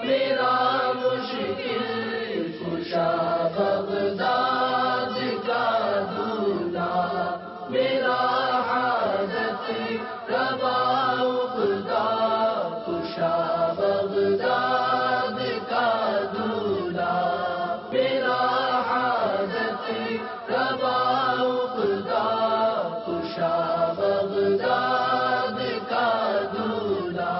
میرا مشکل کشا بغداد کا دولہا، میرا حاجت روا خدا کشا بغداد کا دولہا، میرا حاجت روا خدا کشا بغداد کا دولہا۔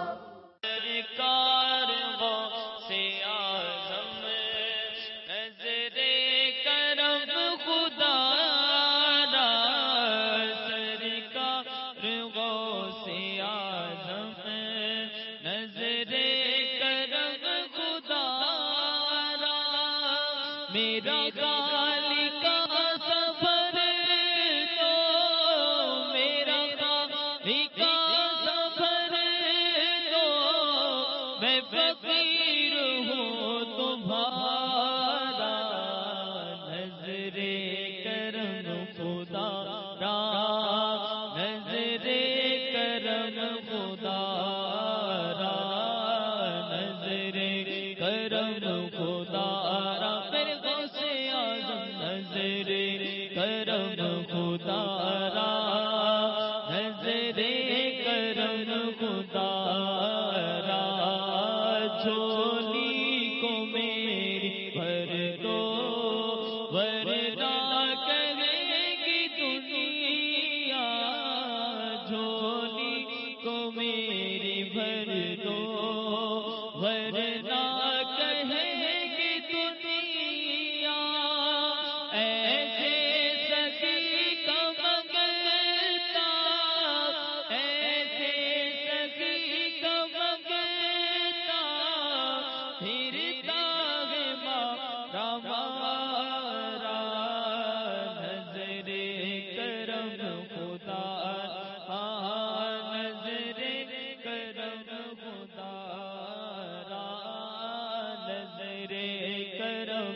میرا غالی کا سفر تو، میرا غالی کا سفر تو، میں فقیر ہوں تمہارا، نظر کرم خدا را، نظر کرم خدا را، نظر کرم خدا را، میرے غوث اعظم نظر کرم خدا را، نظر کرم خدا را، جھولی کو میری بھر دو ورنہ کہے گی دنیا، جھولی کو میری بھر دو ورنہ کہے گی دنیا، ایسے سخی کا منگتا، ایسے سخی کا منگتا، پھرتا ہے مارا مارا، نظر کرم خدا، نظر کرم خدا را، نظر کرم،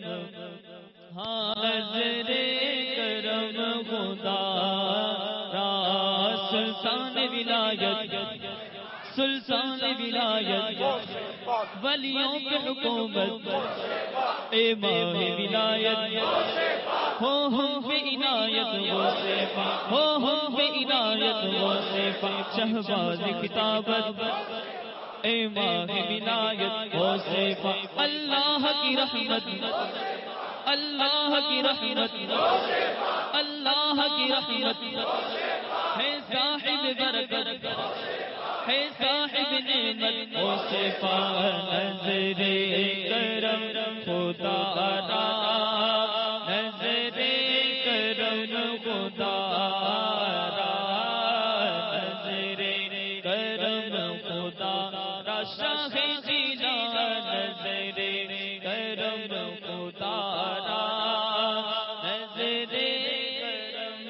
نظر کرم خدا را، سلطان ولایت، سلطان ولایت، ولیوں کی حکومت، امام ولایت، ہو ہم پہ عنایت غوثِ پاک، ہو ہم پہ عنایت غوثِ پاک، شہباز کتابت، امام ولایت غوثِ پاک، اللہ کی رحمت، اللہ کی رحمت، اللہ کی رحمت ہے صاحب برکت، ہے صاحب نعمت، غوثِ پاک نظر کرم خدا را، نظر کرم خدا را، نظر کرم خدا را، شاہ جیلان نظر کرم خدا را، نظر کرم،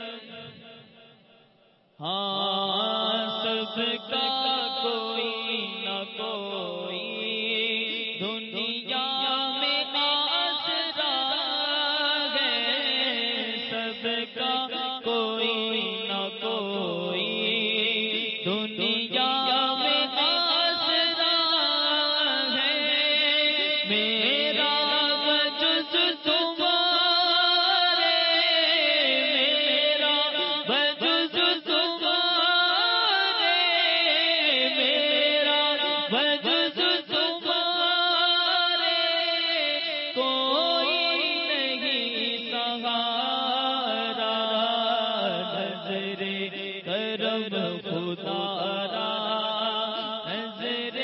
ہاں سب کا کوئی نہ کوئی دنیا میں آسرا ہے، سب کا کوئی نہ کوئی دنیا میں آسرا ہے، میرا وجود تمہارے، میرا وجود تمہارے، میرا وجود تمہارے، کوئی نہیں سہارا، نظر کرم خدا را، نظر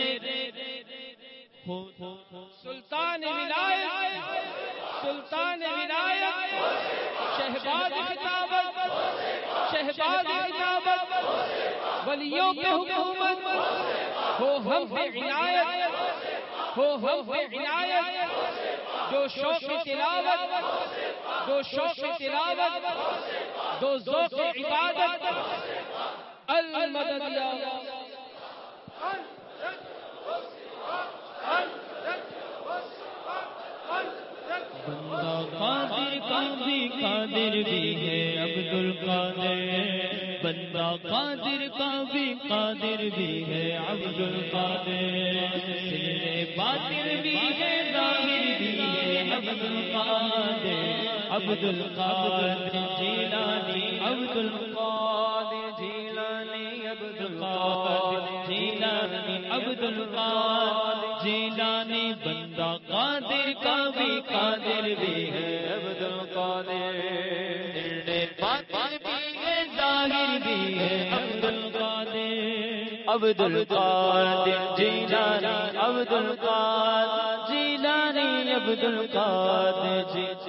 سلطان ولایت، سلطان ولایت، شہباز خطابت، شہباز خطابت، ولیوں پہ حکومت، ہو ہم پہ عنایت، ہو ہم پہ عنایت، جو شوق تلاوت، جو شوق تلاوت، جو ذوق عبادت، المدد یا بندہ قادر کا بھی قادر بھی ہے عبد القادر، بندہ بندہ قادر کا بھی قادر بھی ہے عبد القادر، باطن بھی ہے ظاہر بھی ہے عبد القادر، عبد القادر جیلانی عبد القادر جیلانی عبد القادر جیلانی عبد القادر جیلانی، بندہ قادر کا بھی قادر بھی ہے عبد القادر، باطن بھی ہے ظاہر بھی ہے عبد القادر، عبد القادر جیلانی عبد القادر جیلانی عبد القادر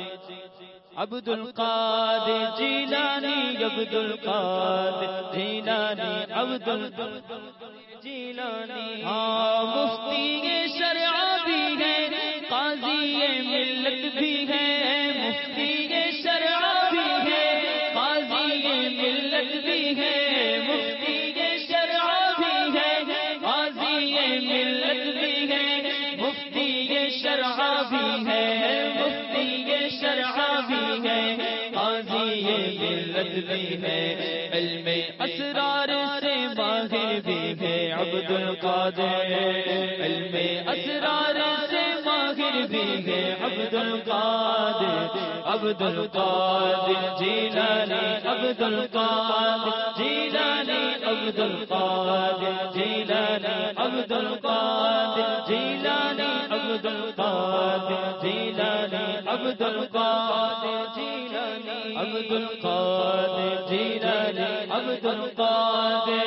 عبد القادر جیلانی عبد القادر جیلانی عبد القادر جیلانی، مفتی شرع بھی ہے قاضی ملت بھی ہے، مفتی شرع بھی ہے قاضی ملت بھی ہے، مفتی شرع بھی ہے قاضی ملت بھی ہے، مفتی شرع بھی ہے مفتی شرع بھی ہے قاضی ملت بھی ہے، علم اسرار سے ماہر بھی ہے عبد القادر، علم اسرار سے ماہر بھی ہے عبد القادر، عبد القادر جیلانی عبد القادر جیلانی عبد القادر جیلانی عبد القادر جیلانی عبد القادر جیلانی عبد القادر جیلانی عبد القادر جیلانی عبد القادر،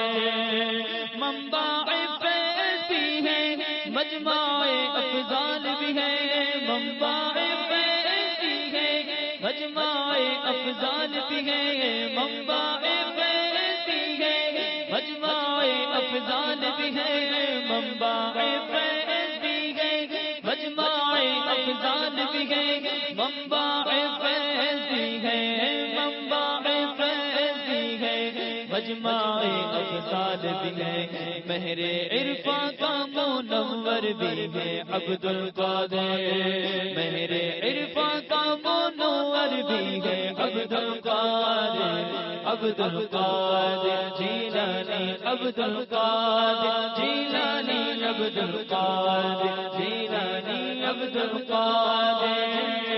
منبع فیض بھی ہے مجمع افضال بھی ہے، منبع فیض بھی ہے مجمع افضال بھی ہے، منبع فیض بھی ہے مجمع افضال بھی ہے، منبع فیض بھی ہے مجمع افضال بھی ہے، منبع فیض بھی ہے منبع فیض بھی ہے مجمع افضال بھی ہے، مہر عرفاں کا منور بھی ہے عبد القادر، مہر عرفاں کا منور بھی ہے عبد القادر، عبد القادر جیلانی عبد القادر جیلانی عبد القادر جیلانی عبد القادر،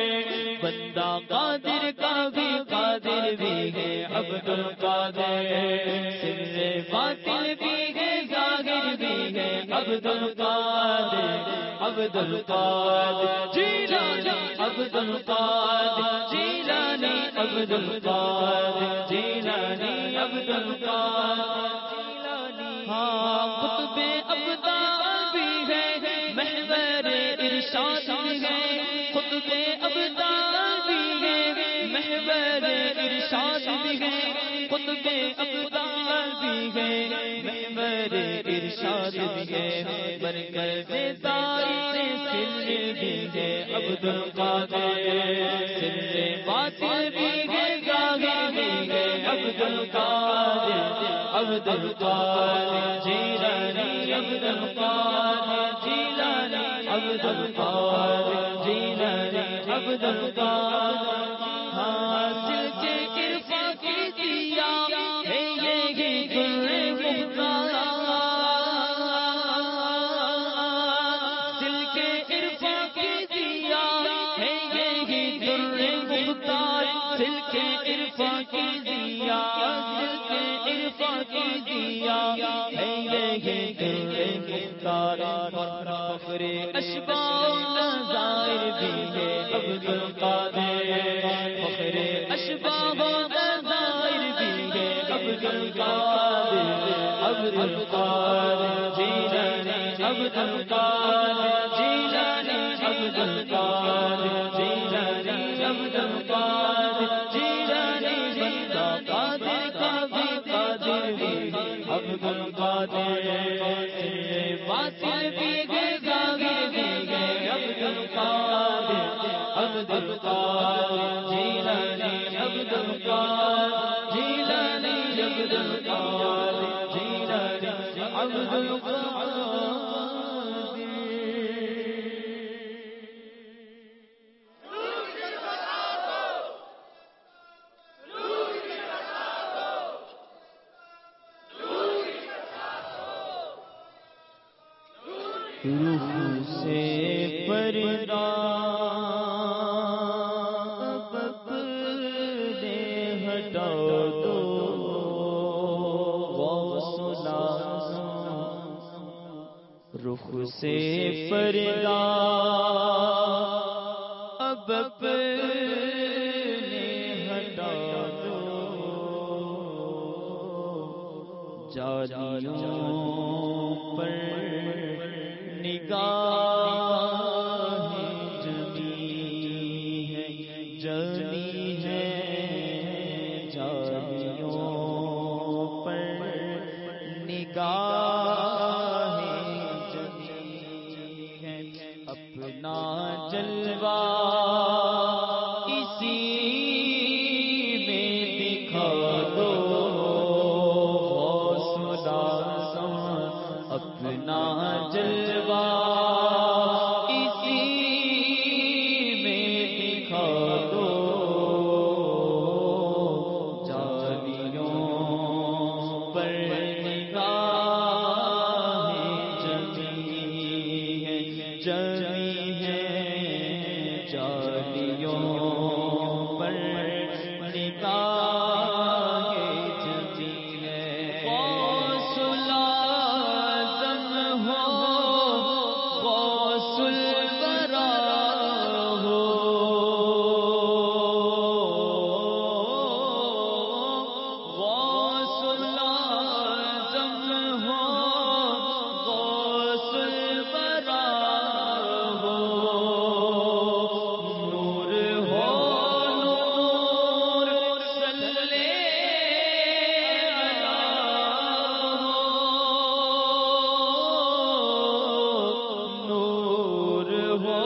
بندہ قادر کا بھی قادر بھی ہے عبد القادر، سر باطن بھی ہے ظاہر بھی ہے عبد القادر، عبد القادر جیلانی عبد القادر جیلانی عبد القادر جیلانی عبد القادر جیلانی، قطب ابدال بھی ہے محور ارشاد بھی ہے، قطب ابدال بھی ہے محور ارشاد بھی ہے، قطب ابدال بھی ہے محور ارشاد بھی ہے، مرکز دائر سر بھی ہے عبد القادر، سر باطن بھی ہے ظاہر بھی ہے عبد القادر، عبد القادر جیلانی عبد القادر جیلانی عبد القادر جیلانی عبد القادر، حاصل کے عرفاں کی دیا ہے یہی در مختار، حاصل کے عرفاں کی دیا ہے یہی در مختار، دل کے عرفاں کی دیا دل کے عرفاں کی دیا ہے یہی در مختار، فخر اشباح نظائر بھی ہے عبد القادر، فخر اشباح نظائر بھی ہے عبد القادر، عبد القادر جیلانی عبد القادر جیلانی عبد القادر جیلانی عبد القادر جیلانی، بندہ قادر کا بھی قادر بھی عبد القادر، باطن بھی ہے ظاہر بھی ہے عبد القادر، عبد القادر جیلانی عبد القادر جیلانی عبد القادر جیلانی عبد القادر۔ رخ سے پردہ اپنے ہٹا دو غوث العظم، رخ سے پردہ اب اپنے ہٹا دو، جالیوں پر نگاہ جمی ہے، جمی ہے، جالیوں پر نگاہ جمی ہے، اپنا جلوہ اسی میں دکھا دو غوث العظم، اپنا جلوہ اسی میں دکھا دو، جالیوں پر نگاہ جمی ہے، جمی ہے، جالیوں پر نگاہ جمی ہے، غوث العظم ہو، غوث الورا ہو، غوث العظم ہو، غوث الورا ہو، نور ہو نور صلی علی نور ہو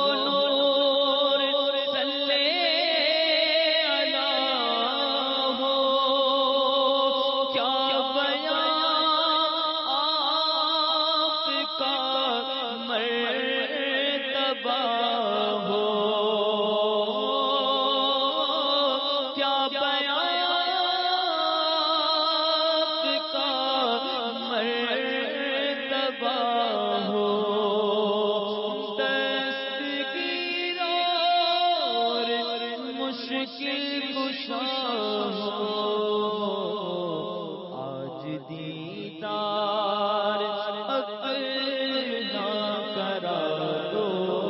نور صلی علی ہو، کیا بیان آپ کا مرتبہ ہو، کیا بیان آپ کا مرتبہ ہو، دستگیر اور مشکل کشا ہو، آج دیدار اپنا کرا دو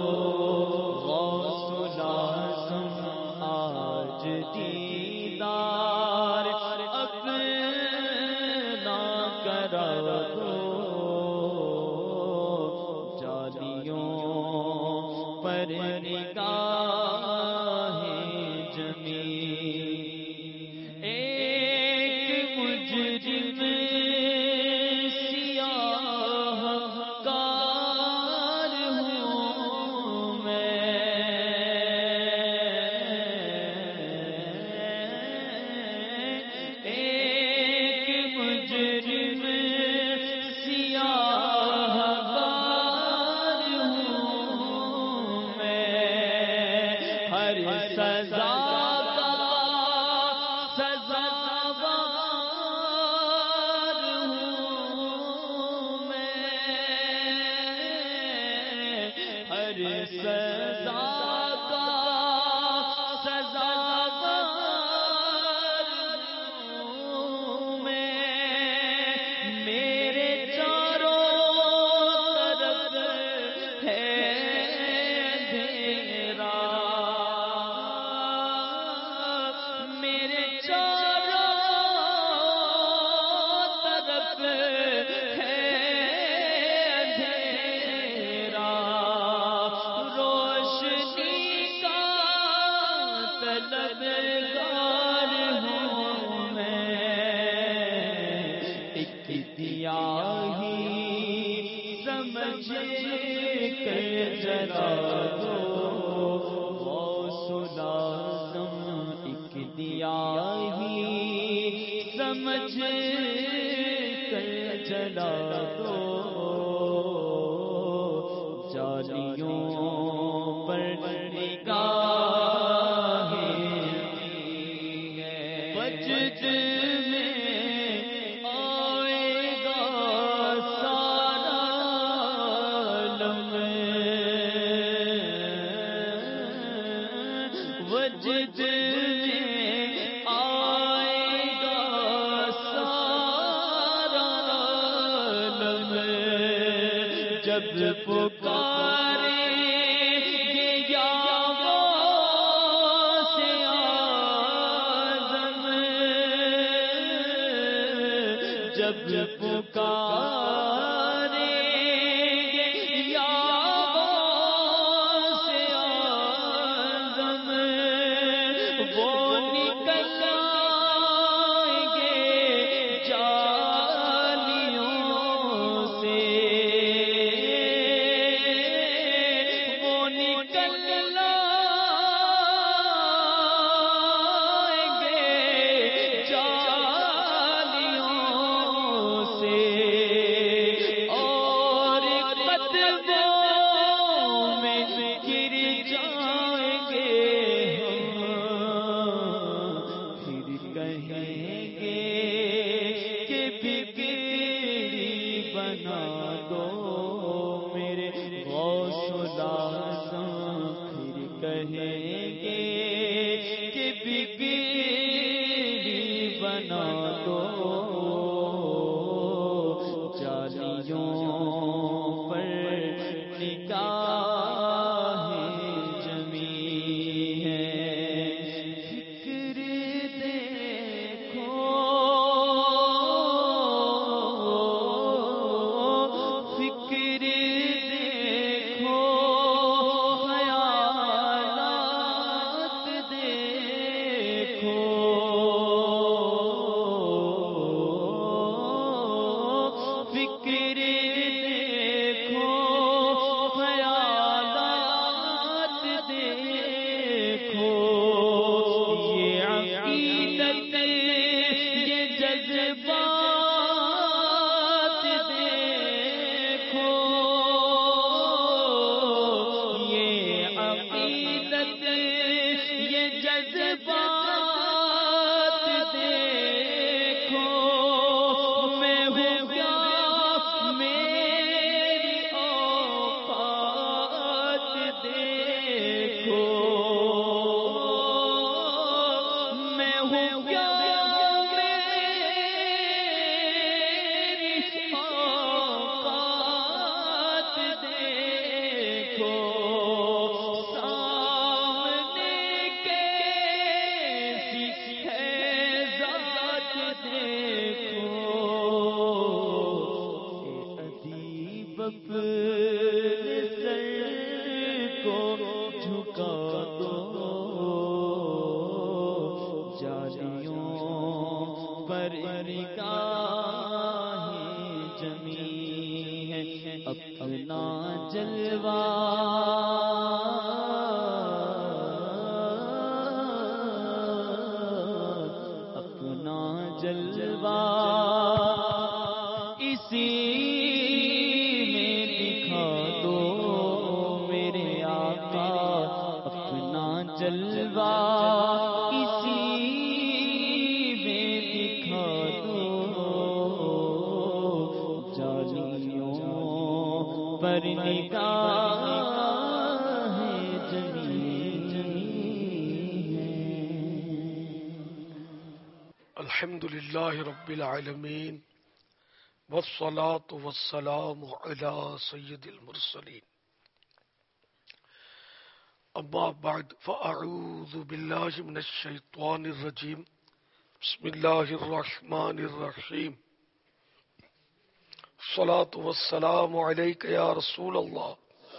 غوث العظم، آج دیدار اپنا کرا دو، جالیوں پر نگاہ جمی، ایک مجرم سیاہ کار ہوں میں، ایک مجرم سیاہ کار ہوں میں، ہر سزا کا سزاوار ہوں میں، ہر سزا کا سزاوار ہوں میں، میرے چاروں طرف ہے اندھیرا، میرے چاروں طرف ہے اندھیرا، روشنی کا طلبگار ہوں میں، ایک دیا ہی سمجھ کر جلا دو غوث العظم، ایک دیا ہی سمجھ کر جلا دو، جالیوں پر نگاہ وجد میں آئے گا سارا وجد میں آئے گا سارا عالم جب پکارے گے یا غوث اعظم جب پکارے گے یا غوث اعظم وہ نکل آئیں گے جالیوں سے وہ نکل آئیں گے جالیوں سے اور قدموں میں گر جائیں گے ہم پھر کہیں گے کہ بگڑی بنا دو میرے غوث الاعظم پھر کہیں گے کہ بگڑی بنا دو جالیوں پر نگاہ جمی ہے فکر دیکھو فکر دیکھو خیالات دیکھو فکر دیکھو خیالات دیکھو یہ عقیدت یہ جذبات دیکھو یہ عقیدت یہ جذبات دیکھو میں ہوں کیا میری اوقات دیکھو میں ہوں کیا میری اوقات دیکھو سامنے کیسی ہے ذات دیکھو ادیب اپنے سر کو جھکا دو جالیوں پر نگاہ جمی ہے اپنا جلوہ اپنا جلوہ اسی میں دکھا دو میرے آقا اپنا جلوہ اسی میں دکھا دو جالیوں پر نگاہ الحمد للہ رب العالمین والصلاة والسلام على سید المرسلین اما بعد فاعوذ باللہ من الشیطان الرجیم بسم اللہ الرحمن الرحیم الصلاة والسلام علیک یا رسول اللہ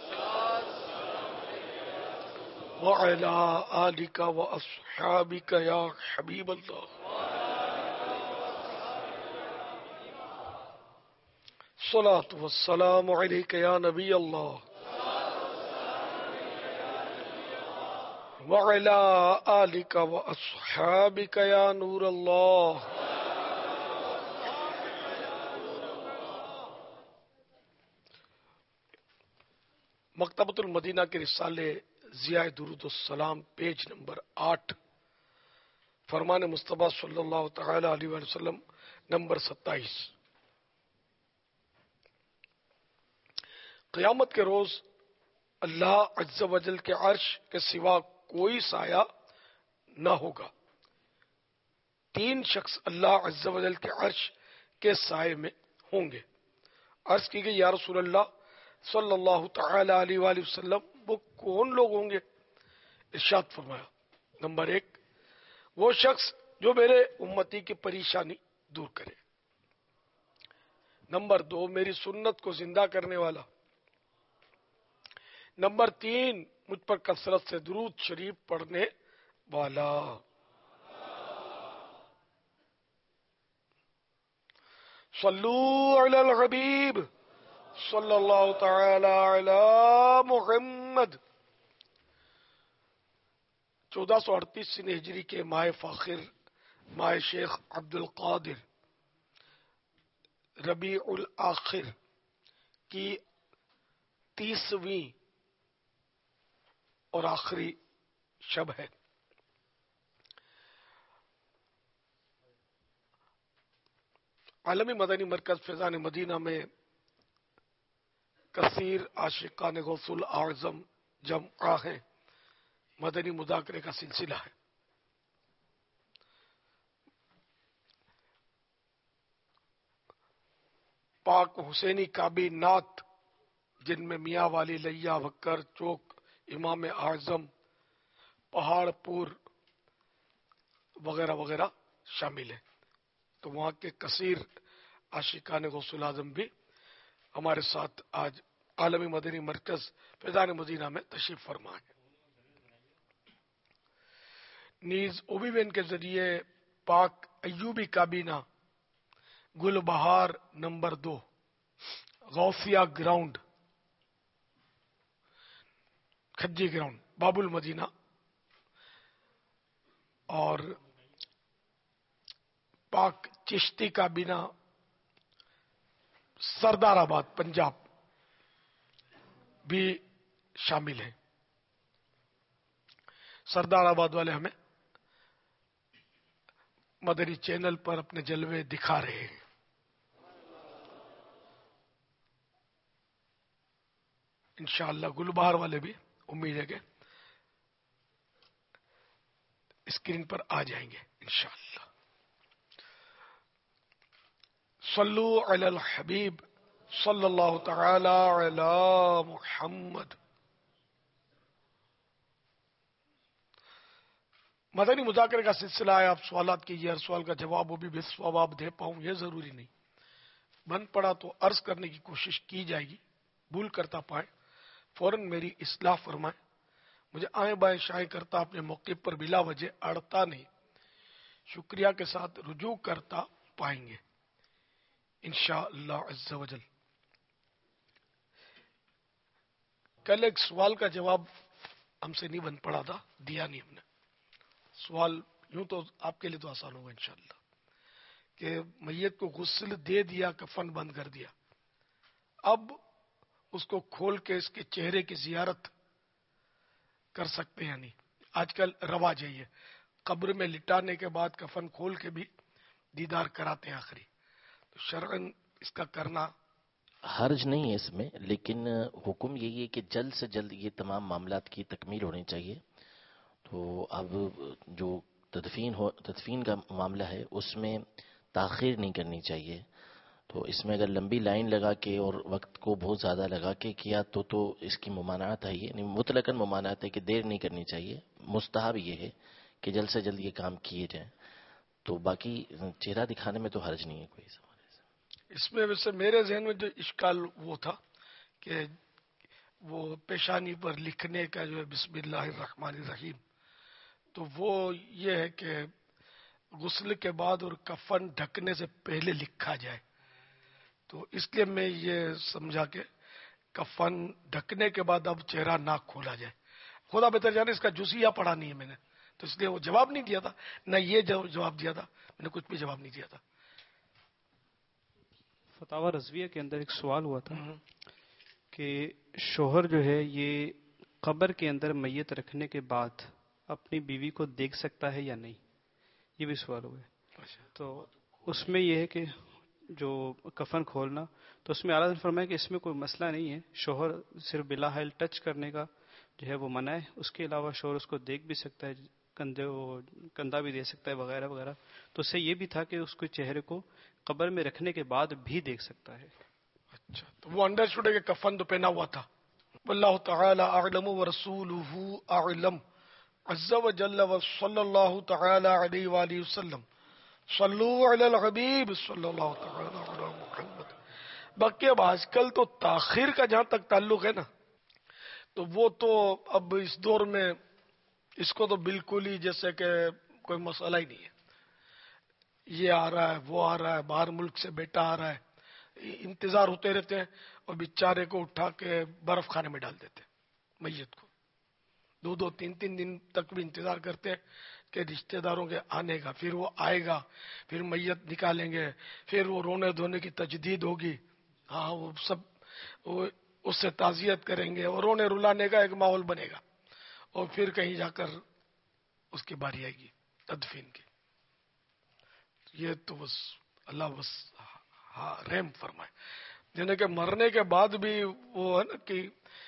وعلى آلک واصحابک یا حبیب اللہ الصلاة والسلام علیک یا نبی اللہ وعلی آلک واصحابک یا نور اللہ مکتبۃ المدینہ کے رسالے ضیاء درود السلام پیج نمبر 8 فرمان مصطفیٰ صلی اللہ تعالی علیہ وسلم نمبر 27 قیامت کے روز اللہ عز و جل کے عرش کے سوا کوئی سایہ نہ ہوگا. 3 شخص اللہ عز و جل کے عرش کے سائے میں ہوں گے. عرض کی گئی یا رسول اللہ صلی اللہ تعالی علیہ وآلہ وسلم وہ کون لوگ ہوں گے؟ ارشاد فرمایا نمبر 1 وہ شخص جو میرے امتی کی پریشانی دور کرے. نمبر 2 میری سنت کو زندہ کرنے والا. نمبر 3 مجھ پر کثرت سے درود شریف پڑھنے والا. صلو علی الحبیب صلی اللہ تعالی علی محمد. 1438 ہجری کے ماہ فاخر ماہ شیخ عبد القادر ربیع الاخر کی 30ویں اور آخری شب ہے. عالمی مدنی مرکز فیضان مدینہ میں کثیر عاشقان غوث الاعظم جمع ہیں. مدنی مذاکرے کا سلسلہ ہے. پاک حسینی کابینات جن میں میاں والی لیا وکر چوک امام اعظم پہاڑ پور وغیرہ وغیرہ شامل ہیں. تو وہاں کے کثیر عاشقان غوث الاعظم بھی ہمارے ساتھ آج عالمی مدنی مرکز فیضان مدینہ میں تشریف فرما ہے. نیز اوبی وین کے ذریعے پاک ایوبی کابینہ گل بہار نمبر 2 غوثیہ گراؤنڈ کھجی گراؤنڈ باب المدینہ اور پاک چشتی کابینہ سردار آباد پنجاب بھی شامل ہیں. سردار آباد والے ہمیں مدری چینل پر اپنے جلوے دکھا رہے ہیں. انشاءاللہ گلبہار والے بھی امید ہے کہ اسکرین پر آ جائیں گے انشاءاللہ. صلو علی الحبیب صلی اللہ تعالی علی محمد. مدنی مذاکرے کا سلسلہ ہے. آپ سوالات کیجیے. ہر سوال کا جواب وہ بھی بے ثواب دے پاؤں یہ ضروری نہیں. بن پڑا تو عرض کرنے کی کوشش کی جائے گی. بھول کرتا پائے فوراً میری اصلاح فرمائے. مجھے آئیں بائیں شائیں کرتا اپنے موقع پر بلا وجہ اڑتا نہیں. شکریہ کے ساتھ رجوع کرتا پائیں گے انشاءاللہ عز و جل. کل ایک سوال کا جواب ہم سے نہیں بن پڑا تھا, دیا نہیں ہم نے. سوال یوں تو آپ کے لیے تو آسان ہوگا انشاءاللہ کہ میت کو غسل دے دیا, کفن بند کر دیا, اب اس کو کھول کے اس کے چہرے کی زیارت کر سکتے ہیں نہیں. آج کل رواج ہے یہ, قبر میں لٹانے کے بعد کفن کھول کے بھی دیدار کراتے ہیں آخری. تو شرعن اس کا کرنا حرج نہیں ہے اس میں, لیکن حکم یہی ہے کہ جلد سے جلد یہ تمام معاملات کی تکمیل ہونی چاہیے. تو اب جو تدفین کا معاملہ ہے اس میں تاخیر نہیں کرنی چاہیے. تو اس میں اگر لمبی لائن لگا کے اور وقت کو بہت زیادہ لگا کے کیا تو اس کی ممانعت ہے. یہ مطلقاً ممانعت ہے کہ دیر نہیں کرنی چاہیے. مستحب یہ ہے کہ جلد سے جلد یہ کام کیے جائیں. تو باقی چہرہ دکھانے میں تو حرج نہیں ہے کوئی. اس میں ویسے میرے ذہن میں جو اشکال وہ تھا کہ وہ پیشانی پر لکھنے کا جو ہے بسم اللہ الرحمن الرحیم, تو وہ یہ ہے کہ غسل کے بعد اور کفن ڈھکنے سے پہلے لکھا جائے. تو اس لیے میں یہ سمجھا کہ کفن ڈھکنے کے بعد اب چہرہ نہ کھولا جائے. خدا بہتر جانے اس کا جزیہ پڑھا نہیں ہے میں نے, تو اس لیے وہ جواب نہیں دیا تھا, نہ یہ جواب دیا تھا, میں نے کچھ بھی جواب نہیں دیا تھا. فتاوی رضویہ کے اندر ایک سوال ہوا تھا کہ شوہر جو ہے یہ قبر کے اندر میت رکھنے کے بعد اپنی بیوی کو دیکھ سکتا ہے یا نہیں, یہ بھی سوال ہوا ہے. تو اس میں یہ ہے کہ جو کفن کھولنا, تو اس میں اعلیٰ حضرت فرمایا کہ اس میں کوئی مسئلہ نہیں ہے. شوہر صرف بلا حائل ٹچ کرنے کا جو ہے وہ منع ہے, اس کے علاوہ شوہر اس کو دیکھ بھی سکتا ہے کندھا بھی دے سکتا ہے وغیرہ وغیرہ. تو اس سے یہ بھی تھا کہ اس کو چہرے کو قبر میں رکھنے کے بعد بھی دیکھ سکتا ہے. اچھا، تو وہ انڈرسٹوڈ ہے کہ کفن تو پہنا ہوا تھا. واللہ تعالی اعلم ورسولہ اعلم عز وجل وصلی اللہ تعالی علیہ وآلہ وسلم. صلو علی الحبیب صلی اللہ تعالی علی محمد. باقی اب آج کل تو تاخیر کا جہاں تک تعلق ہے نا، تو وہ تو اب اس دور میں اس کو تو بالکل ہی جیسے کہ کوئی مسئلہ ہی نہیں ہے. یہ آ رہا ہے، وہ آ رہا ہے، باہر ملک سے بیٹا آ رہا ہے، انتظار ہوتے رہتے ہیں اور بیچارے کو اٹھا کے برف خانے میں ڈال دیتے میت کو. 2 3 دن تک بھی انتظار کرتے ہیں کہ رشتہ داروں کے آنے کا. پھر وہ آئے گا، پھر میت نکالیں گے، پھر وہ رونے دھونے کی تجدید ہوگی. ہاں، وہ سب وہ اس سے تعزیت کریں گے اور رونے رلانے کا ایک ماحول بنے گا، اور پھر کہیں جا کر اس کی باری آئے گی تدفین کی. یہ تو بس اللہ بس رحم فرمائے. یعنی کہ مرنے کے بعد بھی وہ ہے نا کہ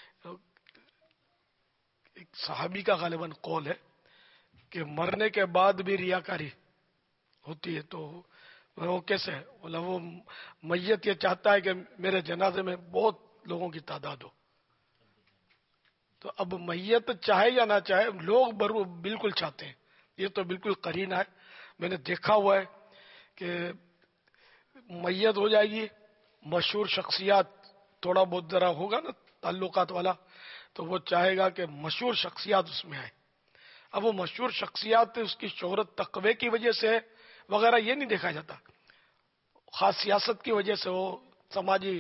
ایک صحابی کا غالباً قول ہے کہ مرنے کے بعد بھی ریاکاری ہوتی ہے. تو وہ کیسے ہے؟ وہ میت یہ چاہتا ہے کہ میرے جنازے میں بہت لوگوں کی تعداد ہو. تو اب میت چاہے یا نہ چاہے لوگ بالکل چاہتے ہیں. یہ تو بالکل قرینہ ہے، میں نے دیکھا ہوا ہے کہ میت ہو جائے گی، مشہور شخصیات تھوڑا بہت ذرا ہوگا نا تعلقات والا، تو وہ چاہے گا کہ مشہور شخصیات اس میں آئے. اب وہ مشہور شخصیات اس کی شہرت تقوی کی وجہ سے وغیرہ یہ نہیں دیکھا جاتا، خاص سیاست کی وجہ سے ہو، سماجی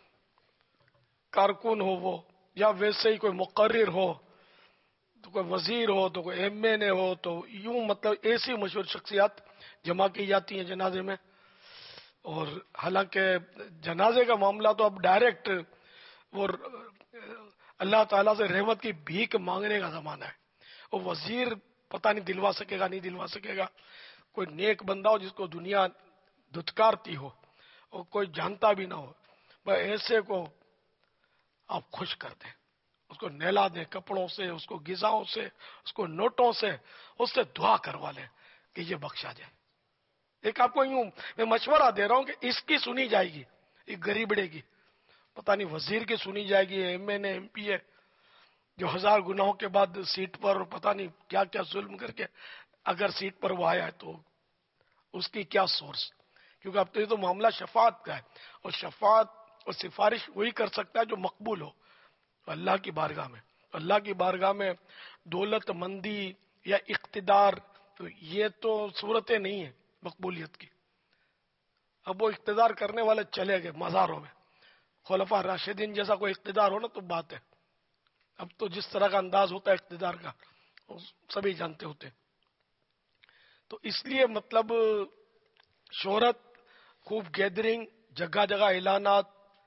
کارکن ہو وہ، یا ویسے ہی کوئی مقرر ہو، تو کوئی وزیر ہو، تو کوئی ایم این اے ہو، تو یوں مطلب ایسی مشہور شخصیات جمع کی جاتی ہیں جنازے میں. اور حالانکہ جنازے کا معاملہ تو اب ڈائریکٹ وہ اللہ تعالیٰ سے رحمت کی بھیک مانگنے کا زمانہ ہے. وہ وزیر پتہ نہیں دلوا سکے گا نہیں دلوا سکے گا، کوئی نیک بندہ ہو جس کو دنیا دھتکارتی ہو اور کوئی جانتا بھی نہ ہو، بس ایسے کو آپ خوش کر دیں، اس کو نہلا دیں کپڑوں سے، اس کو غذاؤں سے، اس کو نوٹوں سے، اس سے دعا کروا لیں کہ یہ بخشا جائے. ایک آپ کو یوں میں مشورہ دے رہا ہوں کہ اس کی سنی جائے گی، ایک غریبڑے کی پتہ نہیں وزیر کی سنی جائے گی، M N A M P A جو 1000 گناہوں کے بعد سیٹ پر پتہ نہیں کیا کیا ظلم کر کے اگر سیٹ پر وہ آیا ہے تو اس کی کیا سورس. کیونکہ اب تو یہ تو معاملہ شفاعت کا ہے، اور شفاعت اور سفارش وہی کر سکتا ہے جو مقبول ہو اللہ کی بارگاہ میں. اللہ کی بارگاہ میں دولت مندی یا اقتدار تو یہ تو صورتیں نہیں ہیں مقبولیت کی. اب وہ اقتدار کرنے والے چلے گئے مزاروں میں، خلفاء راشدین جیسا کوئی اقتدار ہو نا تو بات ہے. اب تو جس طرح کا انداز ہوتا ہے اقتدار کا سبھی جانتے ہوتے. تو اس لیے مطلب شہرت، خوب گیدرنگ، جگہ جگہ اعلانات،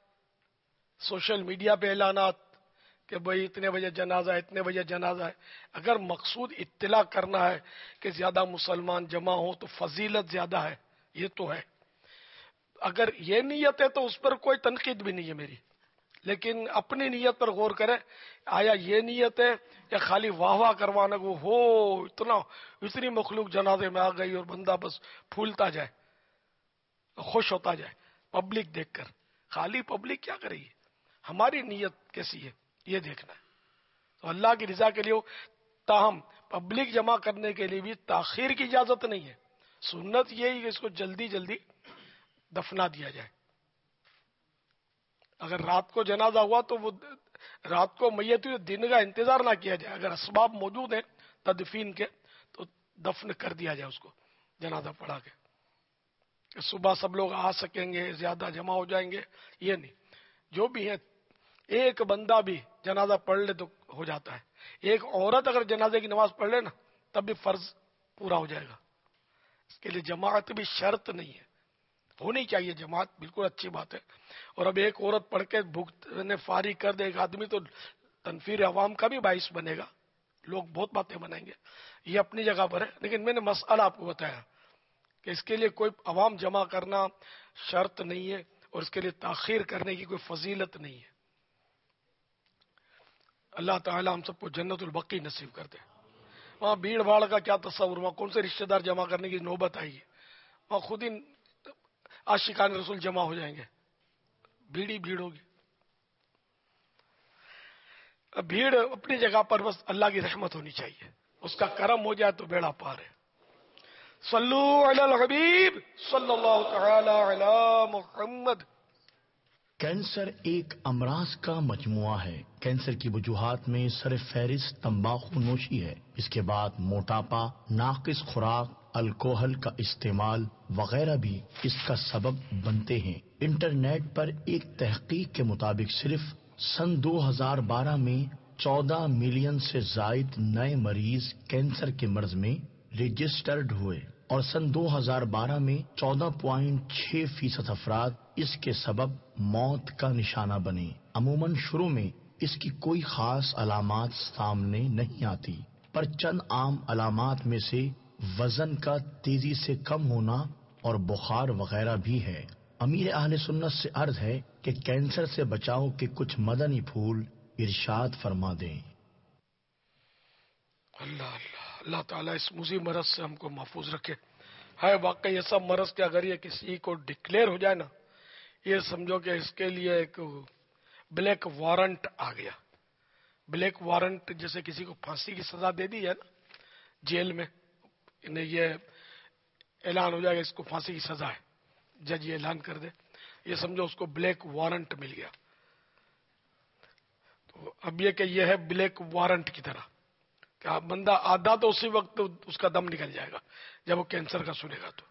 سوشل میڈیا پہ اعلانات کہ بھئی اتنے بجے جنازہ ہے، اتنے بجے جنازہ ہے. اگر مقصود اطلاع کرنا ہے کہ زیادہ مسلمان جمع ہوں تو فضیلت زیادہ ہے، یہ تو ہے. اگر یہ نیت ہے تو اس پر کوئی تنقید بھی نہیں ہے میری، لیکن اپنی نیت پر غور کریں. آیا یہ نیت ہے یا خالی واہ واہ کروانا کو ہو اتنی مخلوق جنازے میں آ گئی اور بندہ بس پھولتا جائے، خوش ہوتا جائے پبلک دیکھ کر. خالی پبلک کیا کرے گی، ہماری نیت کیسی ہے یہ دیکھنا ہے. تو اللہ کی رضا کے لیے تاہم پبلک جمع کرنے کے لیے بھی تاخیر کی اجازت نہیں ہے. سنت یہی کہ اس کو جلدی جلدی دفنا دیا جائے. اگر رات کو جنازہ ہوا تو وہ رات کو میت ہوئی دن کا انتظار نہ کیا جائے. اگر اسباب موجود ہیں تدفین کے تو دفن کر دیا جائے اس کو جنازہ پڑھا کے، کہ صبح سب لوگ آ سکیں گے، زیادہ جمع ہو جائیں گے. یہ نہیں، جو بھی ہے ایک بندہ بھی جنازہ پڑھ لے تو ہو جاتا ہے. ایک عورت اگر جنازے کی نماز پڑھ لے نا تب بھی فرض پورا ہو جائے گا. اس کے لیے جماعت بھی شرط نہیں ہے، ہونی چاہیے جماعت، بالکل اچھی بات ہے. اور اب ایک عورت پڑھ کے بھوک فارغ کر دے ایک آدمی تو تنفیر عوام کا بھی باعث بنے گا، لوگ بہت باتیں بنائیں گے. یہ اپنی جگہ پر ہے، لیکن میں نے مسئلہ آپ کو بتایا کہ اس کے لیے کوئی عوام جمع کرنا شرط نہیں ہے اور اس کے لیے تاخیر کرنے کی کوئی فضیلت نہیں ہے. اللہ تعالی ہم سب کو جنت البقی نصیب کر دے. وہاں بھیڑ بھاڑ کا کیا تصور، وہاں کون سے رشتہ دار جمع کرنے کی نوبت آئی ہے، وہاں خود ہی عاشقان رسول جمع ہو جائیں گے، بھیڑ ہی بھیڑ ہوگی۔ بھیڑ اپنی جگہ پر، بس اللہ کی رحمت ہونی چاہیے، اس کا کرم ہو جائے تو بیڑا پار ہے۔ صلو علی الحبیب صلی اللہ تعالی علی محمد۔ کینسر ایک امراض کا مجموعہ ہے۔ کینسر کی وجوہات میں سر فہرست تمباکو نوشی ہے۔ اس کے بعد موٹاپا، ناقص خوراک، الکوہل کا استعمال وغیرہ بھی اس کا سبب بنتے ہیں۔ انٹرنیٹ پر ایک تحقیق کے مطابق صرف سن 2012 میں 14 ملین سے زائد نئے مریض کینسر کے مرض میں رجسٹرڈ ہوئے اور سن 2012 میں 14.6% افراد اس کے سبب موت کا نشانہ بنے۔ عموماً شروع میں اس کی کوئی خاص علامات سامنے نہیں آتی، پر چند عام علامات میں سے وزن کا تیزی سے کم ہونا اور بخار وغیرہ بھی ہے۔ امیر اہل سنت سے عرض ہے کہ کینسر سے بچاؤ کے کچھ مدنی پھول ارشاد فرما دیں۔ اللہ اللہ اللہ تعالیٰ اس مزی مرض سے ہم کو محفوظ رکھے۔ ہے واقعی ایسا مرض کہ اگر یہ کسی کو ڈکلیئر ہو جائے نا، یہ سمجھو کہ اس کے لیے ایک بلیک وارنٹ آ گیا۔ بلیک وارنٹ جیسے کسی کو پھانسی کی سزا دے دی ہے نا جیل میں، انہیں یہ اعلان ہو جائے گا اس کو پھانسی کی سزا ہے، جج یہ اعلان کر دے، یہ سمجھو اس کو بلیک وارنٹ مل گیا۔ تو اب یہ کہ یہ ہے بلیک وارنٹ کی طرح کہ بندہ آدھا تو اسی وقت اس کا دم نکل جائے گا جب وہ کینسر کا سنے گا۔ تو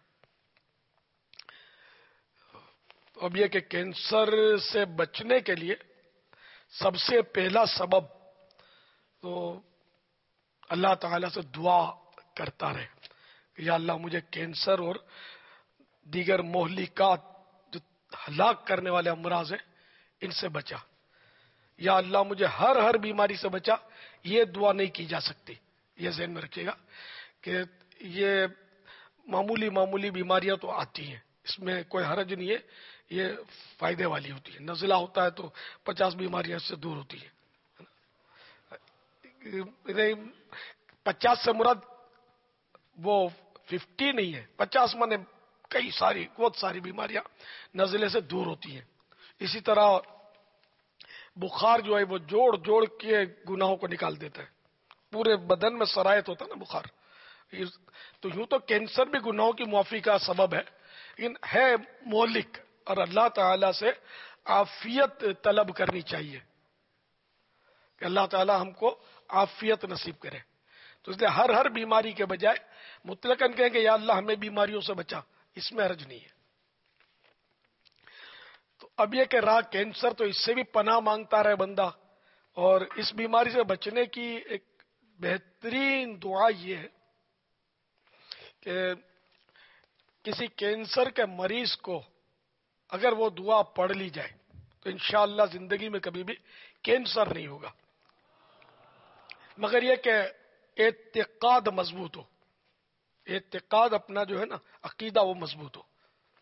اب یہ کہ کینسر سے بچنے کے لیے سب سے پہلا سبب تو اللہ تعالیٰ سے دعا کرتا رہے کہ یا اللہ مجھے کینسر اور دیگر مہلکات جو ہلاک کرنے والے امراض ہیں ان سے بچا، یا اللہ مجھے ہر بیماری سے بچا۔ یہ دعا نہیں کی جا سکتی، یہ ذہن میں رکھیے گا کہ یہ معمولی بیماریاں تو آتی ہیں، اس میں کوئی حرج نہیں ہے، یہ فائدے والی ہوتی ہے۔ نزلہ ہوتا ہے تو 50 بیماریاں اس سے دور ہوتی ہیں۔ 50 سے مراد وہ 50 نہیں ہے، 50 مانے کئی ساری بہت ساری بیماریاں نزلے سے دور ہوتی ہیں۔ اسی طرح بخار جو ہے وہ جوڑ کے گناہوں کو نکال دیتا ہے، پورے بدن میں سرایت ہوتا ہے نا بخار۔ تو یوں تو کینسر بھی گناہوں کی معافی کا سبب ہے، لیکن ہے مہلک، اور اللہ تعالی سے عافیت طلب کرنی چاہیے کہ اللہ تعالی ہم کو عافیت نصیب کرے۔ تو اس لیے ہر بیماری کے بجائے مطلقاً کہیں کہ یا اللہ ہمیں بیماریوں سے بچا، اس میں حرج نہیں ہے۔ تو اب یہ کہ رہا کینسر، تو اس سے بھی پناہ مانگتا رہے بندہ، اور اس بیماری سے بچنے کی ایک بہترین دعا یہ ہے کہ کسی کینسر کے مریض کو اگر وہ دعا پڑھ لی جائے تو انشاءاللہ زندگی میں کبھی بھی کینسر نہیں ہوگا، مگر یہ کہ اعتقاد مضبوط ہو، اعتقاد اپنا جو ہے نا عقیدہ وہ مضبوط ہو۔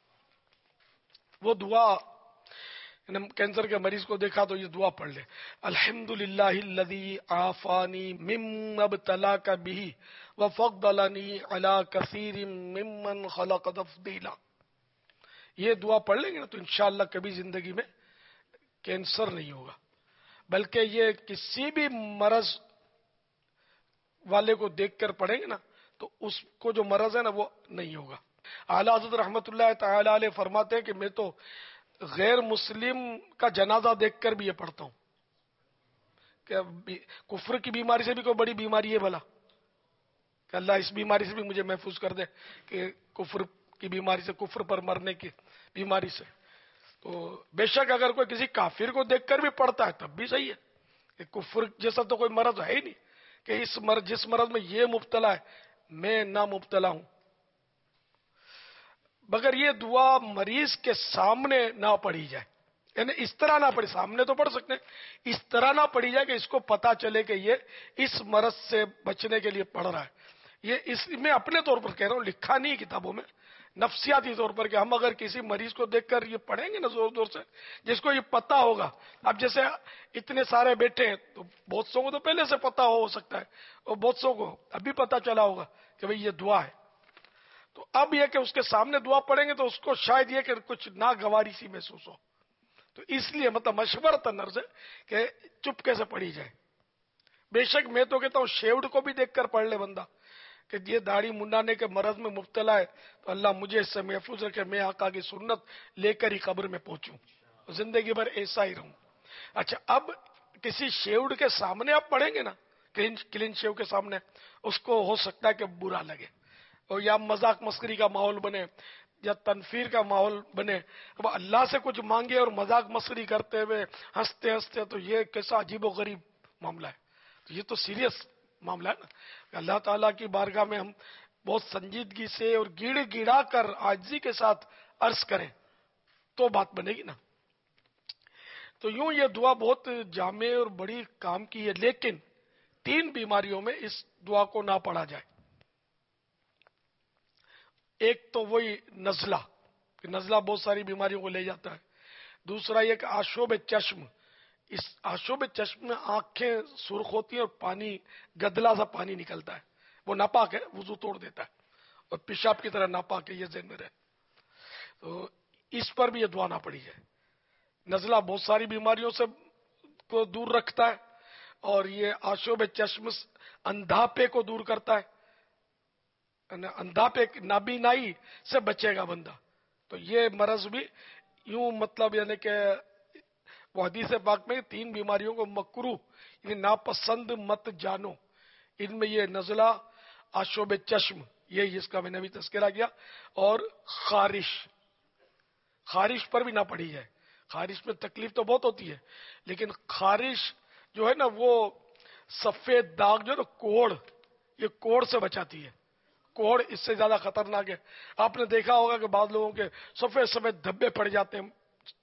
وہ دعا کینسر کے مریض کو دیکھا تو یہ دعا پڑھ لے، الحمدللہ الذی عافانی مما ابتلاک بہ وفضلنی علی کثیر ممن خلق تفضیلا۔ یہ دعا پڑھ لیں گے نا تو انشاءاللہ کبھی زندگی میں کینسر نہیں ہوگا، بلکہ یہ کسی بھی مرض والے کو دیکھ کر پڑھیں گے نا تو اس کو جو مرض ہے نا وہ نہیں ہوگا۔ اعلیٰ حضرت رحمت اللہ تعالی علیہ فرماتے ہیں کہ میں تو غیر مسلم کا جنازہ دیکھ کر بھی یہ پڑھتا ہوں کہ کفر کی بیماری سے بھی کوئی بڑی بیماری ہے بھلا، کہ اللہ اس بیماری سے بھی مجھے محفوظ کر دے، کہ کفر کی بیماری سے، کفر پر مرنے کی بیماری سے۔ تو بے شک اگر کوئی کسی کافر کو دیکھ کر بھی پڑھتا ہے تب بھی صحیح ہے، کہ کفر جیسا تو کوئی مرض ہے ہی نہیں کہ جس مرض میں یہ مبتلا ہے میں نہ مبتلا ہوں۔ مگر یہ دعا مریض کے سامنے نہ پڑھی جائے، یعنی اس طرح نہ پڑھی، سامنے تو پڑھ سکتے ہیں، اس طرح نہ پڑھی جائے کہ اس کو پتا چلے کہ یہ اس مرض سے بچنے کے لیے پڑھ رہا ہے۔ یہ میں اپنے طور پر کہہ رہا ہوں، لکھا نہیں کتابوں میں، نفسیاتی طور پر کہ ہم اگر کسی مریض کو دیکھ کر یہ پڑھیں گے نا زور زور سے، جس کو یہ پتا ہوگا، اب جیسے اتنے سارے بیٹھے ہیں تو بہت سو کو تو پہلے سے پتا ہو سکتا ہے، اور بہت سو کو ابھی پتا چلا ہوگا کہ بھئی یہ دعا ہے، تو اب یہ کہ اس کے سامنے دعا پڑھیں گے تو اس کو شاید یہ کہ کچھ ناگواری سی محسوس ہو، تو اس لیے مطلب مشورتاً عرض ہے کہ چپکے سے پڑھی جائے۔ بے شک میں تو کہتا ہوں شیوڈ کو بھی دیکھ کر پڑھ لے بندہ کہ یہ داڑھی منڈانے کے مرض میں مبتلا ہے، تو اللہ مجھے اس سے محفوظ رکھے، میں آقا کی سنت لے کر ہی قبر میں پہنچوں، زندگی بھر ایسا ہی رہوں۔ اچھا، اب کسی شیوڈ کے سامنے آپ پڑھیں گے نا، کلین شیو کے سامنے، اس کو ہو سکتا ہے کہ برا لگے، اور یا مذاق مسخری کا ماحول بنے یا تنفیر کا ماحول بنے۔ اب اللہ سے کچھ مانگے اور مذاق مسخری کرتے ہوئے ہنستے ہنستے، تو یہ کیسا عجیب و غریب معاملہ ہے، تو یہ تو سیریس معاملہ ہے نا۔ اللہ تعالیٰ کی بارگاہ میں ہم بہت سنجیدگی سے اور گیڑ گیڑا کر عاجزی کے ساتھ عرض کریں تو بات بنے گی نا۔ تو یوں یہ دعا بہت جامع اور بڑی کام کی ہے، لیکن 3 بیماریوں میں اس دعا کو نہ پڑھا جائے۔ ایک تو وہی نزلہ، کہ نزلہ بہت ساری بیماریوں کو لے جاتا ہے۔ دوسرا یہ کہ آشوب چشم، اس آشوب چشم میں آنکھیں سرخ ہوتی ہیں اور پانی گدلا سا پانی نکلتا ہے، وہ ناپاک ہے، وضو توڑ دیتا ہے، اور پیشاب کی طرح ناپاک ہے، یہ ذہن میں رہے۔ تو اس پر بھی یہ دعا نہ پڑھی جائے۔ نزلہ بہت ساری بیماریوں سے کو دور رکھتا ہے، اور یہ آشوب چشم اندھاپے کو دور کرتا ہے، اندھاپے نابینائی سے بچے گا بندہ۔ تو یہ مرض بھی یوں مطلب یعنی کہ وہ حدیث پاک میں 3 بیماریوں کو مکروہ یعنی ناپسند مت جانو، ان میں یہ نزلہ، آشوب چشم، یہ جس کا میں نے ابھی تذکرہ کیا، اور خارش پر بھی نہ پڑھی جائے۔ خارش میں تکلیف تو بہت ہوتی ہے، لیکن خارش جو ہے نا وہ سفید داغ جو ہے نا کوڑ، یہ کوڑ سے بچاتی ہے۔ کوڑ اس سے زیادہ خطرناک ہے۔ آپ نے دیکھا ہوگا کہ بعض لوگوں کے سفید سفید دھبے پڑ جاتے ہیں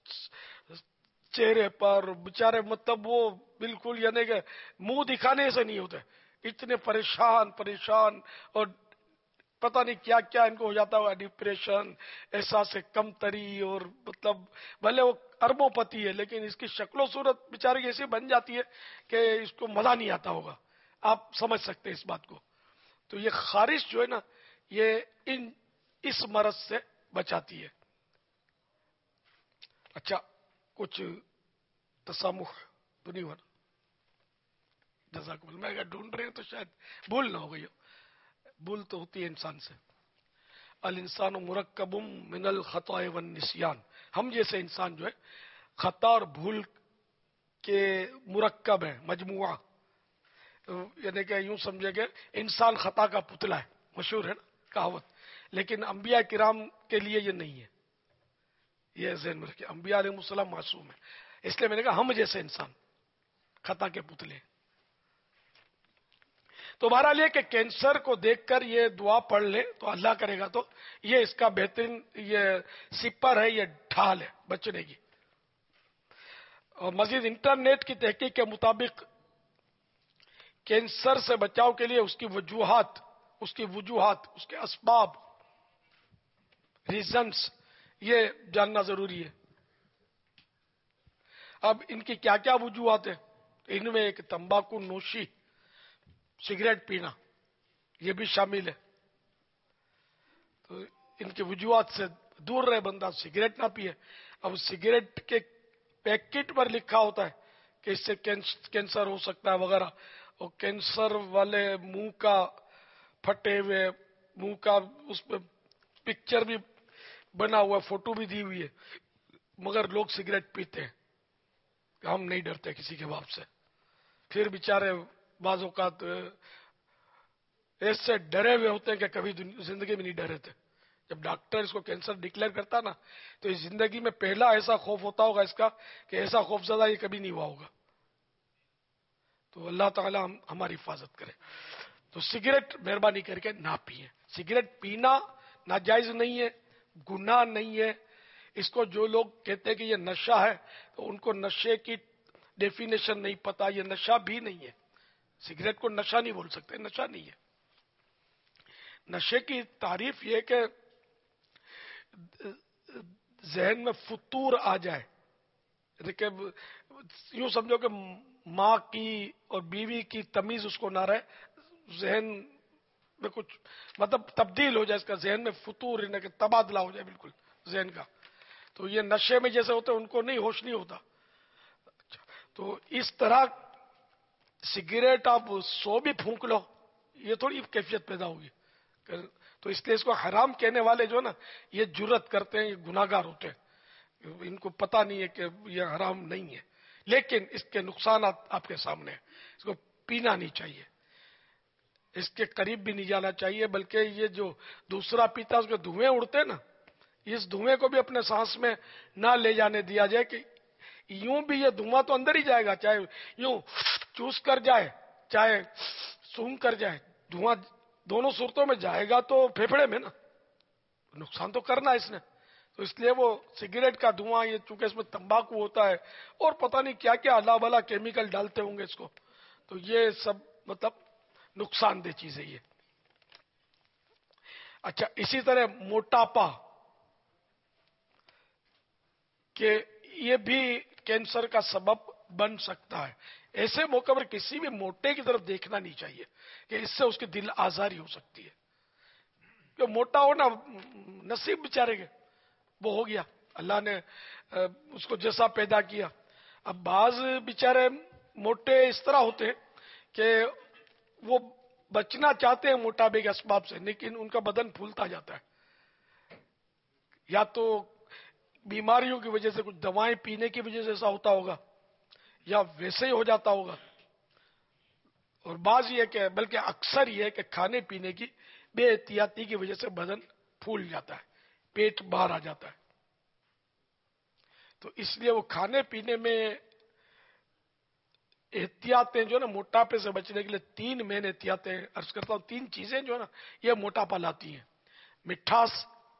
چہرے پر، بےچارے مطلب وہ بالکل یعنی کہ منہ دکھانے سے نہیں ہوتے، اتنے پریشان اور پتہ نہیں کیا کیا ان کو ہو جاتا ہوگا، ڈپریشن، احساس کمتری، اور مطلب بھلے وہ اربوں پتی ہے لیکن اس کی شکل و صورت بیچارے کی ایسی بن جاتی ہے کہ اس کو مزہ نہیں آتا ہوگا۔ آپ سمجھ سکتے ہیں اس بات کو۔ تو یہ خارش جو ہے نا، یہ اس مرض سے بچاتی ہے۔ اچھا، کچھ تسامح تو نہیں ہوا نا؟ جزاک اللہ۔ میں اگر ڈھونڈ رہے ہیں تو شاید بھول نہ ہو گئی ہو، بھول تو ہوتی ہے انسان سے۔ الانسان مرکب من الخطا والنسیان، ہم جیسے انسان جو ہے خطا اور بھول کے مرکب ہے، مجموعہ، یعنی کہ یوں سمجھے کہ انسان خطا کا پتلا ہے، مشہور ہے نا کہاوت، لیکن انبیاء کرام کے لیے یہ نہیں ہے، یہ ذہن میں رکھیں، انبیاء علیہ السلام معصوم ہے، اس لیے میں نے کہا ہم جیسے انسان خطا کے پتلے۔ تو بہرحال یہ کہ کینسر کو دیکھ کر یہ دعا پڑھ لے تو اللہ کرے گا تو یہ اس کا بہترین یہ سپر ہے، یہ ڈھال ہے بچنے کی۔ اور مزید انٹرنیٹ کی تحقیق کے مطابق کینسر سے بچاؤ کے لیے اس کی وجوہات، اس کے اسباب، ریزنز، یہ جاننا ضروری ہے۔ اب ان کی کیا کیا وجوہات ہیں؟ ان میں ایک تمباکو نوشی، سگریٹ پینا، یہ بھی شامل ہے۔ تو ان کی وجوہات سے دور رہے بندہ، سگریٹ نہ پیے۔ اب سگریٹ کے پیکٹ پر لکھا ہوتا ہے کہ اس سے کینسر ہو سکتا ہے وغیرہ، اور کینسر والے منہ کا پھٹے ہوئے منہ کا اس پہ پکچر بھی بنا ہوا، فوٹو بھی دی ہوئی ہے، مگر لوگ سگریٹ پیتے ہیں۔ ہم نہیں ڈرتے کسی کے باپ سے، پھر بیچارے بعض اوقات ایسے ڈرے ہوئے ہوتے ہیں کہ کبھی زندگی میں نہیں ڈرے تھے۔ جب ڈاکٹر اس کو کینسر ڈکلیئر کرتا نا تو اس زندگی میں پہلا ایسا خوف ہوتا ہوگا اس کا کہ ایسا خوف زدہ یہ کبھی نہیں ہوا ہوگا۔ تو اللہ تعالی ہماری حفاظت کرے۔ تو سگریٹ مہربانی کر کے نہ پیئیں۔ سگریٹ پینا ناجائز نہیں ہے، گناہ نہیں ہے۔ اس کو جو لوگ کہتے ہیں کہ یہ نشہ ہے تو ان کو نشے کی ڈیفینیشن نہیں پتا، یہ نشہ بھی نہیں ہے۔ سگریٹ کو نشہ نہیں بول سکتے، نشہ نہیں ہے۔ نشے کی تعریف یہ کہ ذہن میں فطور آ جائے، یعنی کہ یوں سمجھو کہ ماں کی اور بیوی کی تمیز اس کو نہ رہے، ذہن میں کچھ مطلب تبدیل ہو جائے، اس کا ذہن میں فطور یعنی کہ تبادلہ ہو جائے بالکل ذہن کا. تو یہ نشے میں جیسے ہوتے ہیں ان کو نہیں، ہوش نہیں ہوتا. تو اس طرح سگریٹ آپ 100 بھی پھونک لو، یہ تھوڑی کیفیت پیدا ہوگی. تو اس لیے اس کو حرام کہنے والے جو نا یہ جرت کرتے ہیں، یہ گناہگار ہوتے ہیں، ان کو پتہ نہیں ہے کہ یہ حرام نہیں ہے، لیکن اس کے نقصانات آپ کے سامنے ہیں. اس کو پینا نہیں چاہیے، اس کے قریب بھی نہیں جانا چاہیے، بلکہ یہ جو دوسرا پیتا ہے اس کے دھوئیں اڑتے نا، اس دھوئیں کو بھی اپنے سانس میں نہ لے جانے دیا جائے کہ یوں بھی یہ دھواں تو اندر ہی جائے گا، چاہے یوں چوس کر جائے چاہے سونگ کر جائے، دھواں دونوں صورتوں میں جائے گا تو پھیپھڑے میں نا، نقصان تو کرنا اس نے. تو اس لیے وہ سگریٹ کا دھواں، یہ چونکہ اس میں تمباکو ہوتا ہے اور پتہ نہیں کیا کیا اللہ بلا کیمیکل ڈالتے ہوں گے اس کو، تو یہ سب مطلب نقصان دہ چیز ہے یہ. اچھا، اسی طرح موٹاپا کہ یہ بھی کینسر کا سبب بن سکتا ہے. ایسے موقع پر کسی بھی موٹے کی طرف دیکھنا نہیں چاہیے کہ اس سے اس کی دل آزاری ہو سکتی ہے. جو موٹا ہونا نصیب بیچارے کے، وہ ہو گیا، اللہ نے اس کو جیسا پیدا کیا. اب بعض بیچارے موٹے اس طرح ہوتے ہیں کہ وہ بچنا چاہتے ہیں موٹاپے کے اسباب سے، لیکن ان کا بدن پھولتا جاتا ہے، یا تو بیماریوں کی وجہ سے، کچھ دوائیں پینے کی وجہ سے ایسا ہوتا ہوگا، یا ویسے ہی ہو جاتا ہوگا. اور بعض یہ کہ بلکہ اکثر یہ ہے کہ کھانے پینے کی بے احتیاطی کی وجہ سے بدن پھول جاتا ہے، پیٹ باہر آ جاتا ہے. تو اس لیے وہ کھانے پینے میں احتیاطیں جو ہے نا موٹاپے سے بچنے کے لیے 3 مین احتیاطیں عرض کرتا ہوں. 3 چیزیں جو ہے نا یہ موٹاپا لاتی ہیں. مٹھاس،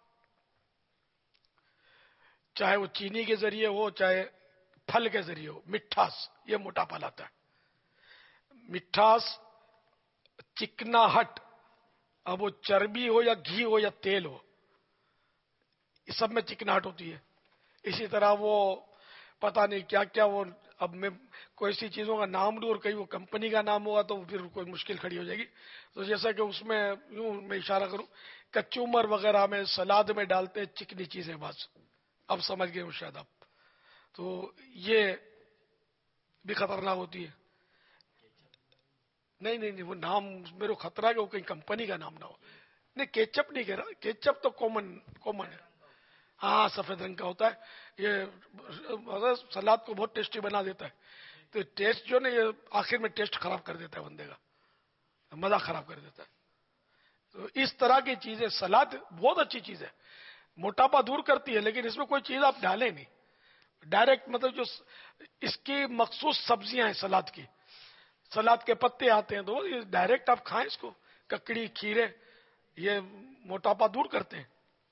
چاہے وہ چینی کے ذریعے ہو چاہے پھل کے ذریعے ہو، مٹھاس یہ موٹاپا لاتا ہے. مٹھاس، چکناہٹ، اب وہ چربی ہو یا گھی ہو یا تیل ہو، اس سب میں چکناہٹ ہوتی ہے. اسی طرح وہ پتہ نہیں کیا کیا، وہ اب میں کوئی سی چیزوں کا نام لوں اور کہیں وہ کمپنی کا نام ہوگا تو پھر کوئی مشکل کھڑی ہو جائے گی. تو جیسا کہ اس میں یوں میں اشارہ کروں، کچومر وغیرہ میں سلاد میں ڈالتے چکنی چیزیں، بس اب سمجھ گئے ہو شاید آپ. تو یہ بھی خطرناک ہوتی ہے. نہیں وہ نام میرے کو خطرہ ہے کہ وہ کہیں کمپنی کا نام نہ ہو. نہیں، کیچپ نہیں کہہ رہا، کیچپ تو کامن ہے، ہاں سفید رنگ کا ہوتا ہے. یہ سلاد کو بہت ٹیسٹی بنا دیتا ہے. تو ٹیسٹ جو نا یہ آخر میں ٹیسٹ خراب کر دیتا ہے بندے کا، مزہ خراب کر دیتا ہے. تو اس طرح کی چیزیں، سلاد بہت اچھی چیز ہے، موٹاپا دور کرتی ہے، لیکن اس میں کوئی چیز آپ ڈالیں نہیں ڈائریکٹ. مطلب جو اس کی مخصوص سبزیاں ہیں سلاد کی، سلاد کے پتے آتے ہیں تو ڈائریکٹ آپ کھائیں اس کو، ککڑی، کھیرے، یہ موٹاپا دور کرتے ہیں.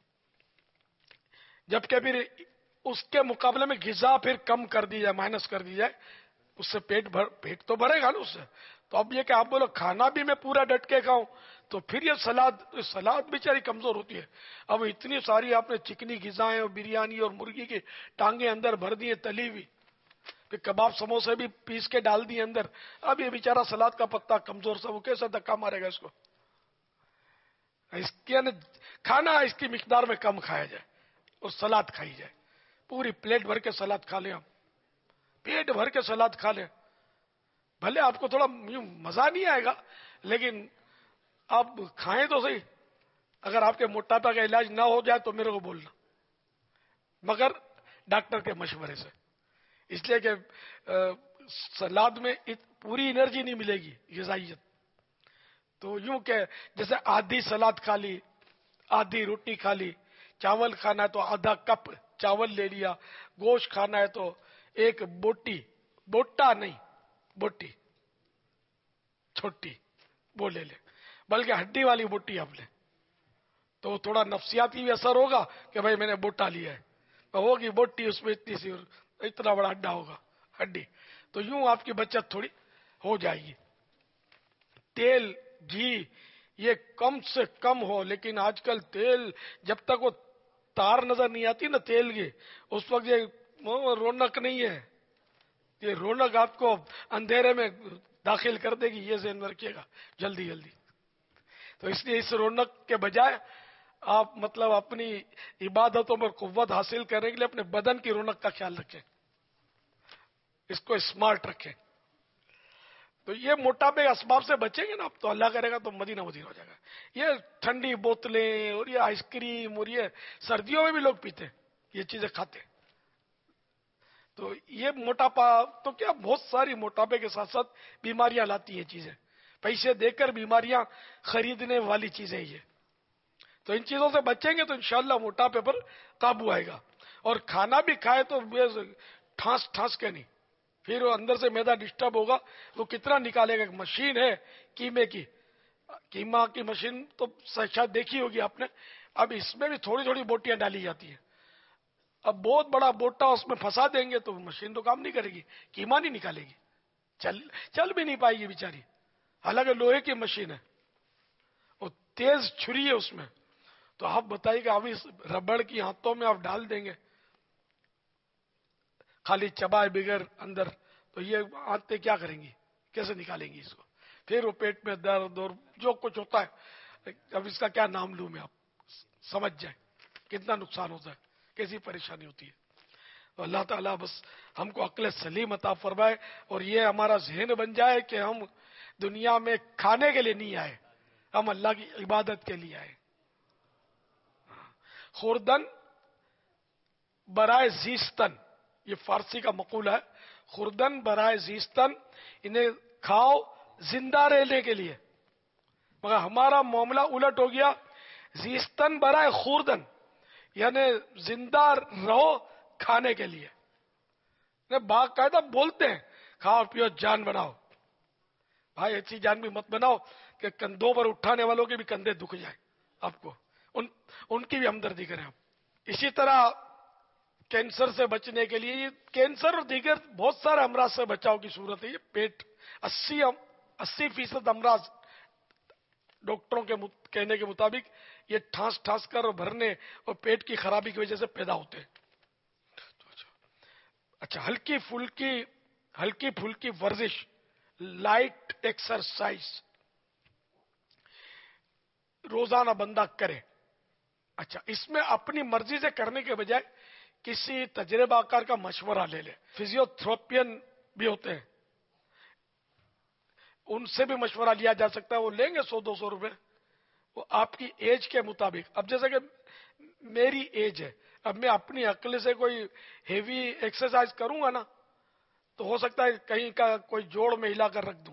جبکہ پھر اس کے مقابلے میں غذا پھر کم کر دی جائے، مائنس کر دی جائے، اس سے پیٹ تو بھرے گا نا اس سے. تو اب یہ کہ آپ بولو کھانا بھی میں پورا ڈٹ کے کھاؤں تو پھر یہ سلاد بیچاری کمزور ہوتی ہے. اب اتنی ساری آپ نے چکنی غذائیں اور بریانی اور مرغی کی ٹانگیں اندر بھر دی ہیں تلی ہوئی، پھر کباب سموسے بھی پیس کے ڈال دیے اندر. اب یہ بیچارہ سلاد کا پتا کمزور سا، وہ کیسا دھکا مارے گا اس کو. اس کے کھانا اس کی مقدار میں کم کھایا جائے اور سلاد کھائی جائے. پوری پلیٹ بھر کے سلاد کھا لیں، ہم پیٹ بھر کے سلاد کھا لیں. بھلے آپ کو تھوڑا مزہ نہیں آئے گا لیکن آپ کھائیں تو صحیح. اگر آپ کے موٹاپا کا علاج نہ ہو جائے تو میرے کو بولنا، مگر ڈاکٹر کے مشورے سے. اس لیے کہ سلاد میں پوری انرجی نہیں ملے گی، غذائیت. تو یوں کہ جیسے آدھی سلاد کھا لی، آدھی روٹی کھا لی، چاول کھانا ہے تو آدھا کپ چاول لے لیا، گوشت کھانا ہے تو ایک بوٹی، بوٹا نہیں بوٹی چھوٹی وہ لے لیں، بلکہ ہڈی والی بوٹی آپ لیں تو تھوڑا نفسیاتی بھی اثر ہوگا کہ بھائی میں نے بوٹا لیا ہے. ہوگی بوٹی، اس میں اتنی سی اتنا بڑا ہڈا ہوگا، ہڈی. تو یوں آپ کی بچت تھوڑی ہو جائے گی. تیل، گھی یہ کم سے کم ہو، لیکن آج کل تیل جب تک وہ تار نظر نہیں آتی نا تیل کی، اس وقت یہ رونق نہیں ہے، یہ رونق آپ کو اندھیرے میں داخل کر دے گی، یہ ذہن میں رکھیے گا جلدی جلدی۔ تو اس لیے اس رونق کے بجائے آپ مطلب اپنی عبادتوں میں قوت حاصل کرنے کے لیے اپنے بدن کی رونق کا خیال رکھیں، اس کو اسمارٹ رکھیں۔ تو یہ موٹاپے کے اسباب سے بچیں گے نا آپ، تو اللہ کرے گا تو مدینہ مدینہ ہو جائے گا۔ یہ ٹھنڈی بوتلیں اور یہ آئس کریم اور یہ سردیوں میں بھی لوگ پیتے ہیں، یہ چیزیں کھاتے ہیں، تو یہ موٹاپا تو کیا بہت ساری موٹاپے کے ساتھ ساتھ بیماریاں لاتی ہیں چیزیں، پیسے دے کر بیماریاں خریدنے والی چیزیں یہ۔ تو ان چیزوں سے بچیں گے تو انشاءاللہ موٹاپے پر قابو آئے گا۔ اور کھانا بھی کھائے تو ٹھانس ٹھانس کے نہیں، پھر وہ اندر سے میدا ڈسٹرب ہوگا، وہ کتنا نکالے گا۔ ایک مشین ہے کیمے کی، کیما کی مشین تو شاید دیکھی ہوگی آپ نے، اب اس میں بھی تھوڑی تھوڑی بوٹیاں ڈالی جاتی ہیں، اب بہت بڑا بوٹا اس میں پھنسا دیں گے تو مشین تو کام نہیں کرے گی، کیما نہیں نکالے گی، چل بھی نہیں پائے گی بیچاری، حالانکہ لوہے کی مشین ہے، اور تیز چھری ہے اس میں۔ تو آپ بتائیے کہ اب اس ربڑ کی ہاتھوں میں آپ ڈال دیں گے خالی چبائے بغیر اندر، تو یہ آنتیں کیا کریں گی، کیسے نکالیں گی اس کو؟ پھر وہ پیٹ میں درد اور جو کچھ ہوتا ہے، اب اس کا کیا نام لوں میں، آپ سمجھ جائیں کتنا نقصان ہوتا ہے، کیسی پریشانی ہوتی ہے۔ تو اللہ تعالیٰ بس ہم کو عقل سلیم عطا فرمائے، اور یہ ہمارا ذہن بن جائے کہ ہم دنیا میں کھانے کے لیے نہیں آئے، ہم اللہ کی عبادت کے لیے آئے۔ خوردن برائے زیستن، یہ فارسی کا مقولہ ہے، خوردن برائے زیستن، انہیں کھاؤ زندہ رہنے کے لیے، مگر ہمارا معاملہ الٹ ہو گیا، زیستن برائے خوردن، یعنی زندہ رہو کھانے کے لیے۔ باقاعدہ بولتے ہیں کھاؤ پیو جان بناؤ، بھائی ایسی جان بھی مت بناؤ کہ کندھوں پر اٹھانے والوں کے بھی کندھے دکھ جائیں، آپ کو ان کی بھی ہمدردی کریں آپ۔ اسی طرح کینسر سے بچنے کے لیے، یہ کینسر اور دیگر بہت سارے امراض سے بچاؤ کی صورت ہے۔ یہ پیٹ 80% امراض ڈاکٹروں کے کہنے کے مطابق یہ ٹھانس ٹھانس کر اور بھرنے اور پیٹ کی خرابی کی وجہ سے پیدا ہوتے ہیں۔ اچھا، ہلکی پھلکی ورزش، لائٹ ایکسرسائز روزانہ بندہ کرے۔ اچھا، اس میں اپنی مرضی سے کرنے کے بجائے کسی تجربہ کار کا مشورہ لے لے۔ فزیو تھراپین بھی ہوتے ہیں، ان سے بھی مشورہ لیا جا سکتا ہے، وہ لیں گے 100-200 روپے، وہ آپ کی ایج کے مطابق۔ اب جیسے کہ میری ایج ہے، اب میں اپنی عقل سے کوئی ہیوی ایکسرسائز کروں گا نا تو ہو سکتا ہے کہیں کا کوئی جوڑ میں ہلا کر رکھ دوں،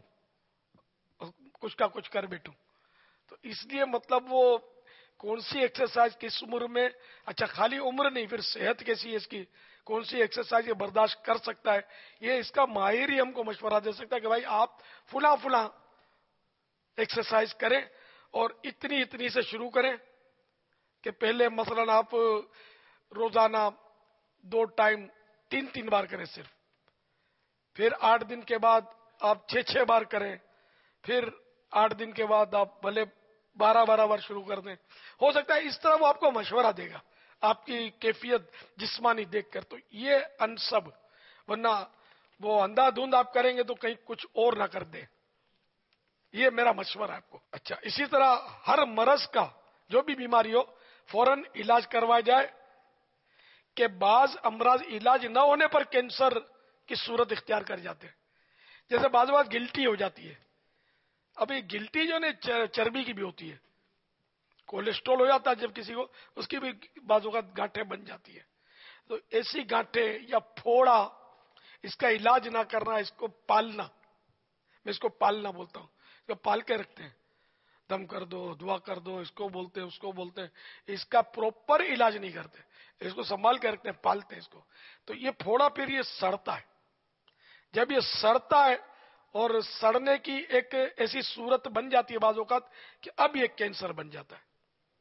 کچھ کا کچھ کر بیٹھوں۔ تو اس لیے مطلب وہ کون سی ایکسرسائز کس عمر میں، اچھا خالی عمر نہیں، پھر صحت کیسی ہے اس کی، کون سی ایکسرسائز یہ برداشت کر سکتا ہے، یہ اس کا ماہر ہی ہم کو مشورہ دے سکتا ہے کہ بھائی آپ فلاں ایکسرسائز کریں، اور اتنی سے شروع کریں کہ پہلے مثلا آپ روزانہ 2 ٹائم 3 بار کریں صرف، پھر 8 دن کے بعد آپ 6 بار کریں، پھر 8 دن کے بعد آپ بھلے 12 بار شروع کر دیں۔ ہو سکتا ہے اس طرح وہ آپ کو مشورہ دے گا آپ کی کیفیت جسمانی دیکھ کر، تو یہ انسب، ورنہ وہ اندھا دھند آپ کریں گے تو کہیں کچھ اور نہ کر دیں، یہ میرا مشورہ ہے آپ کو۔ اچھا، اسی طرح ہر مرض کا جو بھی بیماری ہو فوراً علاج کروایا جائے، کہ بعض امراض علاج نہ ہونے پر کینسر کی صورت اختیار کر جاتے ہیں، جیسے بعض گلٹی ہو جاتی ہے۔ اب یہ گلٹی جو ہے چربی کی بھی ہوتی ہے، کولیسٹرول ہو جاتا ہے جب کسی کو، اس کی بھی بعض اوقات گانٹھیں بن جاتی ہے۔ تو ایسی گانٹھیں یا پھوڑا، اس کا علاج نہ کرنا، اس کو پالنا، میں اس کو پالنا بولتا ہوں، اس کو پال کے رکھتے ہیں، دم کر دو، دعا کر دو، اس کو بولتے ہیں اس کو بولتے ہیں، اس کا پروپر علاج نہیں کرتے، اس کو سنبھال کے رکھتے ہیں، پالتے ہیں اس کو۔ تو یہ پھوڑا پھر یہ سڑتا ہے، جب یہ سڑتا ہے اور سڑنے کی ایک ایسی صورت بن جاتی ہے بعض اوقات کہ اب یہ کینسر بن جاتا ہے،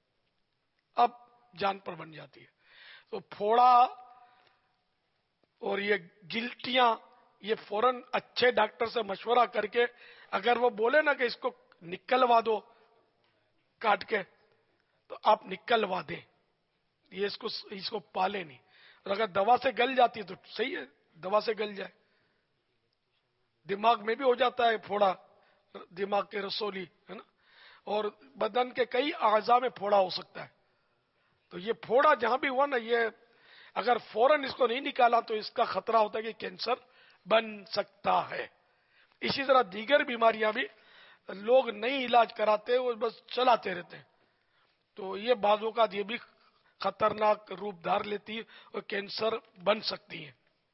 اب جان پر بن جاتی ہے۔ تو پھوڑا اور یہ گلٹیاں، یہ فوراً اچھے ڈاکٹر سے مشورہ کر کے، اگر وہ بولے نا کہ اس کو نکلوا دو کاٹ کے، تو آپ نکلوا دیں، یہ اس کو پالے نہیں. اور اگر دوا سے گل جاتی ہے تو صحیح ہے، دوا سے گل جائے. دماغ میں بھی ہو جاتا ہے پھوڑا، دماغ کے رسولی ہے نا، اور بدن کے کئی اعضاء میں پھوڑا ہو سکتا ہے. تو یہ پھوڑا جہاں بھی ہوا نا، یہ اگر فوراً اس کو نہیں نکالا تو اس کا خطرہ ہوتا ہے کہ کینسر بن سکتا ہے. اسی طرح دیگر بیماریاں بھی لوگ نہیں علاج کراتے، وہ بس چلاتے رہتے ہیں. تو یہ بعض اوقات یہ بھی خطرناک روپ دھار لیتی ہے اور کینسر بن سکتی ہے.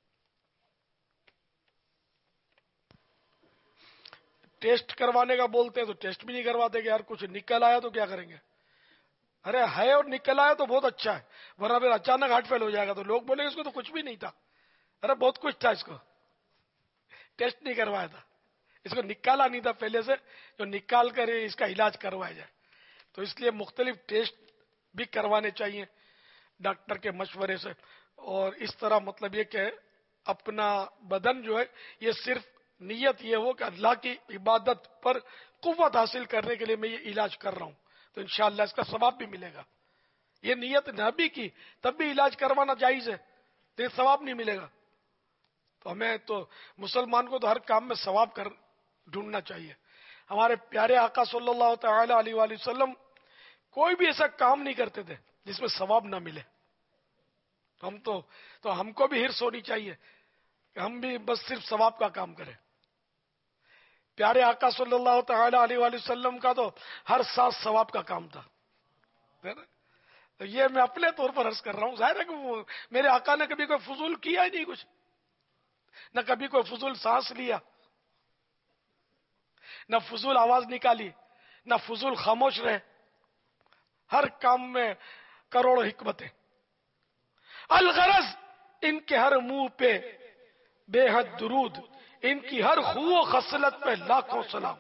ٹیسٹ کروانے کا بولتے ہیں تو ٹیسٹ بھی نہیں کرواتے کہ یار کچھ نکل آیا تو کیا کریں گے. ارے ہے اور نکل آیا تو بہت اچھا ہے، ورنہ پھر اچانک ہارٹ فیل ہو جائے گا تو لوگ بولیں گے اس کو تو کچھ بھی نہیں تھا. ارے بہت کچھ تھا، اس کو ٹیسٹ نہیں کروایا تھا، اس کو نکالا نہیں تھا پہلے سے، جو نکال کر اس کا علاج کروایا جائے. تو اس لیے مختلف ٹیسٹ بھی کروانے چاہیے ڈاکٹر کے مشورے سے. اور اس طرح مطلب یہ کہ اپنا بدن جو ہے یہ صرف نیت یہ ہو کہ اللہ کی عبادت پر قوت حاصل کرنے کے لیے میں یہ علاج کر رہا ہوں، تو انشاءاللہ اس کا ثواب بھی ملے گا. یہ نیت نہ بھی کی تب بھی علاج کروانا جائز ہے، تو یہ ثواب نہیں ملے گا. تو ہمیں تو مسلمان کو تو ہر کام میں ثواب کر ڈھونڈنا چاہیے. ہمارے پیارے آقا صلی اللہ تعالی علیہ وآلہ وسلم کوئی بھی ایسا کام نہیں کرتے تھے جس میں ثواب نہ ملے. ہم کو بھی ہرس ہونی چاہیے کہ ہم بھی بس صرف ثواب کا کام کریں. پیارے آقا صلی اللہ تعالی علیہ وآلہ وسلم کا تو ہر سانس ثواب کا کام تھا. تو یہ میں اپنے طور پر عرض کر رہا ہوں. ظاہر ہے کہ میرے آقا نے کبھی کوئی فضول کیا ہی نہیں کچھ، نہ کبھی کوئی فضول سانس لیا، نہ فضول آواز نکالی، نہ فضول خاموش رہے. ہر کام میں کروڑوں حکمتیں. الغرض ان کے ہر منہ پہ بے حد درود، ان کی ہر خو و خصلت پہ لاکھوں سلام.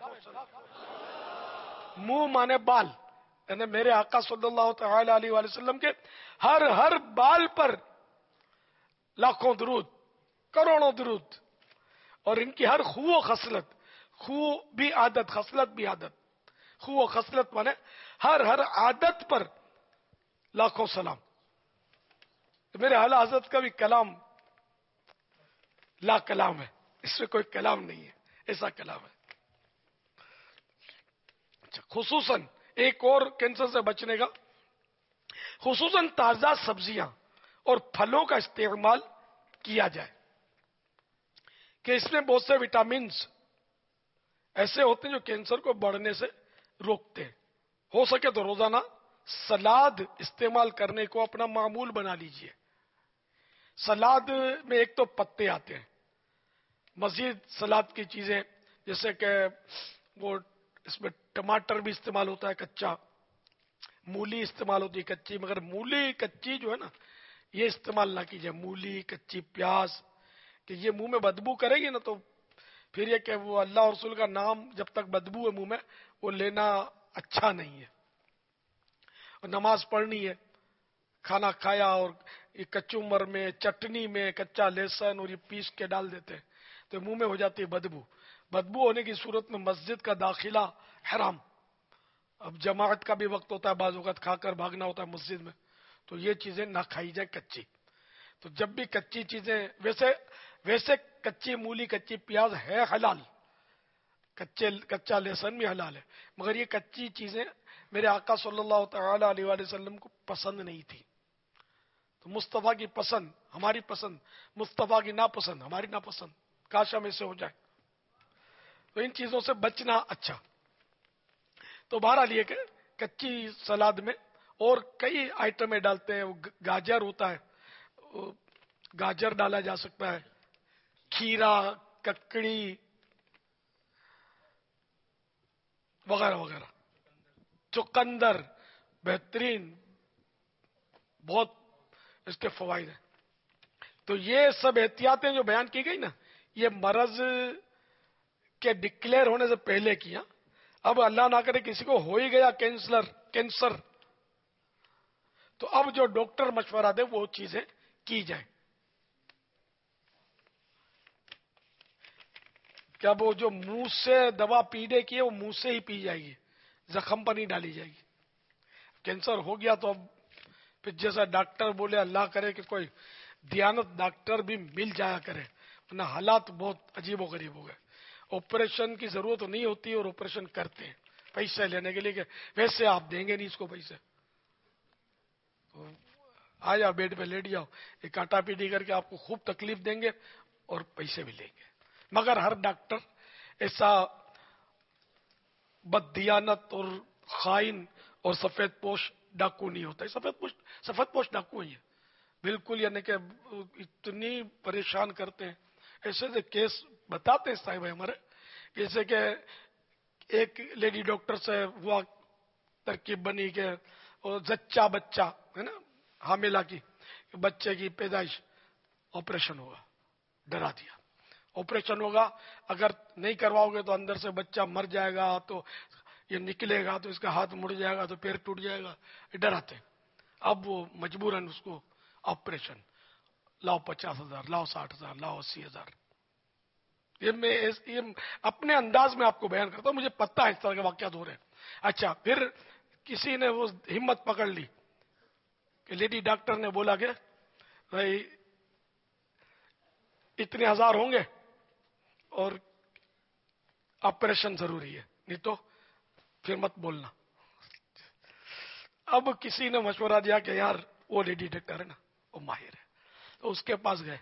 منہ مانے بال، یعنی میرے آقا صلی اللہ تعالی علیہ وآلہ وسلم کے ہر بال پر لاکھوں درود، کروڑوں درود. اور ان کی ہر خو و خصلت، خو بھی عادت، خصلت بھی عادت، خو و خصلت مانے ہر عادت پر لاکھوں سلام. میرے اعلی حضرت کا بھی کلام لا کلام ہے، اس میں کوئی کلام نہیں ہے، ایسا کلام ہے. اچھا، خصوصاً ایک اور کینسر سے بچنے کا، خصوصاً تازہ سبزیاں اور پھلوں کا استعمال کیا جائے کہ اس میں بہت سے وٹامنز ایسے ہوتے ہیں جو کینسر کو بڑھنے سے روکتے ہیں. ہو سکے تو روزانہ سلاد استعمال کرنے کو اپنا معمول بنا لیجئے. سلاد میں ایک تو پتے آتے ہیں، مزید سلاد کی چیزیں جیسے کہ وہ اس میں ٹماٹر بھی استعمال ہوتا ہے کچا، مولی استعمال ہوتی ہے کچی، مگر مولی کچی جو ہے نا یہ استعمال نہ کیجیے. مولی، کچی پیاز، کہ یہ منہ میں بدبو کرے گی نا تو پھر یہ کہ وہ اللہ اور رسول کا نام جب تک بدبو ہے منہ میں وہ لینا اچھا نہیں ہے. اور نماز پڑھنی ہے، کھانا کھایا اور یہ کچمبر میں، چٹنی میں کچا لہسن اور یہ پیس کے ڈال دیتے ہیں تو منہ میں ہو جاتی ہے بدبو. بدبو ہونے کی صورت میں مسجد کا داخلہ حرام. اب جماعت کا بھی وقت ہوتا ہے، بعض اوقات کھا کر بھاگنا ہوتا ہے مسجد میں، تو یہ چیزیں نہ کھائی جائے کچی. تو جب بھی کچی چیزیں، ویسے کچی مولی، کچی پیاز ہے حلال، کچا لہسن بھی حلال ہے، مگر یہ کچی چیزیں میرے آقا صلی اللہ تعالی علیہ وآلہ وسلم کو پسند نہیں تھی. تو مصطفیٰ کی پسند ہماری پسند، مصطفیٰ کی ناپسند ہماری ناپسند، کاش ہم ایسے ہو جائے. تو ان چیزوں سے بچنا اچھا. تو بہرحال یہ کہ کچی سلاد میں اور کئی آئٹمیں ڈالتے ہیں. گاجر ہوتا ہے، گاجر ڈالا جا سکتا ہے، کھیرا، ککڑی وغیرہ وغیرہ، چقندر، بہترین، بہت اس کے فوائد ہیں. تو یہ سب احتیاطیں جو بیان کی گئی نا، یہ مرض کے ڈکلیئر ہونے سے پہلے کیا. اب اللہ نہ کرے کسی کو ہو ہی گیا کینسر، تو اب جو ڈاکٹر مشورہ دے وہ چیزیں کی جائیں. کیا وہ جو منہ سے دوا پینے کی ہے وہ منہ سے ہی پی جائے گی، زخم پر نہیں ڈالی جائے گی. کینسر ہو گیا تو اب پھر جیسا ڈاکٹر بولے اللہ کرے کہ کوئی دیانت ڈاکٹر بھی مل جایا کرے، ورنہ حالات بہت عجیب و غریب ہو گئے. آپریشن کی ضرورت نہیں ہوتی اور آپریشن کرتے ہیں پیسے لینے کے لیے کہ ویسے آپ دیں گے نہیں اس کو پیسے. آ جاؤ بیڈ پہ لیٹ جاؤ، ایک کاٹا پیٹی کر کے آپ کو خوب تکلیف دیں گے اور پیسے بھی لیں گے. مگر ہر ڈاکٹر ایسا بددیانت اور خائن اور سفید پوش ڈاکو نہیں ہوتا ہے. سفید پوش ڈاکو ہی ہے بالکل، یعنی کہ اتنی پریشان کرتے ہیں. ایسے کیس بتاتے ہیں صاحب ہمارے، جیسے کہ ایک لیڈی ڈاکٹر سے ہوا ترکیب بنی کہ زچہ بچہ ہے نا حاملہ کی بچے کی پیدائش، آپریشن ہوگا، ڈرا دیا آپریشن ہوگا، اگر نہیں کرواؤ گے تو اندر سے بچہ مر جائے گا، تو یہ نکلے گا تو اس کا ہاتھ مڑ جائے گا تو پیر ٹوٹ جائے گا، ڈراتے. اب وہ مجبوراً اس کو آپریشن، لاؤ 50,000، لاؤ 60,000، لاؤ 80,000. یہ اپنے انداز میں آپ کو بیان کرتا ہوں، مجھے پتہ ہے اس طرح کے واقعات ہو رہے ہیں. اچھا، پھر کسی نے وہ ہمت پکڑ لی کہ لیڈی ڈاکٹر نے بولا کہ بھائی اتنے ہزار ہوں گے اور آپریشن ضروری ہے، نہیں تو پھر مت بولنا. اب کسی نے مشورہ دیا کہ یار وہ لیڈی ڈاکٹر ہے نا وہ ماہر ہے، تو اس کے پاس گئے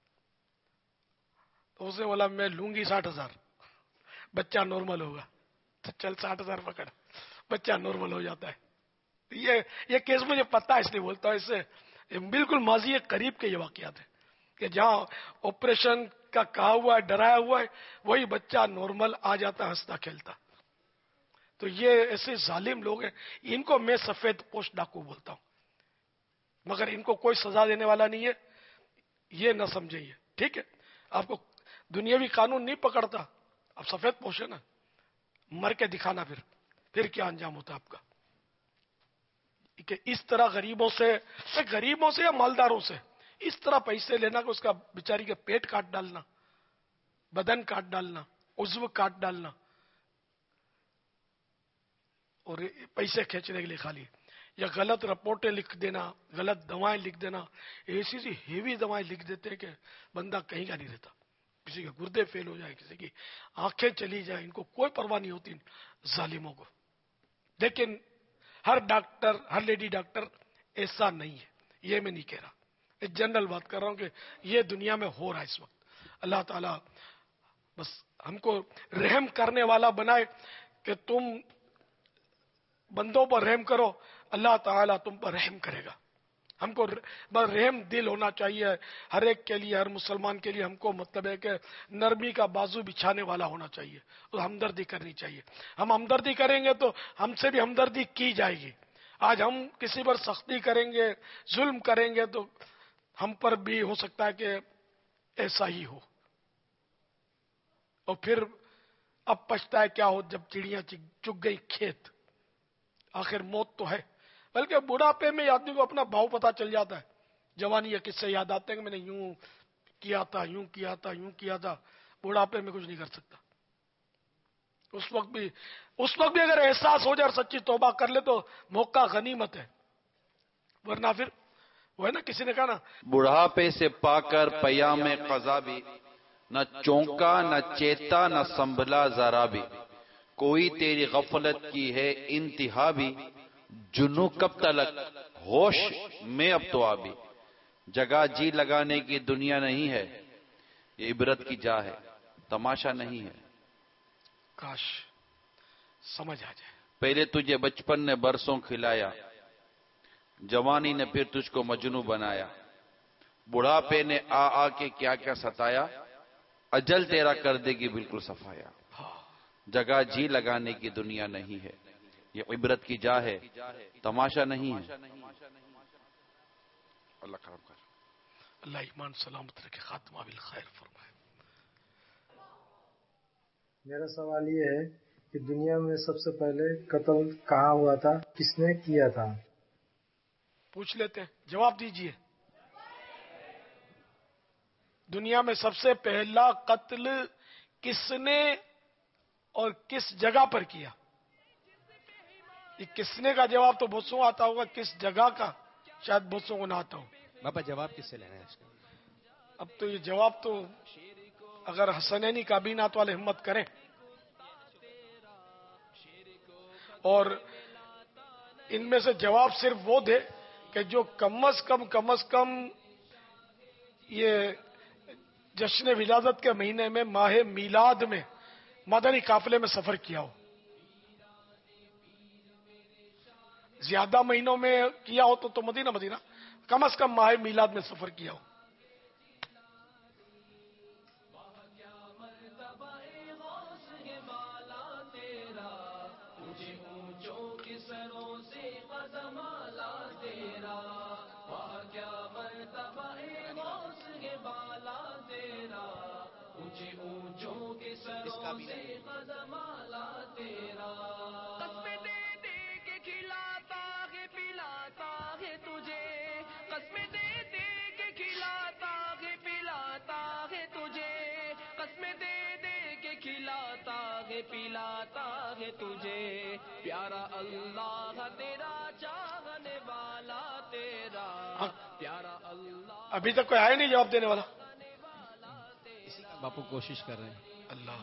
تو اسے بولا میں لوں گی 60,000، بچہ نارمل ہوگا. تو چل 60,000 پکڑ، بچہ نارمل ہو جاتا ہے. یہ کیس مجھے پتا ہے اس لیے بولتا ہوں، اس سے بالکل ماضی قریب کے یہ واقعات ہیں کہ جہاں آپریشن کا کہا ہوا ہے، ڈرایا ہوا ہے، وہی بچہ نارمل آ جاتا ہنستا کھیلتا. تو یہ ایسے ظالم لوگ ہیں، ان کو میں سفید پوش ڈاکو بولتا ہوں، مگر ان کو کوئی سزا دینے والا نہیں ہے، یہ نہ سمجھیں. ٹھیک ہے، آپ کو دنیاوی قانون نہیں پکڑتا، اب سفید پوش ہے نا، مر کے دکھانا پھر کیا انجام ہوتا آپ کا. کہ اس طرح غریبوں سے یا مالداروں سے اس طرح پیسے لینا کہ اس کا بیچاری کے پیٹ کاٹ ڈالنا، بدن کاٹ ڈالنا، عضو کاٹ ڈالنا، اور پیسے کھینچنے کے لیے خالی، یا غلط رپورٹیں لکھ دینا، غلط دوائیں لکھ دینا. ایسی سی ہیوی دوائیں لکھ دیتے ہیں کہ بندہ کہیں کا نہیں رہتا، کسی کے گردے فیل ہو جائے، کسی کی آنکھیں چلی جائیں، ان کو کوئی پرواہ نہیں ہوتی ان ظالموں کو. لیکن ہر ڈاکٹر، ہر لیڈی ڈاکٹر ایسا نہیں ہے، یہ میں نہیں کہہ رہا، ایک جنرل بات کر رہا ہوں کہ یہ دنیا میں ہو رہا ہے اس وقت. اللہ تعالیٰ بس ہم کو رحم کرنے والا بنائے کہ تم بندوں پر رحم کرو، اللہ تعالیٰ تم پر رحم کرے گا. ہم کو بس رحم دل ہونا چاہیے ہر ایک کے لیے، ہر مسلمان کے لیے. ہم کو مطلب ہے کہ نرمی کا بازو بچھانے والا ہونا چاہیے اور ہمدردی کرنی چاہیے. ہم ہمدردی کریں گے تو ہم سے بھی ہمدردی کی جائے گی. آج ہم کسی پر سختی کریں گے، ظلم کریں گے، تو ہم پر بھی ہو سکتا ہے کہ ایسا ہی ہو. اور پھر اب پچھتا ہے کیا ہو جب چڑیاں چگ گئی کھیت. آخر موت تو ہے، بلکہ بڑھاپے میں آدمی کو اپنا بھاؤ پتا چل جاتا ہے. جوانی یہ قصے یاد آتے ہیں کہ میں نے یوں کیا تھا، یوں کیا تھا، یوں کیا تھا. بڑھاپے میں کچھ نہیں کر سکتا. اس وقت بھی اگر احساس ہو جائے اور سچی توبہ کر لے تو موقع غنیمت ہے، ورنہ پھر وہ ہے نا، کسی نے کہا نا، بڑھاپے سے پا کر پیام قضا بھی، نہ چونکا نہ چیتا نہ سنبھلا ذرا بھی، کوئی تیری غفلت کی ہے انتہا بھی، جنو کب تلک ہوش میں اب تو آبی، جگہ جی لگانے کی دنیا نہیں ہے، یہ عبرت کی جا ہے، تماشا نہیں ہے. کاش سمجھ آ جائے. پہلے تجھے بچپن نے برسوں کھلایا، جوانی نے پھر تجھ کو مجنوں بنایا، بڑھاپے نے آ کے کیا کیا ستایا، اجل تیرا کر دے گی بالکل صفایا، جگہ جی لگانے کی دنیا نہیں ہے، یہ عبرت کی جا ہے، تماشا نہیں ہے. اللہ کرم کر. اللہ ایمان سلامت رکھے، خاتمہ بالخیر فرمائے. میرا سوال یہ ہے کہ دنیا میں سب سے پہلے قتل کہاں ہوا تھا، کس نے کیا تھا؟ پوچھ لیتے ہیں، جواب دیجئے. دنیا میں سب سے پہلا قتل کس نے اور کس جگہ پر کیا؟ یہ کس نے کا جواب تو بہت سو آتا ہوگا، کس جگہ کا شاید بہت سو کو نہ آتا ہو. باپا جواب کس سے لینا ہے اس کا؟ اب تو یہ جواب تو اگر حسنینی کابینات والے ہمت کریں اور ان میں سے جواب صرف وہ دے کہ جو کم از کم یہ جشن ولادت کے مہینے میں ماہ میلاد میں مدنی قافلے میں سفر کیا ہو. زیادہ مہینوں میں کیا ہو تو مدینہ کم از کم ماہ میلاد میں سفر کیا ہو. پلاتا ہے تجھے پیارا اللہ تیرا چاہنے والا تیرا پیارا اللہ. ابھی تک کوئی آیا نہیں جواب دینے والا. باپو کوشش کر رہے ہیں. اللہ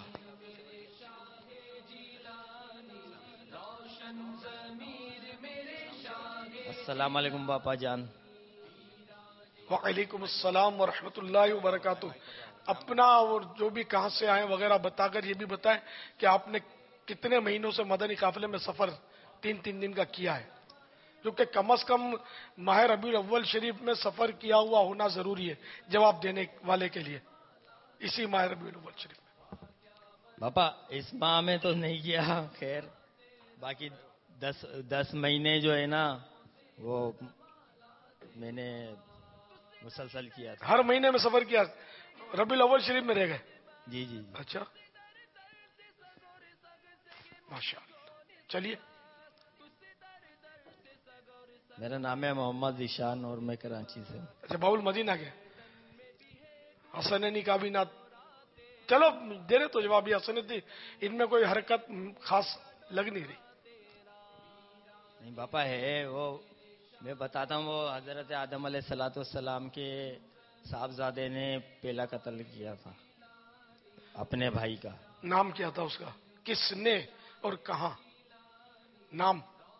السلام علیکم باپا جان. وعلیکم السلام ورحمۃ اللہ وبرکاتہ. اپنا اور جو بھی کہاں سے آئے وغیرہ بتا کر یہ بھی بتائیں کہ آپ نے کتنے مہینوں سے مدنی قافلے میں سفر 3 دن کا کیا ہے، جو کہ کم از کم ماہ ربیع الاول شریف میں سفر کیا ہوا ہونا ضروری ہے جواب دینے والے کے لیے. اسی ماہ ربیع الاول شریف میں باپا اس ماہ میں تو نہیں کیا، خیر باقی 10 مہینے جو ہے نا وہ میں نے مسلسل کیا تھا. ہر مہینے میں سفر کیا، ربیع الاول شریف میں رہ گئے. جی جی. اچھا ماشاء اللہ. چلیے میرا نام ہے محمد ذیشان اور میں کراچی سے ہوں. اچھا باول مدینہ کے حسنینی کابینات. چلو دے رہے تو جواب یہ حسنت تھی، ان میں کوئی حرکت خاص لگ نہیں رہی. نہیں باپا ہے وہ میں بتاتا ہوں، وہ حضرت آدم علیہ الصلوۃ والسلام کے صاحبزادے نے پہلا قتل کیا تھا اپنے بھائی کا. نام کیا تھا اس کا؟ کس نے اور کہاں؟ نام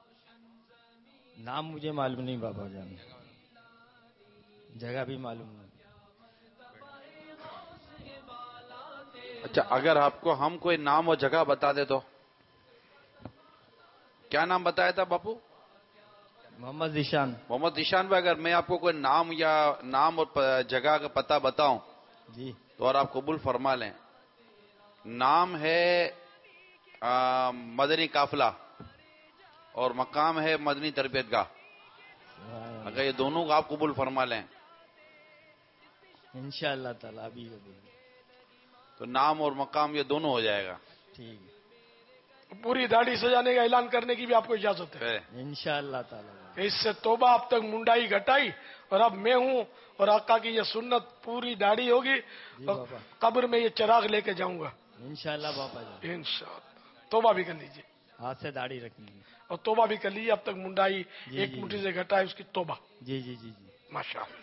مجھے معلوم نہیں بابا جان، جگہ بھی معلوم نہیں. اچھا اگر آپ کو ہم کوئی نام اور جگہ بتا دے تو کیا نام بتایا تھا باپو؟ محمد ذیشان. محمد ذیشان بھائی، اگر میں آپ کو کوئی نام یا نام اور جگہ کا پتہ بتاؤں جی تو اور آپ قبول فرما لیں. نام ہے مدنی قافلہ اور مقام ہے مدنی تربیت گاہ. اگر یہ دونوں کو آپ قبول فرما لیں انشاءاللہ تعالی ابھی قبول. تو نام اور مقام یہ دونوں ہو جائے گا. ٹھیک ہے. پوری داڑھی سجانے کا اعلان کرنے کی بھی آپ کو اجازت ہے انشاءاللہ تعالی. اس سے توبہ اب تک منڈائی گھٹائی اور اب میں ہوں اور آقا کی یہ سنت پوری داڑھی ہوگی اور قبر میں یہ چراغ لے کے جاؤں گا انشاءاللہ باپا جان. انشاءاللہ. توبہ بھی کر لیجیے، ہاتھ سے داڑھی رکھنی ہے اور توبہ بھی کر لیجیے. اب تک منڈائی ایک مٹھی سے گھٹائے اس کی توبہ. جی جی جی جی. ماشاء اللہ.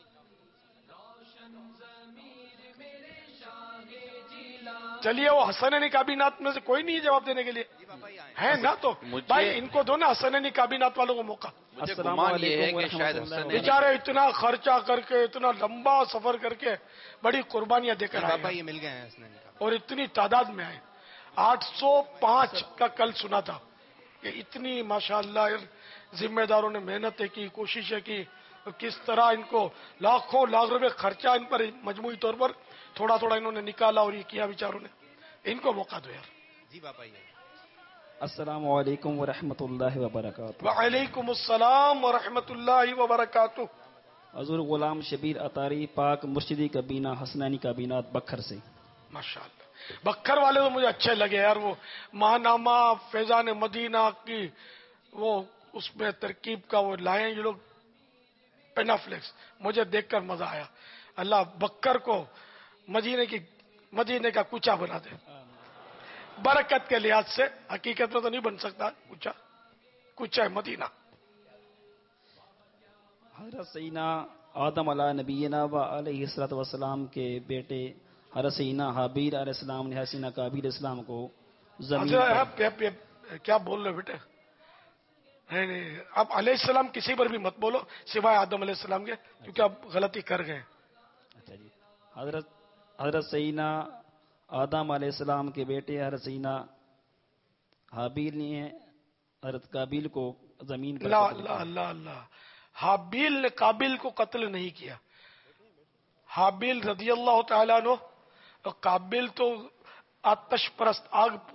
چلیے وہ حسنینی کابینات میں سے کوئی نہیں ہے جواب دینے کے لیے ہے نا؟ تو بھائی ان کو دو نا حسنینی کابینات والوں کو موقع. مجھے گمان یہ ہے کہ شاید بیچارے اتنا خرچہ کر کے اتنا لمبا سفر کر کے بڑی قربانیاں دے کر باپا آئے یہ مل گئے ہیں حسنینی کا. اور اتنی تعداد میں آئے. 805 کا کل سنا تھا کہ اتنی ماشاءاللہ ذمہ داروں نے محنتیں کی، کوششیں کی، کس طرح ان کو لاکھوں لاکھ روپے خرچہ ان پر مجموعی طور پر تھوڑا تھوڑا انہوں نے نکالا اور یہ کیا بیچاروں نے. ان کو موقع دو یار. جی باپا یہ. السلام علیکم ورحمۃ اللہ وبرکاتہ. وعلیکم السلام ورحمۃ اللہ وبرکاتہ. حضور غلام شبیر اطاری پاک مرشدی کابینہ حسنینی کابینات بکھر سے. ماشاءاللہ. بکھر والے تو مجھے اچھے لگے یار. وہ ماہنامہ فیضان مدینہ کی وہ اس میں ترکیب کا وہ لائے یہ لوگ پینافلیکس، مجھے دیکھ کر مزہ آیا. اللہ بکر کو مدینے کا کوچا بنا دے برکت کے لحاظ سے. حقیقت میں تو نہیں بن سکتا کوچا ہے مدینہ. حضرت سیدنا آدم علیہ نبینا و علیہ الصلوۃ والسلام کے بیٹے حضرت سیدنا حابیل علیہ السلام نے سیدنا قابیل علیہ السلام کو زمین پر کیا بول رہے بیٹے؟ نہیں اب علیہ السلام کسی پر بھی مت بولو سوائے آدم علیہ السلام کے، کیونکہ آپ غلطی کر گئے. اچھا جی. حضرت سیدنا آدم علیہ السلام کے بیٹے حضرت سیدنا حابیل نے حضرت قابیل کو زمین پر اللہ حابیل نے قابیل کو قتل نہیں کیا. حابیل رضی اللہ تعالیٰ عنہ، قابیل تو آتش پرست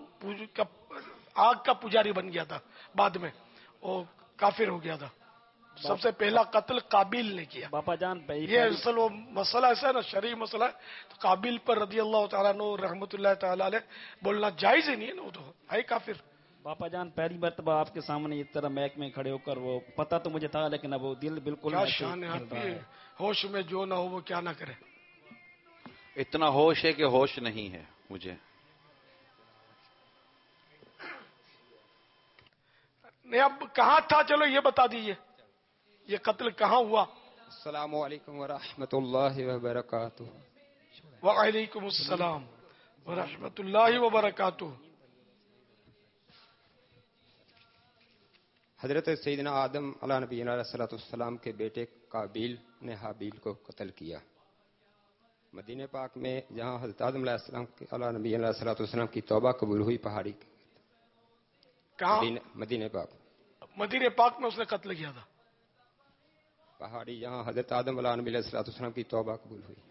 آگ کا پجاری بن گیا تھا، بعد میں وہ کافر ہو گیا تھا. سب سے پہلا قتل قابیل نے کیا. باپا جان یہ اصل وہ مسئلہ ایسا ہے نا، شرعی مسئلہ ہے. تو قابیل پر رضی اللہ تعالیٰ عنہ رحمۃ اللہ تعالیٰ علیہ بولنا جائز ہی نہیں ہے نا، وہ تو ہے کافر. باپا جان پہلی مرتبہ آپ کے سامنے اس طرح میک میں کھڑے ہو کر، وہ پتہ تو مجھے تھا لیکن اب وہ دل بالکل کیا شان ہے آپ کی، ہوش میں جو نہ ہو وہ کیا نہ کرے. اتنا ہوش ہے کہ ہوش نہیں ہے مجھے. نہیں اب کہاں تھا، چلو یہ بتا دیجئے یہ قتل کہاں ہوا. السلام علیکم ورحمۃ اللہ وبرکاتہ. وعلیکم السلام ورحمۃ اللہ وبرکاتہ. حضرت سیدنا آدم علیہ نبی علیہ الصلوۃ والسلام کے بیٹے قابیل نے حابیل کو قتل کیا. مدینہ پاک میں جہاں حضرت آدم علیہ السلام علیہ نبی علیہ الصلوۃ والسلام کی توبہ قبول ہوئی، پہاڑی کہاں؟ مدینہ پاک. مدینہ پاک میں اس نے قتل کیا تھا. پہاڑی جہاں حضرت آدم علیہ نبی علیہ الصلوۃ والسلام کی توبہ قبول ہوئی.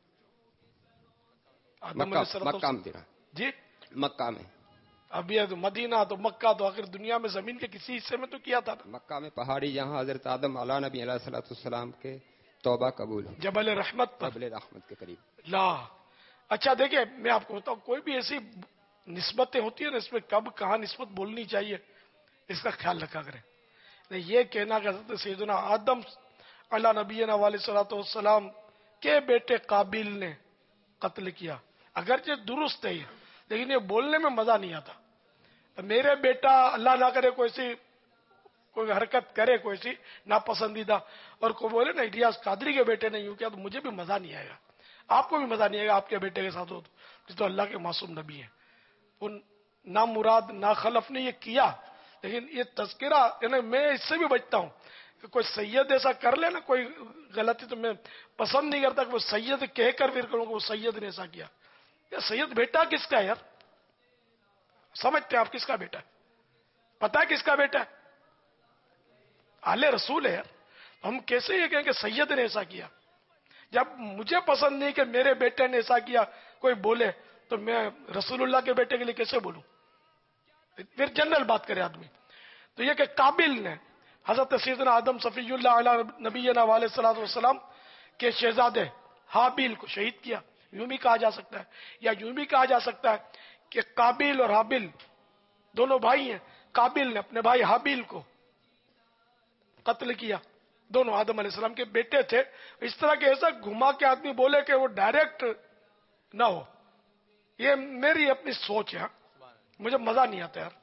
مکہ میں جی مکہ میں. اب یہ تو مدینہ تو مکہ تو آخر دنیا میں زمین کے کسی حصے میں تو کیا تھا. مکہ میں پہاڑی جہاں حضرت آدم علیہ نبی علیہ الصلوۃ والسلام کے توبہ قبول ہوئی، جبل رحمت پر، جبل رحمت کے قریب. لا اچھا دیکھیں میں آپ کو بتاؤں، کوئی بھی ایسی نسبتیں ہوتی ہیں نا، اس میں کب کہاں نسبت بولنی چاہیے اس کا خیال رکھا کریں. یہ کہنا کہ حضرت سیدنا آدم علیہ نبینا علیہ الصلوۃ والسلام کے بیٹے قابیل نے قتل کیا، اگرچہ درست ہے یہ، لیکن یہ بولنے میں مزہ نہیں آتا. میرے بیٹا اللہ نہ کرے کوئی حرکت کرے کوئی سی ناپسندیدہ، اور کوئی بولے نا الیاس قادری کے بیٹے نے یوں کیا، تو مجھے بھی مزہ نہیں آئے گا، آپ کو بھی مزہ نہیں آئے گا آپ کے بیٹے کے ساتھ ہو تو اللہ کے معصوم نبی ہیں. ان نامراد ناخلف نے یہ کیا، لیکن یہ تذکرہ یعنی میں اس سے بھی بچتا ہوں کہ کوئی سید ایسا کر لے نا کوئی غلطی، تو میں پسند نہیں کرتا کہ وہ سید کہہ کر پھر کروں کہ وہ سید نے ایسا کیا. یہ سید بیٹا کس کا ہے یار؟ سمجھتے ہیں آپ کس کا بیٹا ہے؟ پتا ہے کس کا بیٹا ہے؟ آل رسول ہے یار. ہم کیسے یہ کہیں کہ سید نے ایسا کیا؟ جب مجھے پسند نہیں کہ میرے بیٹے نے ایسا کیا کوئی بولے، تو میں رسول اللہ کے بیٹے کے لیے کیسے بولوں؟ پھر جنرل بات کرے آدمی. تو یہ کہ قابل نے حضرت سیدنا آدم صفی اللہ علیہ نبینا علیہ الصلوۃ والسلام کے شہزادے حابیل کو شہید کیا. یوں بھی کہا جا سکتا ہے، یا یوں بھی کہا جا سکتا ہے کہ قابل اور حابیل دونوں بھائی ہیں. قابل نے اپنے بھائی حابیل کو قتل کیا. دونوں آدم علیہ السلام کے بیٹے تھے. اس طرح کے ایسا گھما کے آدمی بولے کہ وہ ڈائریکٹ نہ ہو، یہ میری اپنی سوچ ہے، مجھے مزہ نہیں آتا یار.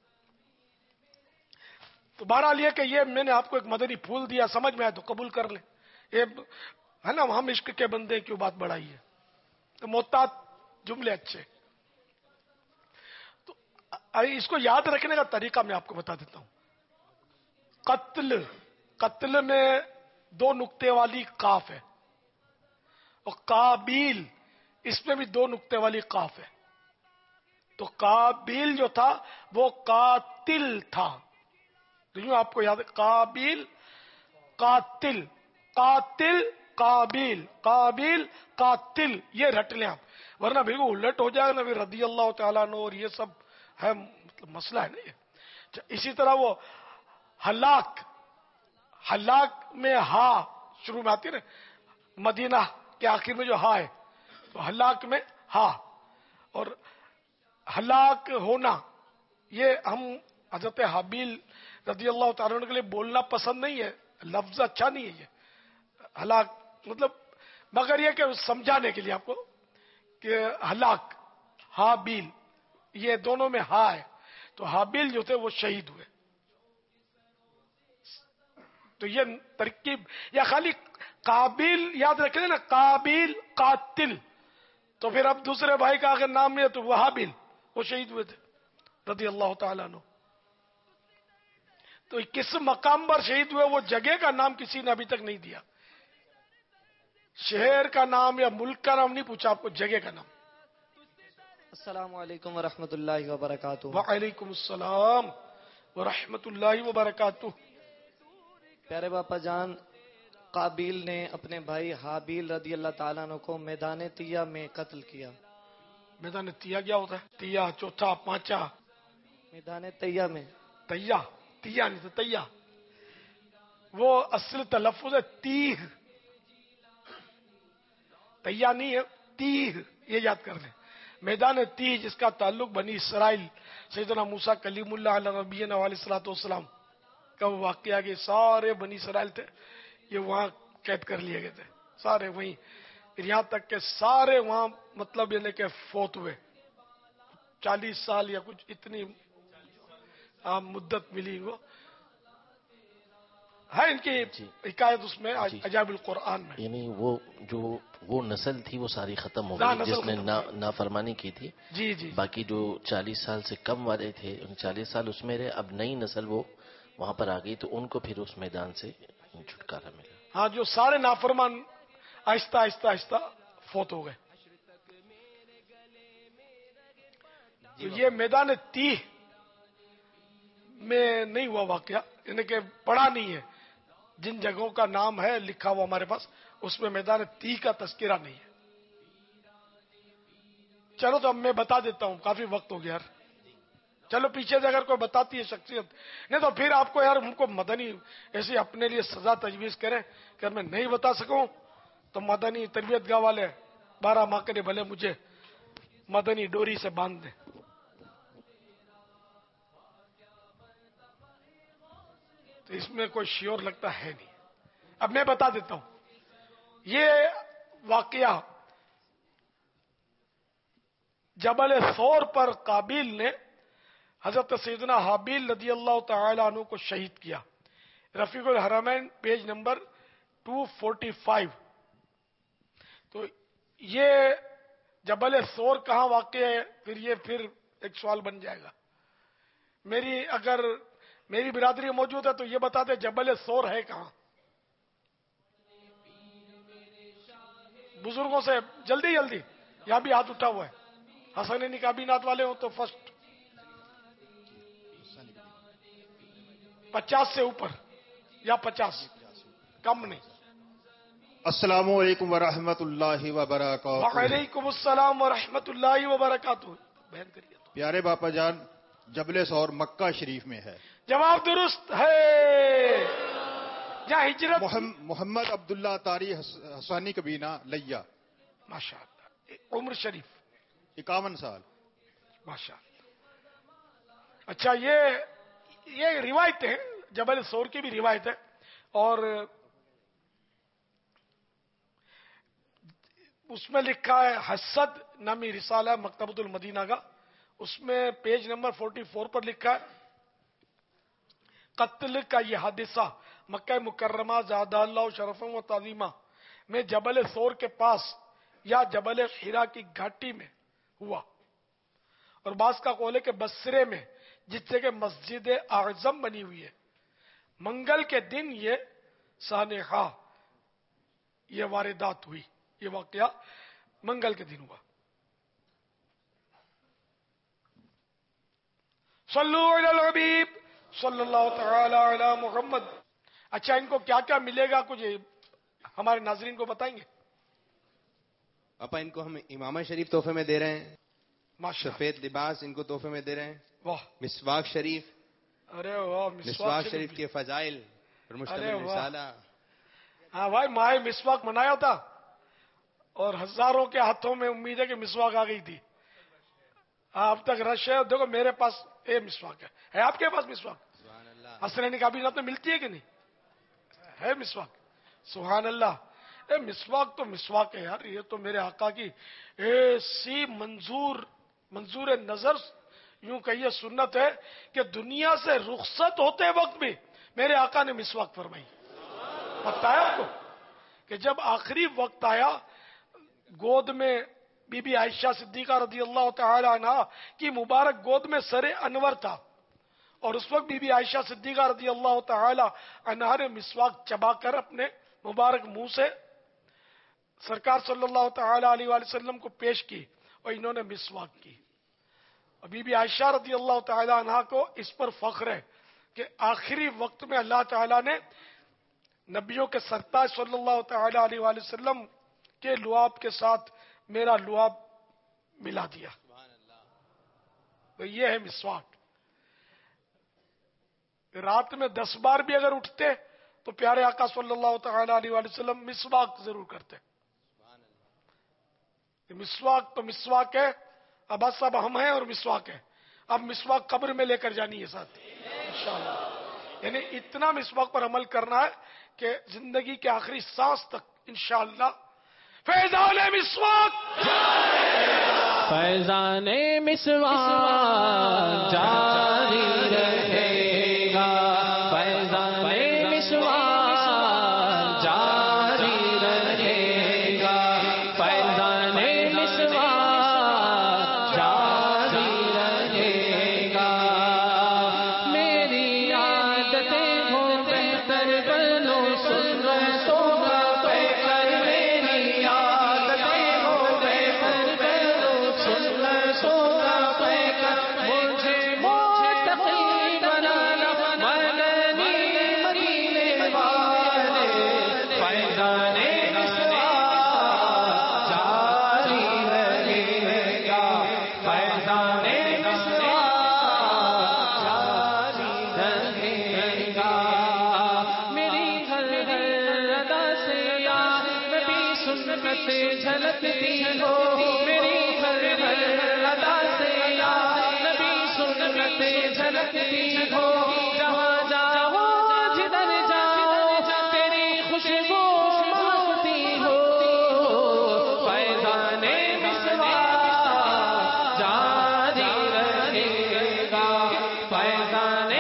تو بہرحال یہ کہ یہ میں نے آپ کو ایک مدنی پھول دیا، سمجھ میں آئے تو قبول کر لیں. یہ ہے نا، ہم عشق کے بندے کیوں بات بڑھائی ہے، تو محتاط جملے اچھے. تو اس کو یاد رکھنے کا طریقہ میں آپ کو بتا دیتا ہوں. قتل میں 2 نقطے والی قاف ہے، اور قابیل اس میں بھی 2 نقطے والی قاف ہے. تو قابیل جو تھا وہ قاتل تھا. جو آپ کو یاد ہے، قابیل قاتل، قاتل قابیل، قابیل قاتل، یہ رٹ لیں آپ، ورنہ بھی الٹ ہو جائے گا نا. رضی اللہ تعالیٰ عنہ اور یہ سب ہے، مطلب مسئلہ ہے نا یہ. اسی طرح وہ ہلاک، ہلاک میں ہا شروع میں آتی ہے نا، مدینہ کے آخر میں جو ہا ہے، تو ہلاک میں ہا. اور ہلاک ہونا یہ ہم حضرت حابیل رضی اللہ تعالیٰ عنہ کے لیے بولنا پسند نہیں ہے، لفظ اچھا نہیں ہے یہ ہلاک، مطلب مگر یہ کہ سمجھانے کے لیے آپ کو کہ ہلاک حابیل یہ دونوں میں ہا ہے. تو حابیل جو تھے وہ شہید ہوئے. تو یہ ترکیب، یا خالی قابل یاد رکھ لیں نا، قابل قاتل، تو پھر اب دوسرے بھائی کا اگر نام نہیں ہے تو وہ حابیل، وہ شہید ہوئے تھے رضی اللہ تعالیٰ عنہ. تو کس مقام پر شہید ہوئے وہ جگہ کا نام کسی نے ابھی تک نہیں دیا، شہر کا نام یا ملک کا نام نہیں پوچھا، آپ کو جگہ کا نام. السلام علیکم ورحمۃ اللہ وبرکاتہ. وعلیکم السلام ورحمۃ اللہ وبرکاتہ. پیارے باپا جان، قابیل نے اپنے بھائی حابیل رضی اللہ تعالیٰ عنہ کو میدان تیہ میں قتل کیا. میدان تیہ کیا ہوتا ہے؟ تیہ چوتھا پانچا. میدان تیہ میں، تیہ، تیہ نہیں تو تیہ، وہ اصل تلفظ ہے تیہ، تیہ نہیں ہے، تیہ، یہ یاد کر لیں. میدان تیہ جس کا تعلق بنی اسرائیل سیدنا موسیٰ کلیم اللہ علیہ نبینا علیہ الصلوۃ والسلام کا وہ واقعہ کہ سارے بنی اسرائیل تھے یہ وہاں قید کر لیے گئے تھے، سارے وہیں، یہاں تک کہ سارے وہاں مطلب یعنی کہ فوت ہوئے. 40 سال یا کچھ اتنی مدت ملی وہ ہے ان کی حکایت اس میں عجائب القرآن میں. یعنی وہ نسل تھی وہ ساری ختم ہو گئی جس نے نافرمانی کی تھی. جی جی. باقی جو 40 سال سے کم والے تھے ان 40 سال اس میں رہے، اب نئی نسل وہ وہاں پر آ گئی تو ان کو پھر اس میدان سے چھٹکارا ملا. ہاں، جو سارے نافرمان آہستہ آہستہ آہستہ فوت ہو گئے. تو یہ میدان تیہ میں نہیں ہوا واقعہ، یعنی کہ پڑھا نہیں ہے، جن جگہوں کا نام ہے لکھا ہوا ہمارے پاس اس میں میدان تیہ کا تذکرہ نہیں ہے. چلو تو اب میں بتا دیتا ہوں، کافی وقت ہو گیا یار. چلو پیچھے سے اگر کوئی بتاتی ہے شخصیت، نہیں تو پھر آپ کو یار ہم کو مدنی ایسی اپنے لیے سزا تجویز کریں کہ میں نہیں بتا سکوں تو مدنی تربیت گاہ والے 12 ماہ کے بھلے مجھے مدنی ڈوری سے باندھ دیں. تو اس میں کوئی شیور لگتا ہے نہیں. اب میں بتا دیتا ہوں. یہ واقعہ جبل ثور پر قابیل نے حضرت سیدنا حابیل رضی اللہ تعالی عنہ کو شہید کیا. رفیق الحرمین پیج نمبر 245. تو یہ جبل ثور کہاں واقع ہے؟ پھر ایک سوال بن جائے گا. اگر میری برادری موجود ہے تو یہ بتا دے جبل ثور ہے کہاں؟ بزرگوں سے جلدی جلدی، یہاں بھی ہاتھ اٹھا ہوا ہے. حسنینی کابینات والے ہوں تو فرسٹ 50 سے اوپر یا 50 کم نہیں. السلام علیکم ورحمۃ اللہ وبرکاتہ. وعلیکم السلام ورحمۃ اللہ وبرکاتہ. بیان کریے. پیارے باپا جان، جبل ثور مکہ شریف میں ہے. جواب درست ہے. جہاں ہجرت محمد عبداللہ طاری حسانی کبینہ لیا. ماشاء اللہ. عمر شریف 51 سال. ماشاء اللہ. اچھا، یہ روایت ہے، جبل ثور کی بھی روایت ہے. اور اس میں لکھا ہے حسد نامی رسالہ مکتبۃ المدینہ کا، اس میں پیج نمبر 44 پر لکھا ہے قتل کا یہ حادثہ مکہ مکرمہ زادہ اللہ شرفا و تعظیمہ میں جبل ثور کے پاس یا جبل حرا کی گھاٹی میں ہوا. اور بعض کا قول ہے کہ بصرے میں، جس سے کہ مسجد اعظم بنی ہوئی ہے. منگل کے دن یہ سانحہ یہ واردات ہوئی. یہ واقعہ منگل کے دن ہوا. صلو علی الحبیب صلی اللہ تعالی علی محمد. اچھا، ان کو کیا کیا ملے گا کچھ ہمارے ناظرین کو بتائیں گے؟ پاپا ان کو ہم امامہ شریف تحفے میں دے رہے ہیں. ماشاء سفید لباس ان کو تحفے میں دے رہے ہیں. واہ. مسواک شریف. ارے واہ. مسواک شریف کے فضائل پر مشتمل رسالہ. ہاں بھائی، ماہ مسواک منایا تھا اور ہزاروں کے ہاتھوں میں امید ہے کہ مسواک آ گئی تھی. اب تک رش ہے. دیکھو میرے پاس مسواک ہے آپ کے پاس مسواک؟ حسنینی کابینات میں ملتی ہے کہ نہیں؟ ہے مسواک. سبحان اللہ. مسواک تو مسواک ہے یار. یہ تو میرے آقا کی ایسی منظور نظر یوں کہیے سنت ہے کہ دنیا سے رخصت ہوتے وقت بھی میرے آقا نے مسواک فرمائی. بتایا آپ کو کہ جب آخری وقت آیا گود میں بی بی عائشہ صدیقہ رضی اللہ تعالی عنہ کی مبارک گود میں سر انور تھا، اور اس وقت بی بی عائشہ صدیقہ رضی اللہ تعالی عنہ نے مسواک چبا کر اپنے مبارک منہ سے سرکار صلی اللہ تعالی علیہ وآلہ وسلم کو پیش کی اور انہوں نے مسواک کی. اور بی بی عائشہ رضی اللہ تعالی عنہ کو اس پر فخر ہے کہ آخری وقت میں اللہ تعالی نے نبیوں کے سرتاج صلی اللہ تعالی علیہ وآلہ وسلم کے لعاب کے ساتھ میرا لعاب ملا دیا. تو یہ ہے مسواک. رات میں 10 بار بھی اگر اٹھتے تو پیارے آقا صلی اللہ تعالی علیہ وآلہ وسلم مسواک ضرور کرتے. مسواک تو مسواک ہے. اب سب ہم ہیں اور مسواک ہے. اب مسواک قبر میں لے کر جانی ہے ساتھ انشاءاللہ. یعنی اتنا مسواک پر عمل کرنا ہے کہ زندگی کے آخری سانس تک انشاءاللہ فیضان مسواک فیضان مسواک جاری رہے گا. فیضان مسواک جاری رہے گا. فیضان مسواک جاری رہے گا. میری عادتیں ہو بہتر بنو سنتوں کا پیکر. میری عادتیں ہو بہتر بنو سنتوں کا پیکر. مجھے متقی بنانا مدنی مدینے والے. فیضان مسواک جاری رہے گا. فیضان مسواک جاری رہے گا. میری ہر ادا سے یا نبی سنت جھلکتی ہو. میری ہر ادا سے یا نبی سنت جھلکتی ہو. جہاں جاؤ جدھر جاؤ تیری خوشبو مانگتی ہو. فیضان مسواک جاری رہے گا. فیضان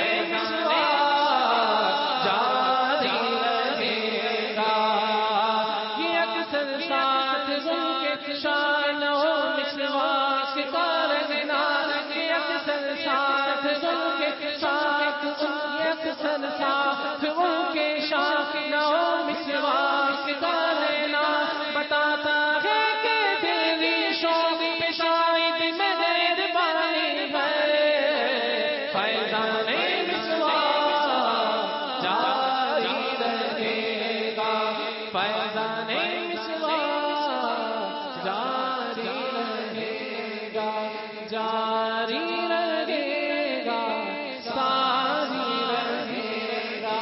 مسواک جاری رہے گا. یہ اکثر ساتھ کے شان و مسواک کا رہنا. یہ اکثر ساتھ کے ساتھ یہ اکثر ساتھ کے شان و مسواک کا رہنا بتاتا ہے کہ تیری شوق پہ شاید مہربانی ہے. فیضان مسواک جاری رہے گا. فیضان مسواک جاری رہے گا. جاری رہے گا. ساری رہے گا.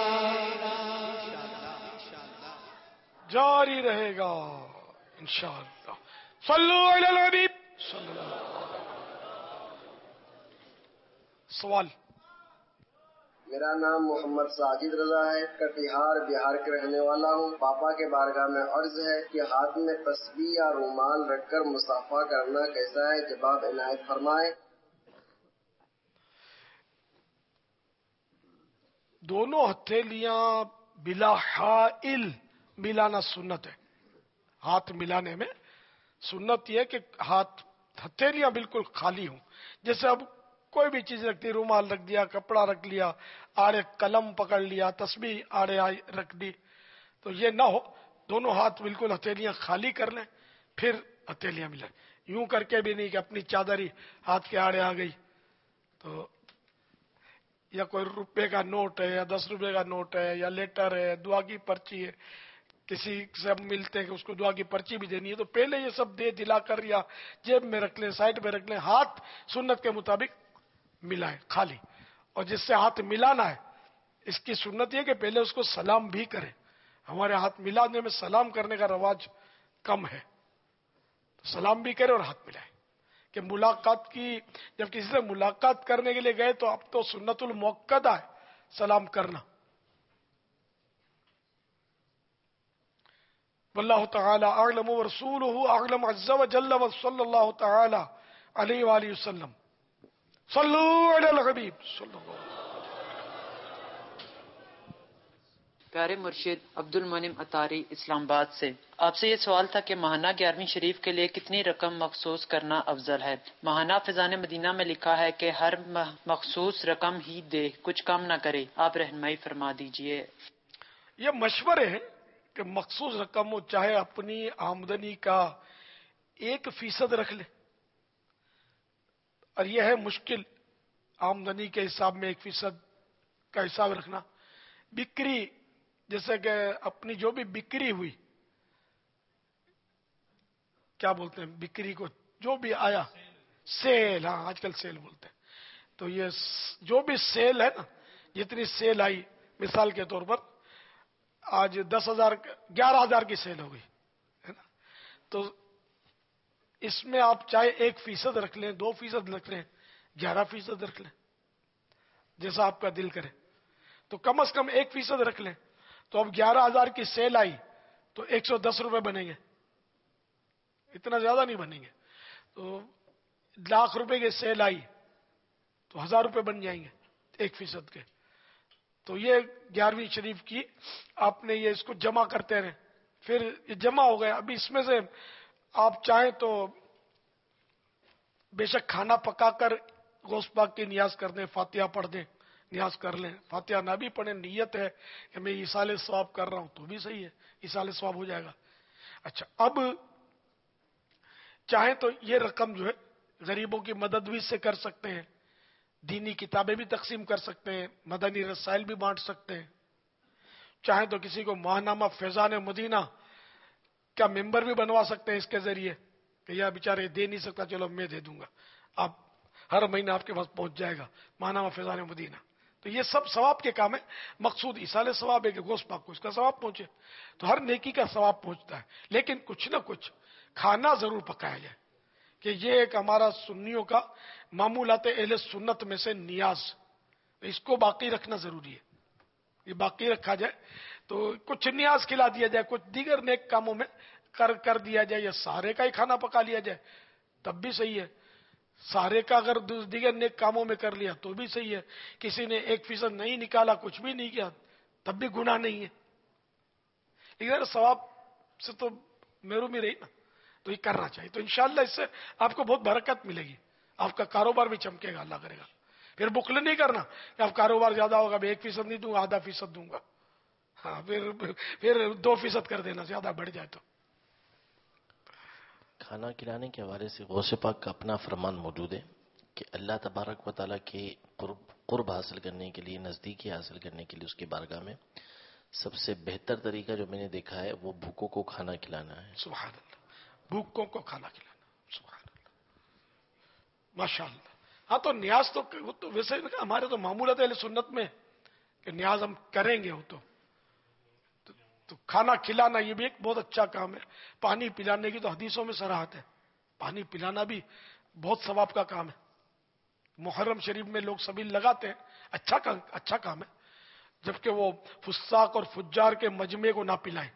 جاری رہے گا انشاءاللہ. صلو علی الحبیب صلی اللہ علیہ وسلم. سوال. میرا نام محمد ساجد رضا ہے. کٹیہار بہار کے رہنے والا ہوں. پاپا کے بارگاہ میں عرض ہے کہ ہاتھ میں تسبیح یا رومال رکھ کر مصافحہ کرنا کیسا ہے؟ جواب عنایت فرمائیں. دونوں ہتھیلیاں بلا حائل ملانا سنت ہے. ہاتھ ملانے میں سنت یہ کہ ہتھیلیاں بالکل خالی ہوں. جیسے اب کوئی بھی چیز رکھ دی، رومال رکھ دیا، کپڑا رکھ لیا، آڑے قلم پکڑ لیا، تسبیح آڑے رکھ دی، تو یہ نہ ہو. دونوں ہاتھ بالکل ہتھیلیاں خالی کر لیں، پھر ہتھیلیاں ملائیں. یوں کر کے بھی نہیں کہ اپنی چادر ہی ہاتھ کے آڑے آ گئی تو، یا کوئی روپے کا نوٹ ہے یا 10 روپے کا نوٹ ہے یا لیٹر ہے، دعا کی پرچی ہے، کسی سے ملتے ہیں کہ اس کو دعا کی پرچی بھی دینی ہے، تو پہلے یہ سب دے دلا کر یا جیب میں رکھ لیں، سائڈ میں رکھ لیں. ہاتھ سنت کے مطابق ملائیں خالی. اور جس سے ہاتھ ملانا ہے اس کی سنت یہ کہ پہلے اس کو سلام بھی کریں. ہمارے ہاتھ ملانے میں سلام کرنے کا رواج کم ہے، تو سلام بھی کریں اور ہاتھ ملائیں. کہ ملاقات کی، جب کسی سے ملاقات کرنے کے لیے گئے تو اب تو سنت المؤکدہ ہے سلام کرنا. واللہ تعالی اعلم ورسولہ اعلم عز وجل وصلی اللہ تعالی علیہ وآلہ وسلم. صلو علی الحبیب صلی اللہ علیہ وسلم. پیارے مرشد عبد المنعم اتاری اسلام آباد سے، آپ سے یہ سوال تھا کہ ماہانہ 11ویں شریف کے لیے کتنی رقم مخصوص کرنا افضل ہے؟ ماہانہ فیضان مدینہ میں لکھا ہے کہ ہر مخصوص رقم ہی دے، کچھ کم نہ کرے، آپ رہنمائی فرما دیجئے۔ یہ مشورے ہیں کہ مخصوص رقم ہو، چاہے اپنی آمدنی کا 1% رکھ لے، اور یہ ہے مشکل آمدنی کے حساب میں 1% کا حساب رکھنا۔ بکری، جیسے کہ اپنی جو بھی بکری ہوئی، کیا بولتے ہیں بکری کو، جو بھی آیا سیل، ہاں آج کل سیل بولتے ہیں، تو یہ جو بھی سیل ہے نا، جتنی سیل آئی، مثال کے طور پر آج 10,000 11,000 کی سیل ہو گئی ہے نا، تو اس میں آپ چاہے 1% رکھ لیں، 2% رکھ لیں، 11% رکھ لیں، جیسا آپ کا دل کرے، تو کم از کم 1% رکھ لیں۔ تو اب 11,000 کی سیل آئی تو 110 روپے بنیں گے، اتنا زیادہ نہیں بنیں گے۔ تو ₹1,00,000 کی سیل آئی تو 1,000 روپے بن جائیں گے 1% کے۔ تو یہ 11ویں شریف کی آپ نے یہ اس کو جمع کرتے رہے، پھر یہ جمع ہو گیا۔ ابھی اس میں سے آپ چاہیں تو بے شک کھانا پکا کر غوث پاک کی نیاز کر دیں، فاتحہ پڑھ دیں، نیاز کر لیں، فاتحہ نہ بھی پڑھیں، نیت ہے کہ میں ایصال ثواب کر رہا ہوں تو بھی صحیح ہے، ایصال ثواب ہو جائے گا۔ اچھا، اب چاہیں تو یہ رقم جو ہے غریبوں کی مدد بھی سے کر سکتے ہیں، دینی کتابیں بھی تقسیم کر سکتے ہیں، مدنی رسائل بھی بانٹ سکتے ہیں، چاہیں تو کسی کو ماہنامہ فیضان مدینہ کا ممبر بھی بنوا سکتے ہیں اس کے ذریعے، کہ یہ بیچارے دے نہیں سکتا، چلو میں دے دوں گا، آپ ہر مہینہ آپ کے پاس پہنچ جائے گا ماہنامہ فیضان مدینہ۔ تو یہ سب ثواب کے کام ہے، مقصود ایصال ثواب ہے کہ غوث پاک کو اس کا ثواب پہنچے، تو ہر نیکی کا ثواب پہنچتا ہے، لیکن کچھ نہ کچھ کھانا ضرور پکایا جائے، کہ یہ ایک ہمارا سنیوں کا معمولات اہل سنت میں سے نیاز، اس کو باقی رکھنا ضروری ہے، یہ باقی رکھا جائے، تو کچھ نیاز کھلا دیا جائے، کچھ دیگر نیک کاموں میں کر دیا جائے، یا سارے کا ہی کھانا پکا لیا جائے تب بھی صحیح ہے، سارے کا اگر دیگر نیک کاموں میں کر لیا تو بھی صحیح ہے، کسی نے 1% نہیں نکالا، کچھ بھی نہیں کیا تب بھی گناہ نہیں ہے، لیکن ثواب سے تو محروم ہی رہی نا، تو یہ کرنا چاہیے، تو انشاءاللہ اس سے آپ کو بہت برکت ملے گی، آپ کا کاروبار بھی چمکے گا، اللہ کرے گا۔ پھر بخل نہیں کرنا کہ اب کاروبار زیادہ ہوگا، میں 1% نہیں دوں گا، ½ دوں گا، ہاں پھر 2% کر دینا زیادہ بڑھ جائے تو۔ کھانا کھلانے کے حوالے سے غوث پاک کا اپنا فرمان موجود ہے کہ اللہ تبارک و تعالیٰ کے قرب حاصل کرنے کے لیے، نزدیکی حاصل کرنے کے لیے اس کی بارگاہ میں سب سے بہتر طریقہ جو میں نے دیکھا ہے وہ بھوکوں کو کھانا کھلانا ہے۔ سبحان اللہ، بھوکوں کو کھانا کھلانا، سبحان اللہ، ماشاء اللہ۔ ہاں تو نیاز تو ویسے ہمارے تو معمولات اہل سنت میں کہ نیاز ہم کریں گے، وہ تو کھانا کھلانا یہ بھی ایک بہت اچھا کام ہے۔ پانی پلانے کی تو حدیثوں میں صراحت ہے، پانی پلانا بھی بہت ثواب کا کام ہے۔ محرم شریف میں لوگ سبیل لگاتے ہیں، اچھا کام ہے، جبکہ وہ فساق اور فجار کے مجمع کو نہ پلائیں،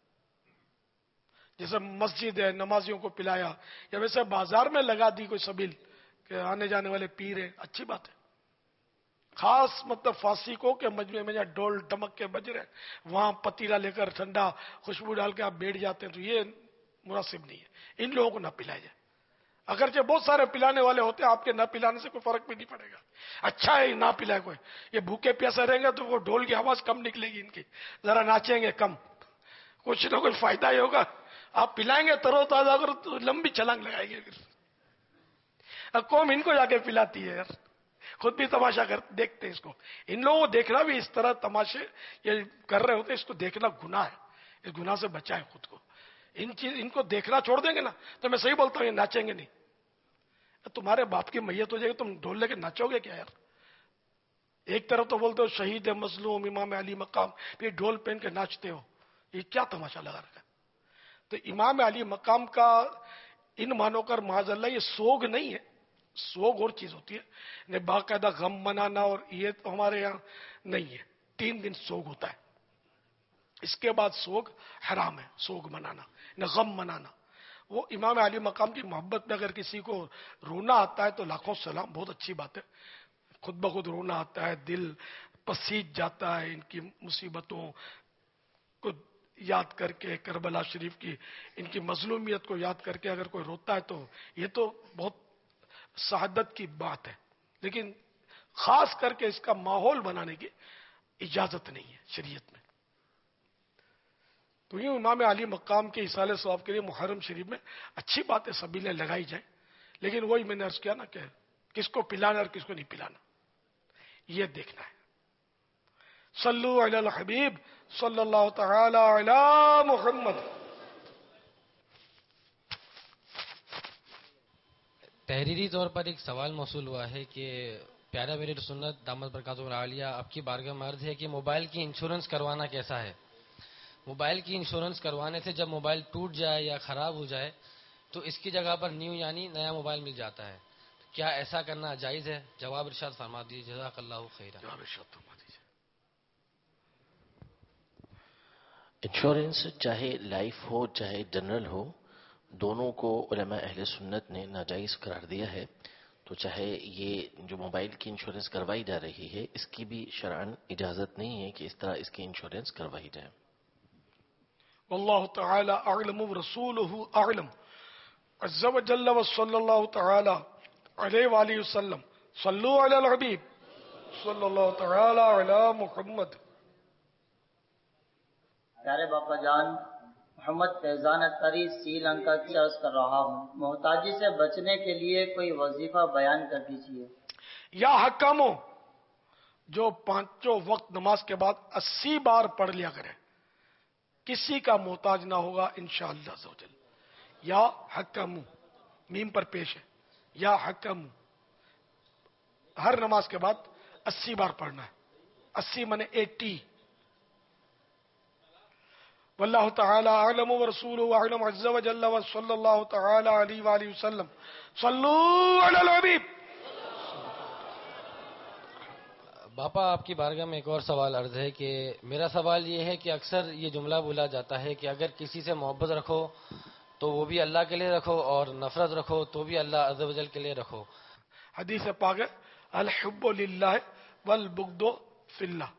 جیسے مسجد ہے نمازیوں کو پلایا، یا ویسے بازار میں لگا دی کوئی سبیل کہ آنے جانے والے پی رہے، اچھی بات ہے۔ خاص مطلب فاسقوں کے مجمع میں جہاں ڈول ڈمک کے بج رہے وہاں پتیلا لے کر ٹھنڈا خوشبو ڈال کے آپ بیٹھ جاتے ہیں، تو یہ مناسب نہیں ہے، ان لوگوں کو نہ پلایا جائے۔ اگرچہ بہت سارے پلانے والے ہوتے ہیں، آپ کے نہ پلانے سے کوئی فرق بھی نہیں پڑے گا، اچھا ہے نہ پلائے کوئی، یہ بھوکے پیاسے رہیں گے تو وہ ڈھول کی آواز کم نکلے گی ان کی، ذرا ناچیں گے کم، کچھ نہ کچھ فائدہ ہی ہوگا۔ آپ پلائیں گے ترو تازہ کر تو لمبی چھلانگ لگائیں گے، پھر قوم ان کو جا کے پلاتی ہے یار، خود بھی تماشا دیکھتے ہیں اس کو، ان لوگوں کو دیکھنا بھی اس طرح تماشے یہ کر رہے ہوتے ہیں، اس کو دیکھنا گناہ ہے، اس گناہ سے بچائیں خود کو، ان کو دیکھنا چھوڑ دیں گے نا تو میں صحیح بولتا ہوں یہ ناچیں گے نہیں، تمہارے باپ کی میت ہو جائے گی تم ڈھول لے کے ناچو گے کیا یار؟ ایک طرف تو بولتے ہو شہید مظلوم امام علی مقام، پھر ڈھول پہن کے ناچتے ہو، یہ کیا تماشا لگا رکھا ہے؟ تو امام علی مقام کا ان مانو کر معاذ اللہ یہ سوگ نہیں ہے، سوگ اور چیز ہوتی ہے، باقاعدہ غم منانا اور یہ تو ہمارے یہاں نہیں ہے، 3 دن سوگ ہوتا ہے، اس کے بعد سوگ حرام ہے، سوگ منانا نہ غم منانا۔ وہ امام علی مقام کی محبت میں اگر کسی کو رونا آتا ہے تو لاکھوں سلام، بہت اچھی بات ہے، خود بخود رونا آتا ہے، دل پسیج جاتا ہے ان کی مصیبتوں کو یاد کر کے، کربلا شریف کی ان کی مظلومیت کو یاد کر کے اگر کوئی روتا ہے تو یہ تو بہت سعادت کی بات ہے، لیکن خاص کر کے اس کا ماحول بنانے کی اجازت نہیں ہے شریعت میں. تو یوں امام علی مقام کے اصالہ ثواب کے لیے محرم شریف میں اچھی باتیں سبیلیں لگائی جائیں، لیکن وہی میں نے عرض کیا نا کہ کس کو پلانا اور کس کو نہیں پلانا یہ دیکھنا ہے. صلو علی الحبیب صلی اللہ تعالی علی محمد. تحریری طور پر ایک سوال موصول ہوا ہے کہ پیارا میرے سنت دامت برکاتہ عالیہ آپ کی بارگاہ میں عرض ہے کہ موبائل کی انشورنس کروانا کیسا ہے؟ موبائل کی انشورنس کروانے سے جب موبائل ٹوٹ جائے یا خراب ہو جائے تو اس کی جگہ پر نیو یعنی نیا موبائل مل جاتا ہے، کیا ایسا کرنا جائز ہے؟ جواب ارشاد فرما دیجیے، جزاک اللہ خیرا. انشورنس چاہے لائف ہو چاہے جنرل ہو، دونوں کو علماء اہل سنت نے ناجائز قرار دیا ہے. تو چاہے یہ جو موبائل کی انشورنس کروائی جا رہی ہے اس کی بھی شرعاً اجازت نہیں ہے کہ اس طرح اس کی انشورنس کروائی جائے. واللہ تعالی اعلم ورسولہ اعلم عز وجل وصلی اللہ تعالی علیہ وآلہ وسلم. صلو علی الحبیب صلی اللہ تعالی علی محمد. پیارے باپا جان، محمد فیضان اتاری سری لنکا سے عرض کر رہا ہوں، محتاجی سے بچنے کے لیے کوئی وظیفہ بیان کر دیجیے. یا حکموں جو پانچوں وقت نماز کے بعد 80 بار پڑھ لیا کرے، کسی کا محتاج نہ ہوگا انشاءاللہ عز و جل. یا حکموں میم پر پیش ہے، یا حکموں ہر نماز کے بعد 80 بار پڑھنا ہے. 80 منے 80. واللہ تعالی اعلم ورسولہ اعلم عز وجل وصلی اللہ تعالی علیہ وآلہ وسلم. صلو علی الحبیب. باپا آپ کی بارگاہ میں ایک اور سوال عرض ہے کہ میرا سوال یہ ہے کہ اکثر یہ جملہ بولا جاتا ہے کہ اگر کسی سے محبت رکھو تو وہ بھی اللہ کے لیے رکھو اور نفرت رکھو تو بھی اللہ عز و جل کے لیے رکھو. حدیث پاک ہے الحب للہ والبغض فی اللہ.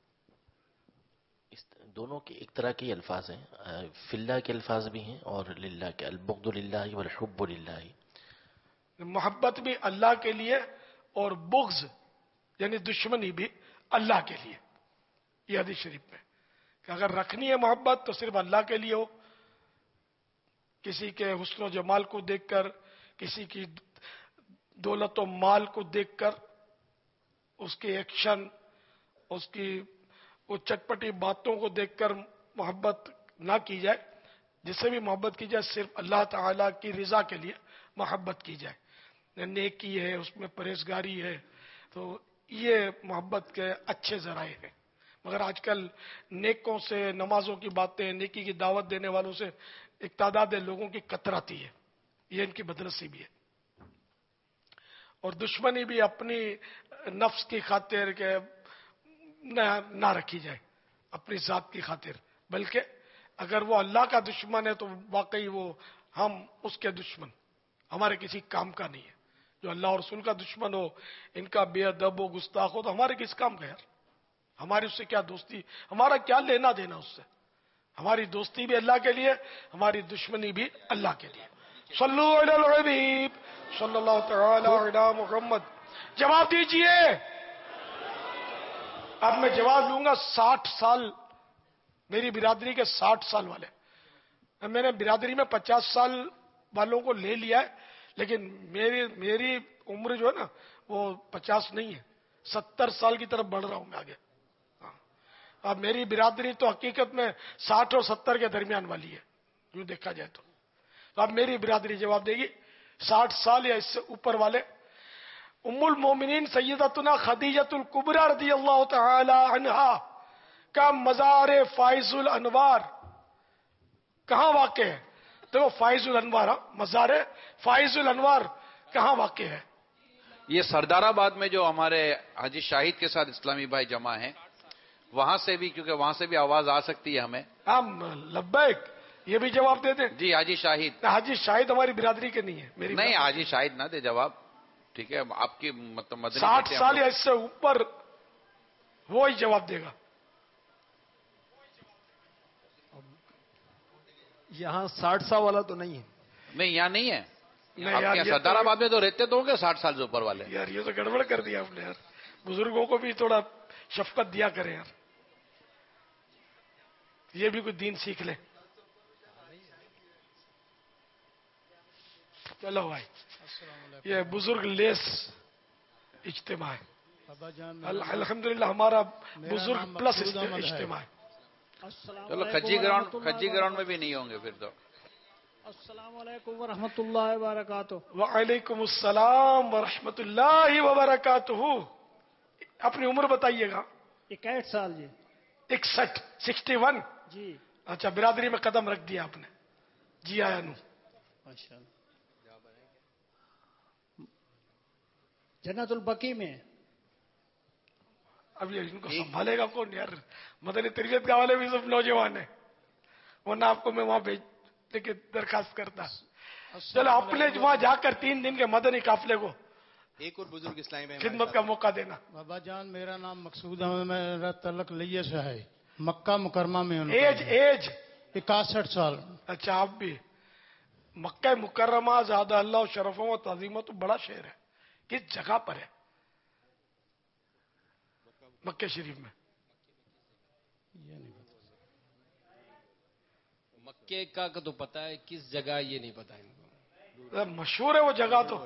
دونوں کے ایک طرح کے الفاظ ہیں، فی اللہ کے الفاظ بھی ہیں اور للہ کے، البغض للہ والحب للہ. محبت بھی اللہ کے لیے اور بغض یعنی دشمنی بھی اللہ کے لیے. یہ حدیث شریف میں کہ اگر رکھنی ہے محبت تو صرف اللہ کے لیے ہو. کسی کے حسن و جمال کو دیکھ کر، کسی کی دولت و مال کو دیکھ کر، اس کے ایکشن، اس کی وہ چٹپٹی باتوں کو دیکھ کر محبت نہ کی جائے. جس سے بھی محبت کی جائے صرف اللہ تعالی کی رضا کے لیے محبت کی جائے. نیکی ہے، اس میں پرہیزگاری ہے، تو یہ محبت کے اچھے ذرائع ہیں. مگر آج کل نیکوں سے، نمازوں کی باتیں، نیکی کی دعوت دینے والوں سے ایک تعداد لوگوں کی کتراتی ہے. یہ ان کی بدنصیبی ہے. اور دشمنی بھی اپنی نفس کی خاطر کہ نہ رکھی جائے، اپنی ذات کی خاطر، بلکہ اگر وہ اللہ کا دشمن ہے تو واقعی وہ ہم اس کے دشمن، ہمارے کسی کام کا نہیں ہے. جو اللہ اور رسول کا دشمن ہو، ان کا بے ادب و گستاخ ہو، تو ہمارے کس کام کا یار؟ ہماری اس سے کیا دوستی، ہمارا کیا لینا دینا اس سے؟ ہماری دوستی بھی اللہ کے لیے، ہماری دشمنی بھی اللہ کے لیے. صلو علی الحبیب صلی اللہ تعالی علی محمد. جواب دیجئے. اب میں جواب لوں گا. 60 سال میری برادری کے 60 سال والے، میں نے برادری میں 50 سال والوں کو لے لیا ہے، لیکن میری عمر جو ہے نا وہ 50 نہیں ہے، 70 سال کی طرف بڑھ رہا ہوں میں آگے. اب میری برادری تو حقیقت میں 60 اور 70 کے درمیان والی ہے یوں دیکھا جائے تو. اب میری برادری جواب دے گی. 60 سال یا اس سے اوپر والے. ام المومنین سیدتنا خدیجۃ الکبریٰ رضی اللہ تعالی عنہا کا مزار فائز الانوار کہاں واقع ہے؟ دیکھو فائز الانوار، مزار فائز الانوار کہاں واقع ہے؟ یہ سردار آباد میں جو ہمارے حاجی شاہد کے ساتھ اسلامی بھائی جمع ہیں وہاں سے بھی، کیونکہ وہاں سے بھی آواز آ سکتی ہے ہمیں. ہم لبیک یہ بھی جواب دے دیں. جی حاجی شاہد. حاجی شاہد ہماری برادری کے نہیں ہے. میری نہیں حاجی شاہد نہ دے جواب، ٹھیک ہے؟ آپ کی مطلب 60 سال یا اس سے اوپر وہی جواب دے گا. यहाँ 60 साल वाला तो नहीं है। नहीं, यहाँ नहीं है। नहीं आप यार, क्या ये तो- सरदाराबाद में तो रहते तो होंगे 60 साल से ऊपर वाले। यार ये तो गड़बड़ कर दिया आपने यार। बुजुर्गों को भी थोड़ा शफकत दिया करें यार, ये भी कुछ दीन सीख ले। चलो भाई, ये बुजुर्ग लेस इज्तिमा है। अल्हम्दुलिल्लाह हमारा बुजुर्ग प्लस इज्तिमा है। चलो खज्जी ग्राउंड में भी नहीं होंगे फिर तो। अस्सलाम वालेकुम व रहमतुल्लाहि व बरकातुहू। वालेकुम अस्सलाम व रहमतुल्लाहि व बरकातुहू। अपनी उम्र बताइएगा। 61 साल जी। 61 जी। अच्छा, बिरादरी में कदम रख दिया आपने। जी आया नू माशाअल्लाह। जन्नतुल बकी में। अब ये इनको संभालेगा कौन यार? मदनी तरबियत का वाले भी सब नौजवान है, वरना आपको मैं वहां भेज लेके दरखास्त करता। चलो अपने वहां जाकर 3 दिन के मदनी काफिले को एक और बुजुर्ग इस्लामी में खिदमत का मौका देना। बाबा जान, मेरा नाम मकसूद है, मेरा तलक लिये से है, मक्का मुकरमा में। एज 61 साल। अच्छा, आप भी मक्का मुकरमा ज्यादा अल्लाह शरफों व तजीमों तो बड़ा शहर है, किस जगह पर है मक्के शरीफ में? मक्के का तो पता है, किस जगह ये नहीं पता इनको। मशहूर है वो जगह तो,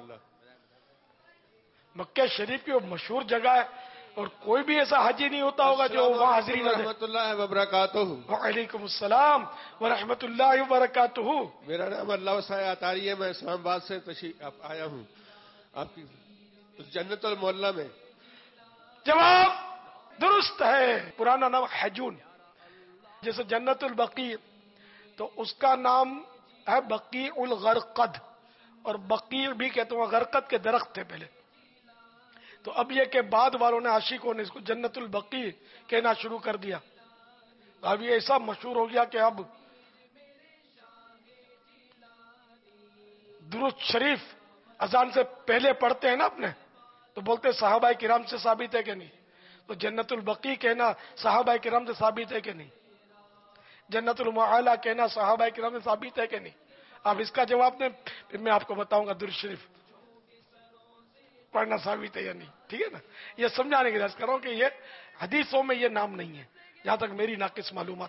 मक्के शरीफ की वो मशहूर जगह है, और कोई भी ऐसा हाजी नहीं होता होगा जो वहां हाजिरी न दे। रहमतुल्लाहि व बरकातुहू। वालेकुम अस्सलाम व रहमतुल्लाहि व बरकातुहू। मेरा नाम अल्लाह साया अतारी है, मैं इस्लामाबाद से तशरीफ आया हूँ आपकी उस जन्नतुल मोहल्ला में। जवाब दुरुस्त है, पुराना नाम हजून। जैसे जन्नतुल बकी तो उसका नाम है बकी उल गरकद, और बकी भी कहते हैं गरकद के दरख्त थे पहले। तो अब ये के बाद वालों ने, आशिकों ने इसको जन्नतुल बकी कहना शुरू कर दिया। अब ये ऐसा मशहूर हो गया कि अब दुरूद शरीफ अजान से पहले पढ़ते हैं ना अपने, तो बोलते सहाबा किराम से साबित है कि नहीं? तो जन्नतुल बकी कहना सहाबा किराम से साबित है कि नहीं? जन्नतुल मुआला कहना सहाबा किराम से साबित है कि नहीं? अब इसका जवाब दें, फिर मैं आपको बताऊंगा दुरूद शरीफ पढ़ना साबित है या नहीं। ठीक है ना? ये समझाने की कोशिश कर रहा हूं कि ये हदीसों में ये नाम नहीं है, जहां तक मेरी नाकिस मालूमात,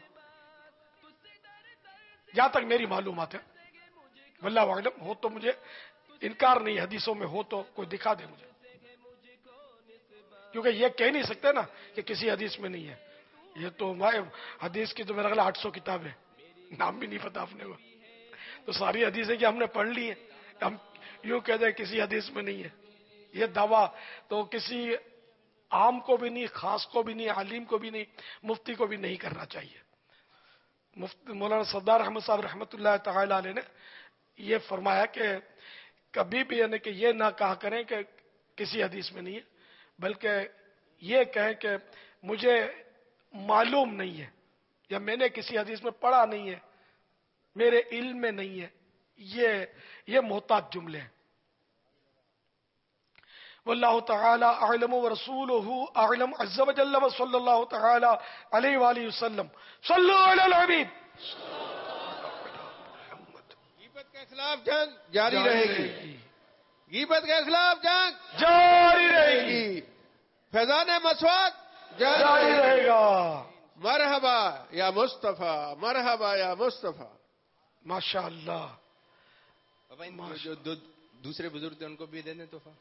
जहां तक मेरी मालूमात है। वल्लाहु आलम, हो तो मुझे इनकार नहीं, हदीसों में हो तो कोई दिखा दे मुझे, क्योंकि ये कह नहीं सकते ना कि किसी हदीस में नहीं है। ये तो हदीस की तो मेरा ख्याल 800 किताब है, नाम भी नहीं पता अपने को। तो सारी हदीसें कि हमने पढ़ ली है, हम यूं कह दे किसी हदीस में नहीं है, ये दावा तो किसी आम को भी नहीं, खास को भी नहीं, आलिम को भी नहीं, मुफ्ती को भी नहीं करना चाहिए। मुफ्ती मौलाना सरदार अहमद साहब रहमतुल्लाह तआला अलैह ने ये फरमाया कि कभी भी यानी कि ये ना कहा करें कि किसी हदीस में नहीं है, बल्कि ये कहें कि मुझे मालूम नहीं है, या मैंने किसी हदीस में पढ़ा नहीं है, मेरे इल्म में नहीं है। ये मोहताज जुमले हैं। वल्लाहु तआला अअलम व रसूलुहु अअलम अज़्ज़ व जल्ल व सल्लल्लाहु तआला अलैहि व आलिहि वसल्लम। सल्लु अलल हबीब। गीबत के खिलाफ जंग जारी रहेगी, गीबत के खिलाफ जंग जारी रहेगी, फैजान मसवाक जारी रहेगा। मरहबा या मुस्तफा, मरहबा या मुस्तफा। माशाअल्लाह। जो दूसरे बुजुर्ग थे उनको भी दे दें तोहफा।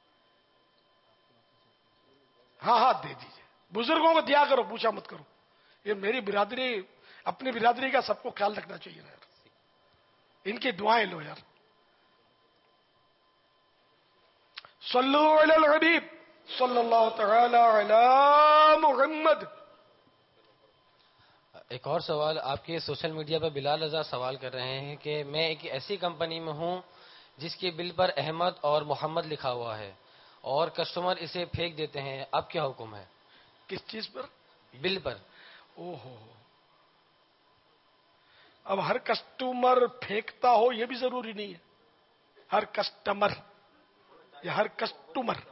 हाँ दे दीजिए, बुजुर्गों को दिया करो, पूछा मत करो। ये मेरी बिरादरी, अपनी बिरादरी का सबको ख्याल रखना चाहिए यार, इनकी दुआएं लो यार। सल्लु अलल हबीब सल्लल्लाहु तआला अला मुहम्मद। एक और सवाल, आपके सोशल मीडिया पर बिलाल रजा सवाल कर रहे हैं कि मैं एक ऐसी कंपनी में हूं जिसके बिल पर अहमद और मोहम्मद लिखा हुआ है और कस्टमर इसे फेंक देते हैं, अब क्या हुक्म है? किस चीज पर? बिल पर। ओहो, अब हर कस्टमर फेंकता हो ये भी जरूरी नहीं है। हर कस्टमर या हर कस्टमर,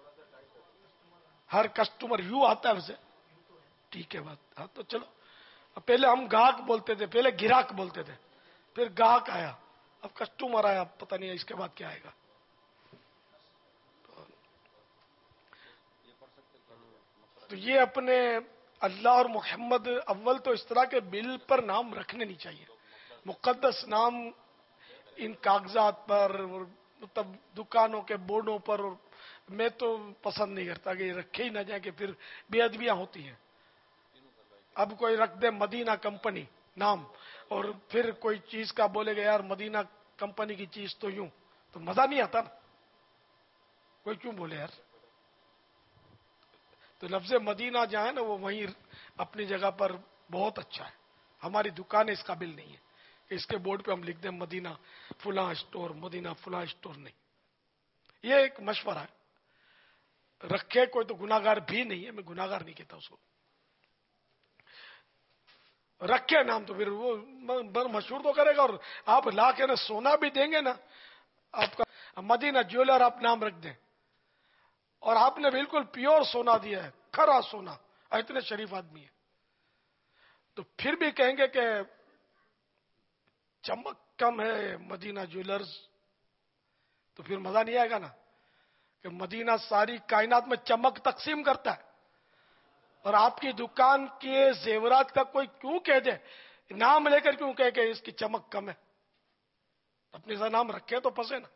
हर कस्टमर यू आता है वैसे, ठीक है बात। हाँ तो चलो, پہلے ہم گاہک بولتے تھے، پہلے گراہک بولتے تھے، پھر گاہک آیا، اب کسٹمر آیا، پتہ نہیں اس کے بعد کیا آئے گا. تو یہ اپنے اللہ اور محمد اول تو اس طرح کے بل پر نام رکھنے نہیں چاہیے. مقدس نام ان کاغذات پر، مطلب دکانوں کے بورڈوں پر، میں تو پسند نہیں کرتا کہ یہ رکھے ہی نہ جائیں کہ پھر بے ادبیاں ہوتی ہیں. اب کوئی رکھ دے مدینہ کمپنی نام اور پھر کوئی چیز کا بولے گا یار مدینہ کمپنی کی چیز تو یوں، تو مزہ نہیں آتا نا. کوئی کیوں بولے یار. تو لفظ مدینہ جہاں ہے نا وہ وہیں اپنی جگہ پر بہت اچھا ہے. ہماری دکان اس قابل نہیں ہے کہ اس کے بورڈ پہ ہم لکھ دیں مدینہ فلاں اسٹور، مدینہ فلاں اسٹور. نہیں، یہ ایک مشورہ ہے. رکھے کوئی تو گناہگار بھی نہیں ہے، میں گناہگار نہیں کہتا اس کو. رکھے نام تو پھر وہ مشہور تو کرے گا، اور آپ لا کے نا سونا بھی دیں گے نا، آپ کا مدینہ جیولر آپ نام رکھ دیں، اور آپ نے بالکل پیور سونا دیا ہے، کھرا سونا، اتنے شریف آدمی ہے، تو پھر بھی کہیں گے کہ چمک کم ہے مدینہ جیولرز، تو پھر مزہ نہیں آئے گا نا. کہ مدینہ ساری کائنات میں چمک تقسیم کرتا ہے، اور آپ کی دکان کے زیورات کا کوئی کیوں کہہ دے، نام لے کر کیوں کہے کہ اس کی چمک کم ہے. اپنے سے نام رکھے تو پھنسے نا.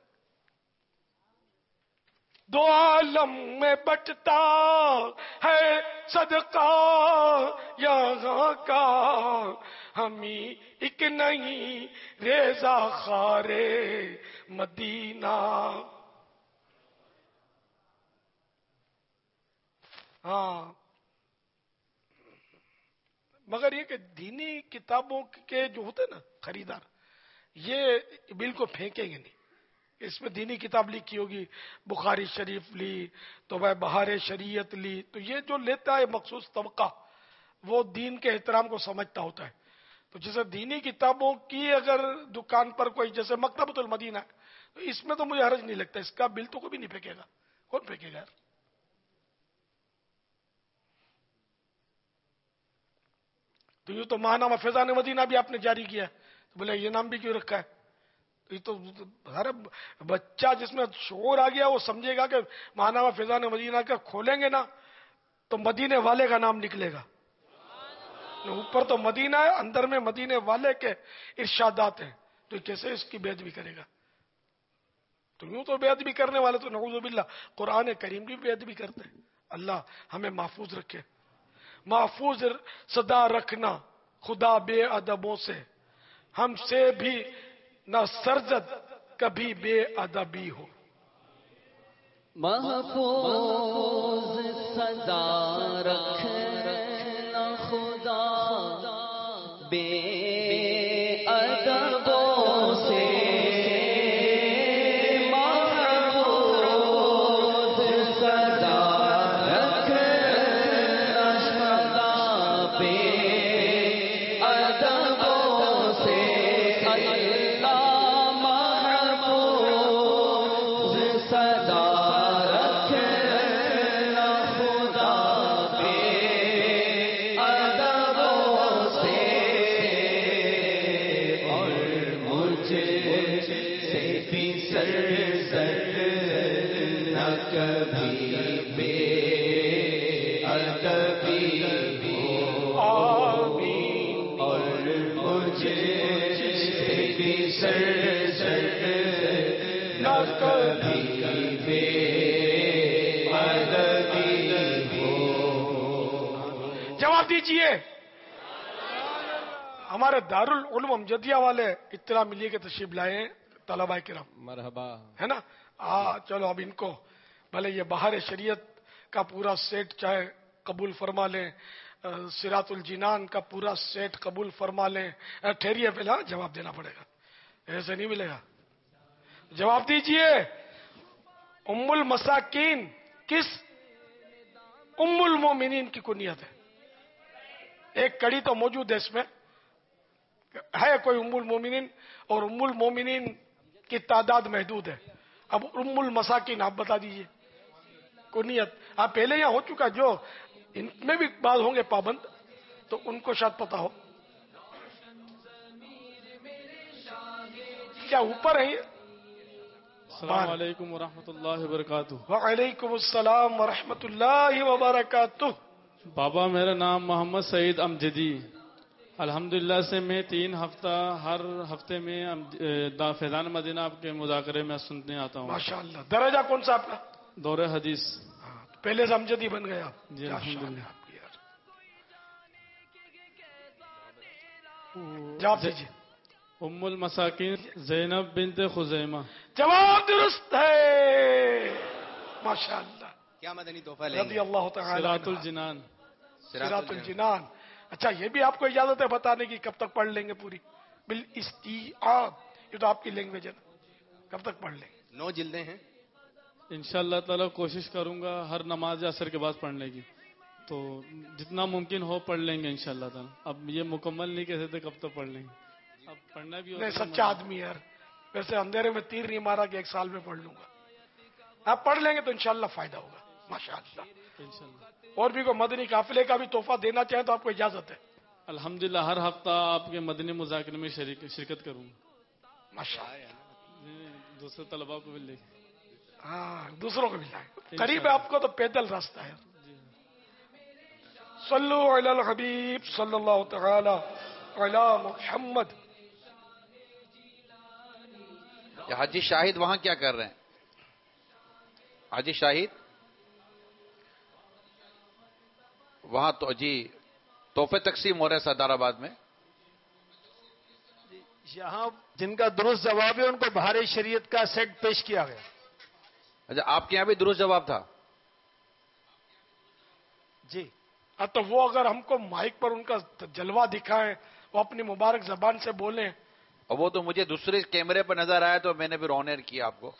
دو عالم میں بٹتا ہے صدقہ یہاں کا، ہمیں ایک نہیں ریزہ خارے مدینہ. ہاں، مگر یہ کہ دینی کتابوں کے جو ہوتے نا خریدار، یہ بالکل پھینکیں گے نہیں. اس میں دینی کتاب لکھی ہوگی، بخاری شریف لی تو وہ بہار شریعت لی، تو یہ جو لیتا ہے مخصوص طبقہ وہ دین کے احترام کو سمجھتا ہوتا ہے. تو جیسے دینی کتابوں کی اگر دکان پر کوئی جیسے مکتبۃ المدینہ ہے، تو اس میں تو مجھے حرج نہیں لگتا، اس کا بل تو کوئی بھی نہیں پھینکے گا. کون پھینکے گا یار؟ تو یہ تو ماہنامہ فیضان مدینہ بھی آپ نے جاری کیا ہے، تو بولے یہ نام بھی کیوں رکھا ہے؟ تو یہ تو ہر بچہ جس میں شعور آ گیا وہ سمجھے گا کہ ماہنامہ فیضان مدینہ کا کھولیں گے نا تو مدینے والے کا نام نکلے گا. اوپر تو مدینہ ہے، اندر میں مدینے والے کے ارشادات ہیں، تو کیسے اس کی بے ادبی کرے گا؟ تو یوں تو بے ادبی کرنے والے تو نعوذ باللہ قرآن کریم کی بے ادبی کرتے ہیں. اللہ ہمیں محفوظ رکھے. محفوظ صدا رکھنا خدا بے ادبوں سے، ہم سے بھی نہ سرزد کبھی بے ادبی ہو. محفوظ صدا رکھنا خدا بے ادبوں سے، جواب دیجئے. ہمارے دارالعلوم امجدیہ والے اطلاع ملی کے تشریف لائے ہیں، طلباء کرام مرحبا ہے نا. چلو اب ان کو بھلے یہ بہار شریعت کا پورا سیٹ چاہے قبول فرما لیں، صراط الجنان کا پورا سیٹ قبول فرما لیں. ٹھہریے پہلا جواب دینا پڑے گا، ایسے نہیں ملے گا. جواب دیجئے. ام المساکین کس ام المومنین کی کنیت ہے؟ ایک کڑی تو موجود ہے اس میں، ہے کوئی ام المومنین، اور ام المومنین کی تعداد محدود ہے. اب ام المساکین آپ بتا دیجئے کنیت. آپ پہلے یہاں ہو چکا، جو ان میں بھی بعض ہوں گے پابند تو ان کو شاید پتا ہو. کیا اوپر ہیں؟ السلام علیکم ورحمۃ اللہ وبرکاتہ. وعلیکم السلام ورحمۃ اللہ وبرکاتہ. بابا میرا نام محمد سعید امجدی. الحمدللہ سے میں 3 ہفتہ ہر ہفتے میں فیضان مدینہ آپ کے مذاکرے میں سننے آتا ہوں. ماشاءاللہ. درجہ کون سا آپ کا؟ دور حدیث. پہلے سے امجدی بن گیا جی الحمدللہ. جواب دیجیے. ام المساکین زینب بنت خزیمہ. جواب درست ہے. ماشاءاللہ. کیا مدنی تحفہ لیں گے؟ رضی اللہ تعالی. صراط الجنان. صراط الجنان. اچھا یہ بھی آپ کو اجازت ہے بتانے کی کب تک پڑھ لیں گے پوری؟ بالاستیعاب. یہ تو آپ کی لینگویج ہے. کب تک پڑھ لیں گے؟ 9 جلدیں ہیں. انشاءاللہ تعالی کوشش کروں گا ہر نماز عصر کے بعد پڑھنے کی. تو جتنا ممکن ہو پڑھ لیں گے انشاءاللہ تعالی. اب یہ مکمل نہیں کہہ سکتے کب تک پڑھ لیں گے. اب پڑھنا بھی نہیں سچا آدمی یار. ویسے اندھیرے میں تیر نہیں مارا کہ 1 سال میں پڑھ لوں گا. آپ پڑھ لیں گے تو انشاءاللہ فائدہ ہوگا. ماشاءاللہ. اور بھی کوئی مدنی قافلے کا بھی تحفہ دینا چاہیں تو آپ کو اجازت ہے. الحمدللہ ہر ہفتہ آپ کے مدنی مذاکرے میں شرکت کروں گا. ماشاءاللہ. دوسرے طلباء کو بھی لے. ہاں دوسروں کو بھی لائیں. قریب ہے آپ کو تو پیدل راستہ ہے. صلو علی الحبیب صلی اللہ تعالی علی محمد. حاجی شاہد وہاں کیا کر رہے ہیں؟ حاجی شاہد وہاں تو جی تحفے تقسیم ہو رہے ہیں سردار آباد میں. یہاں جن کا درست جواب ہے ان کو بہار شریعت کا سیٹ پیش کیا گیا. اچھا آپ کے یہاں بھی درست جواب تھا؟ جی. تو وہ اگر ہم کو مائک پر ان کا جلوہ دکھائیں وہ اپنی مبارک زبان سے بولیں. اور وہ تو مجھے دوسرے کیمرے پر نظر آیا تو میں نے بھی آن ایئر کیا آپ کو.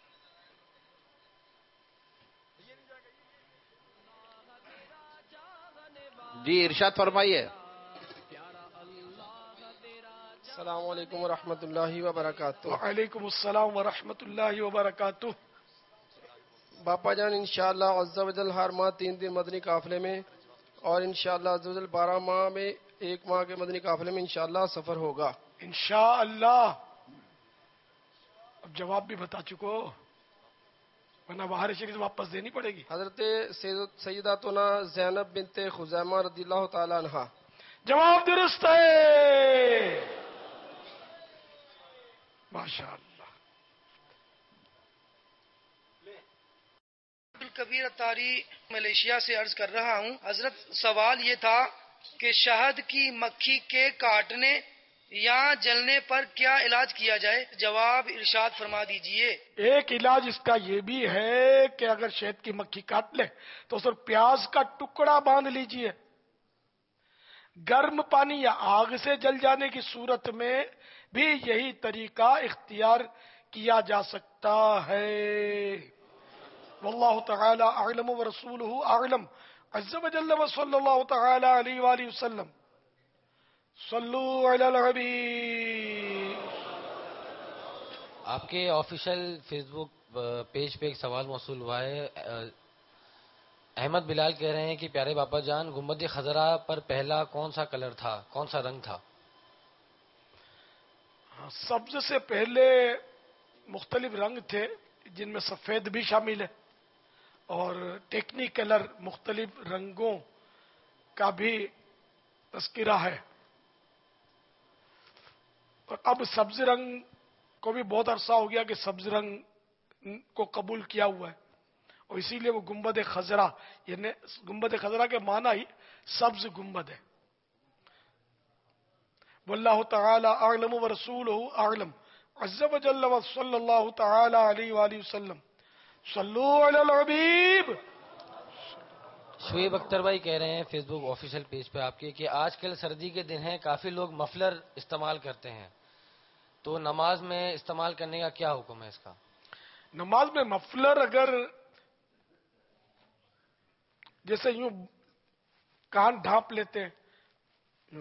جی ارشاد فرمائیے. السلام علیکم ورحمۃ اللہ وبرکاتہ. وعلیکم السلام ورحمۃ اللہ وبرکاتہ. باپا جان انشاءاللہ عز و جل ہر ماہ 3 دن مدنی قافلے میں اور انشاءاللہ عز و جل 12 ماہ میں 1 ماہ کے مدنی قافلے میں انشاءاللہ سفر ہوگا انشاءاللہ. اب جواب بھی بتا چکو ورنہ بہار شریف واپس دینی پڑے گی. حضرت سیداتنا زینب بنت خزیمہ رضی اللہ تعالی عنہا. جواب درست ہے. ماشاءاللہ. کبیر اتاری ملیشیا سے عرض کر رہا ہوں. حضرت سوال یہ تھا کہ شہد کی مکھی کے کاٹنے یا جلنے پر کیا علاج کیا جائے؟ جواب ارشاد فرما دیجئے. ایک علاج اس کا یہ بھی ہے کہ اگر شہد کی مکھی کاٹ لے تو اس پر پیاز کا ٹکڑا باندھ لیجئے. گرم پانی یا آگ سے جل جانے کی صورت میں بھی یہی طریقہ اختیار کیا جا سکتا ہے. واللہ تعالی اعلم ورسولہ اعلم عز و جل وصلی اللہ تعالی علیہ وآلہ وسلم. صلو علی الحبیب. آپ کے آفیشیل فیس بک پیج پہ ایک سوال موصول ہوا ہے. احمد بلال کہہ رہے ہیں کہ پیارے باپا جان گنبد خضرا پر پہلا کون سا کلر تھا، کون سا رنگ تھا؟ سبز سے پہلے مختلف رنگ تھے جن میں سفید بھی شامل ہے اور ٹیکنی کلر مختلف رنگوں کا بھی تذکرہ ہے. اور اب سبز رنگ کو بھی بہت عرصہ ہو گیا کہ سبز رنگ کو قبول کیا ہوا ہے اور اسی لیے وہ گنبد خضرا، یعنی گنبد خضرا کے معنی ہی سبز گنبد ہے. واللہ تعالی اعلم ورسولہ اعلم عز و جل وصلی اللہ تعالی علیہ وآلہ وسلم. صلو علی الحبیب. شعیب اختر بھائی کہہ رہے ہیں فیس بک آفیشیل پیج پہ آپ کے کہ آج کل سردی کے دن ہیں، کافی لوگ مفلر استعمال کرتے ہیں، تو نماز میں استعمال کرنے کا کیا حکم ہے اس کا؟ نماز میں مفلر اگر جیسے یوں کان ڈھانپ لیتے ہیں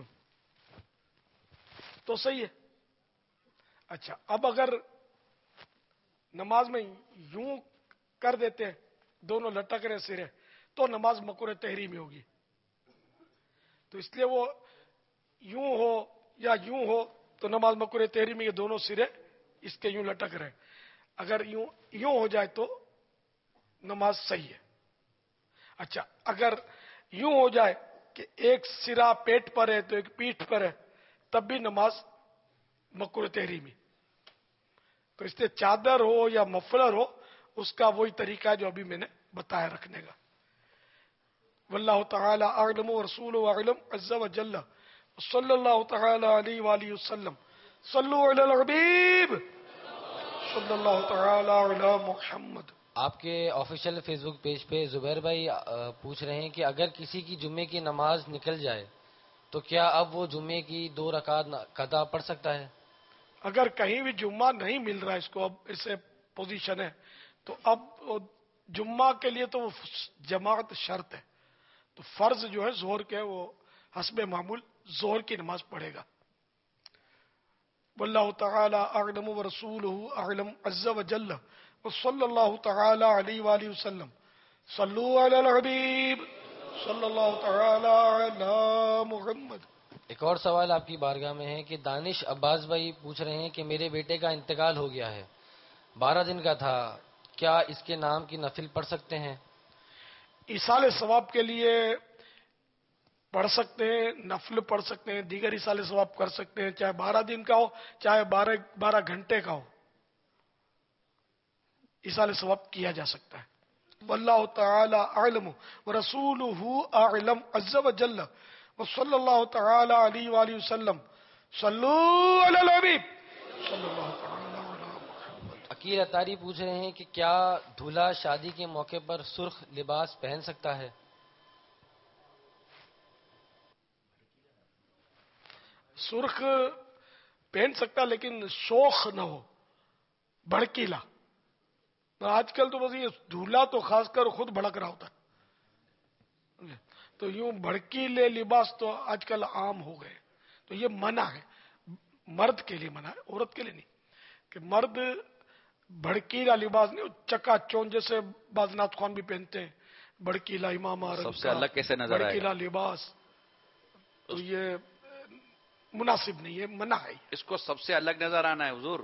تو صحیح ہے. اچھا اب اگر نماز میں یوں کر دیتے ہیں دونوں لٹک رہے سرے تو نماز مکروہ تحریمی ہوگی. تو اس لیے وہ یوں ہو یا یوں ہو تو نماز مکروہ تحریمی کے دونوں سرے اس کے یوں لٹک رہے. اگر یوں ہو جائے تو نماز صحیح ہے. اچھا اگر یوں ہو جائے کہ ایک سرا پیٹ پر ہے تو ایک پیٹھ پر ہے تب بھی نماز مکروہ تحریمی. تو اس سے چادر ہو یا مفلر ہو اس کا وہی طریقہ ہے جو ابھی میں نے بتایا رکھنے کا. واللہ تعالی اعلم ورسولہ اعلم عز وجل صلی اللہ تعالی علیہ وآلہ وسلم. صلو علی الحبیب صلی اللہ تعالی علی محمد. آپ کے آفیشیل فیس بک پیج پہ زبیر بھائی پوچھ رہے ہیں کہ اگر کسی کی جمعے کی نماز نکل جائے تو کیا اب وہ جمعے کی 2 رکعت قضا پڑھ سکتا ہے؟ اگر کہیں بھی جمعہ نہیں مل رہا اس کو، اب اسے پوزیشن ہے، تو اب جمعہ کے لیے تو وہ جماعت شرط ہے، تو فرض جو ہے ظہر کے وہ حسب معمول ظہر کی نماز پڑھے گا. واللہ تعالی اعلم ورسولہ اعلم عز وجل وصلی اللہ تعالی علیہ وآلہ وسلم. صلو علی الحبیب صلی اللہ تعالی علی محمد. ایک اور سوال آپ کی بارگاہ میں ہے کہ دانش عباس بھائی پوچھ رہے ہیں کہ میرے بیٹے کا انتقال ہو گیا ہے، 12 دن کا تھا، کیا اس کے نام کی نفل پڑھ سکتے ہیں؟ ایصال ثواب کے لیے پڑھ سکتے ہیں، نفل پڑھ سکتے ہیں، دیگر ایصال ثواب کر سکتے ہیں، چاہے 12 دن کا ہو چاہے 12 گھنٹے کا ہو، ایصال ثواب کیا جا سکتا ہے. واللہ تعالی اعلم ورسولہ اعلم عز وجل وصلی اللہ تعالی علیہ وآلہ وسلم. صلو علی الحبیب صلی اللہ تعالی علی محمد. عقیل اتاری پوچھ رہے ہیں کہ کیا دولہا شادی کے موقع پر سرخ لباس پہن سکتا ہے؟ سرخ پہن سکتا لیکن شوخ نہ ہو، بھڑکیلا. آج کل تو بس یہ دولہا تو خاص کر خود بھڑک رہا ہوتا ہے، تو یوں بھڑکیلے لباس تو آج کل عام ہو گئے، تو یہ منع ہے، مرد کے لیے منع ہے، عورت کے لیے نہیں. کہ مرد بھڑکیلا لباس نہیں، چکا چون جیسے بعض نعت خوان بھی پہنتے ہیں، بھڑکیلا امامہ سب سے الگ کیسے نظر آئے بھڑکیلا لباس، تو یہ مناسب نہیں ہے، منع ہے. اس کو سب سے الگ نظر آنا ہے حضور،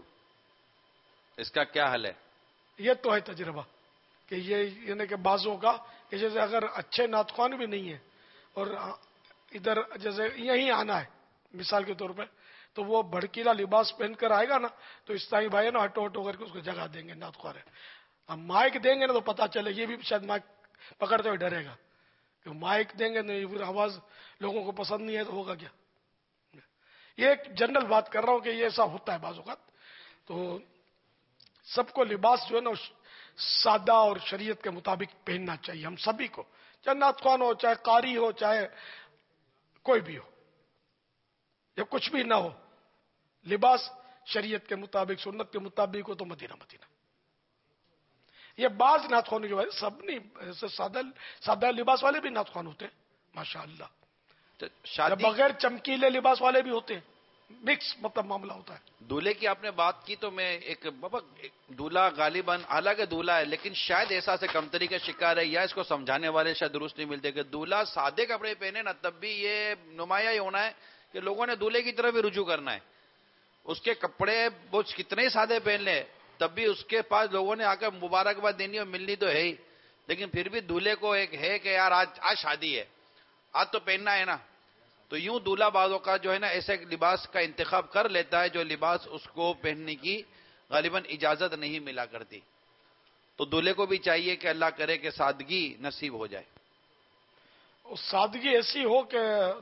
اس کا کیا حل ہے؟ یہ تو ہے تجربہ کہ یہ یعنی کہ بعضوں کا کہ جیسے اگر اچھے نعت خوان بھی نہیں ہیں اور ادھر جیسے یہیں آنا ہے مثال کے طور پہ، تو وہ بھڑکیلا لباس پہن کر آئے گا نا تو اسلامی بھائی نا ہٹو ہٹو کر کے اس کو جگہ دیں گے نعت خوان ہے. ہم مائک دیں گے نا تو پتہ چلے، یہ بھی شاید مائک پکڑتے ہوئے ڈرے گا کہ مائک دیں گے نہیں پھر آواز لوگوں کو پسند نہیں ہے تو ہوگا کیا. یہ ایک جنرل بات کر رہا ہوں کہ یہ ایسا ہوتا ہے بعض اوقات. تو سب کو لباس جو ہے نا سادہ اور شریعت کے مطابق پہننا چاہیے، ہم سبھی کو، چاہے نعت خوان ہو چاہے قاری ہو چاہے کوئی بھی ہو یا کچھ بھی نہ ہو، لباس شریعت کے مطابق سنت کے مطابق ہو تو مدینہ مدینہ. یہ بعض نعت خوان جو ہے سب نہیں، ایسے سادہ لباس والے بھی نعت خوان ہوتے ہیں ماشاءاللہ، بغیر چمکیلے لباس والے بھی ہوتے ہیں، مکس مطلب معاملہ ہوتا ہے. دولہے کی آپ نے بات کی تو میں بابا دولہا غالباً حالانکہ دولہا ہے لیکن شاید احساس کمتری کا شکار ہے، یا اس کو سمجھانے والے شاید درست نہیں ملتے کہ دولہا سادے کپڑے پہنے نا تب بھی یہ نمایاں ہی ہونا ہے کہ لوگوں نے دولہے کی طرف بھی رجوع کرنا ہے. اس کے کپڑے وہ کتنے ہی سادے پہن لے تب بھی اس کے پاس لوگوں نے آ کر مبارکباد دینی اور ملنی تو ہے ہی، لیکن پھر بھی دولہے کو ایک ہے کہ یار آج شادی ہے، آج تو پہننا ہے نا. تو یوں دولہا بعضوں کا جو ہے نا ایسے لباس کا انتخاب کر لیتا ہے جو لباس اس کو پہننے کی غالباً اجازت نہیں ملا کرتی. تو دولہے کو بھی چاہیے کہ اللہ کرے کہ سادگی نصیب ہو جائے. سادگی ایسی ہو کہ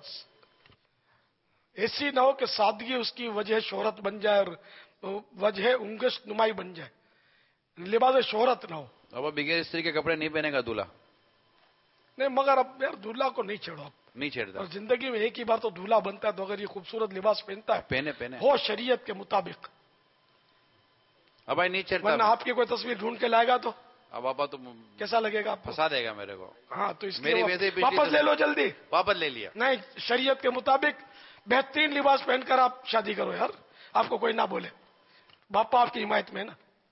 ایسی نہ ہو کہ سادگی اس کی وجہ شہرت بن جائے اور وجہ انگش نمائی بن جائے، لباس شہرت نہ ہو. اب بغیر استری کے کپڑے نہیں پہنے گا دولہا؟ نہیں، مگر اب یار دولہا کو نہیں چھیڑو، نہیں چھیڑتا. اور زندگی میں ایک ہی بار تو دولہا بنتا ہے، تو اگر یہ خوبصورت لباس پہنتا ہے پہنے ہو شریعت کے مطابق، اب نہیں چھیڑتا، ورنہ آپ کی کوئی تصویر ڈھونڈ کے لائے گا تو اب ابا تو کیسا لگے گا؟ آپ پھنسا دے گا میرے کو. ہاں تو اس میری لیے واپس لے لو جلدی. واپس لے لیا. نہیں، شریعت کے مطابق بہترین لباس پہن کر آپ شادی کرو یار، آپ کو کوئی نہ بولے، باپا آپ کی حمایت میں ہے نا.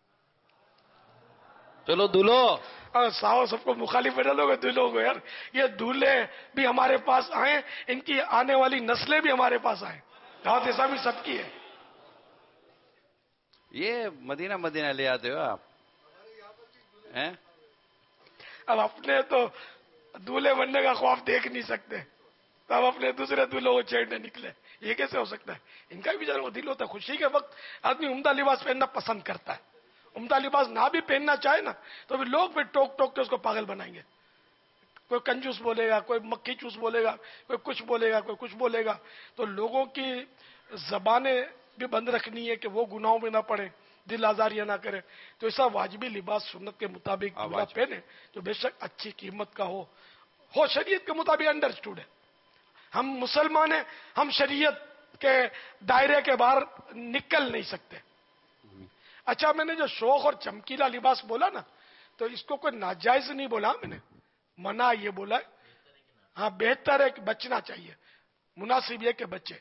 چلو دولو ساؤ سب کو مخالف ڈالو گے دولوں کو یار. یہ دولہے بھی ہمارے پاس آئیں، ان کی آنے والی نسلیں بھی ہمارے پاس آئیں، دعوت ایسا بھی سب کی ہے. ये मदीना मदीना ले आते हो आप हैं? अब अपने तो दूल्हे बनने का ख्वाब देख नहीं सकते, तो अब अपने दूसरे दूल्हों को छेड़ने निकले, ये कैसे हो सकता है? इनका भी बेचारों को दिल होता है, खुशी के वक्त आदमी उम्दा लिबास पहनना पसंद करता है। उम्दा लिबास ना भी पहनना चाहे ना, तो भी लोग भी टोक टोक के उसको पागल बनाएंगे। कोई कंजूस बोलेगा, कोई मक्खी चूस बोलेगा, कोई कुछ बोलेगा, कोई कुछ बोलेगा। तो लोगों की जबानें भी बंद रखनी है कि वो गुनाहों में ना पड़े, दिल आजारियां ना करे। तो ऐसा वाजिबी लिबास सुन्नत के मुताबिक दूल्हा पहने, जो बेशक अच्छी कीमत का हो शरीयत के मुताबिक अंडरस्टूड है। हम मुसलमान हैं, हम शरीयत के दायरे के बाहर निकल नहीं सकते। अच्छा, मैंने जो शौक और चमकीला लिबास बोला ना, तो इसको कोई नाजायज नहीं बोला मैंने, मना ये बोला है। हाँ, बेहतर है कि बचना चाहिए, मुनासिब है कि बचे।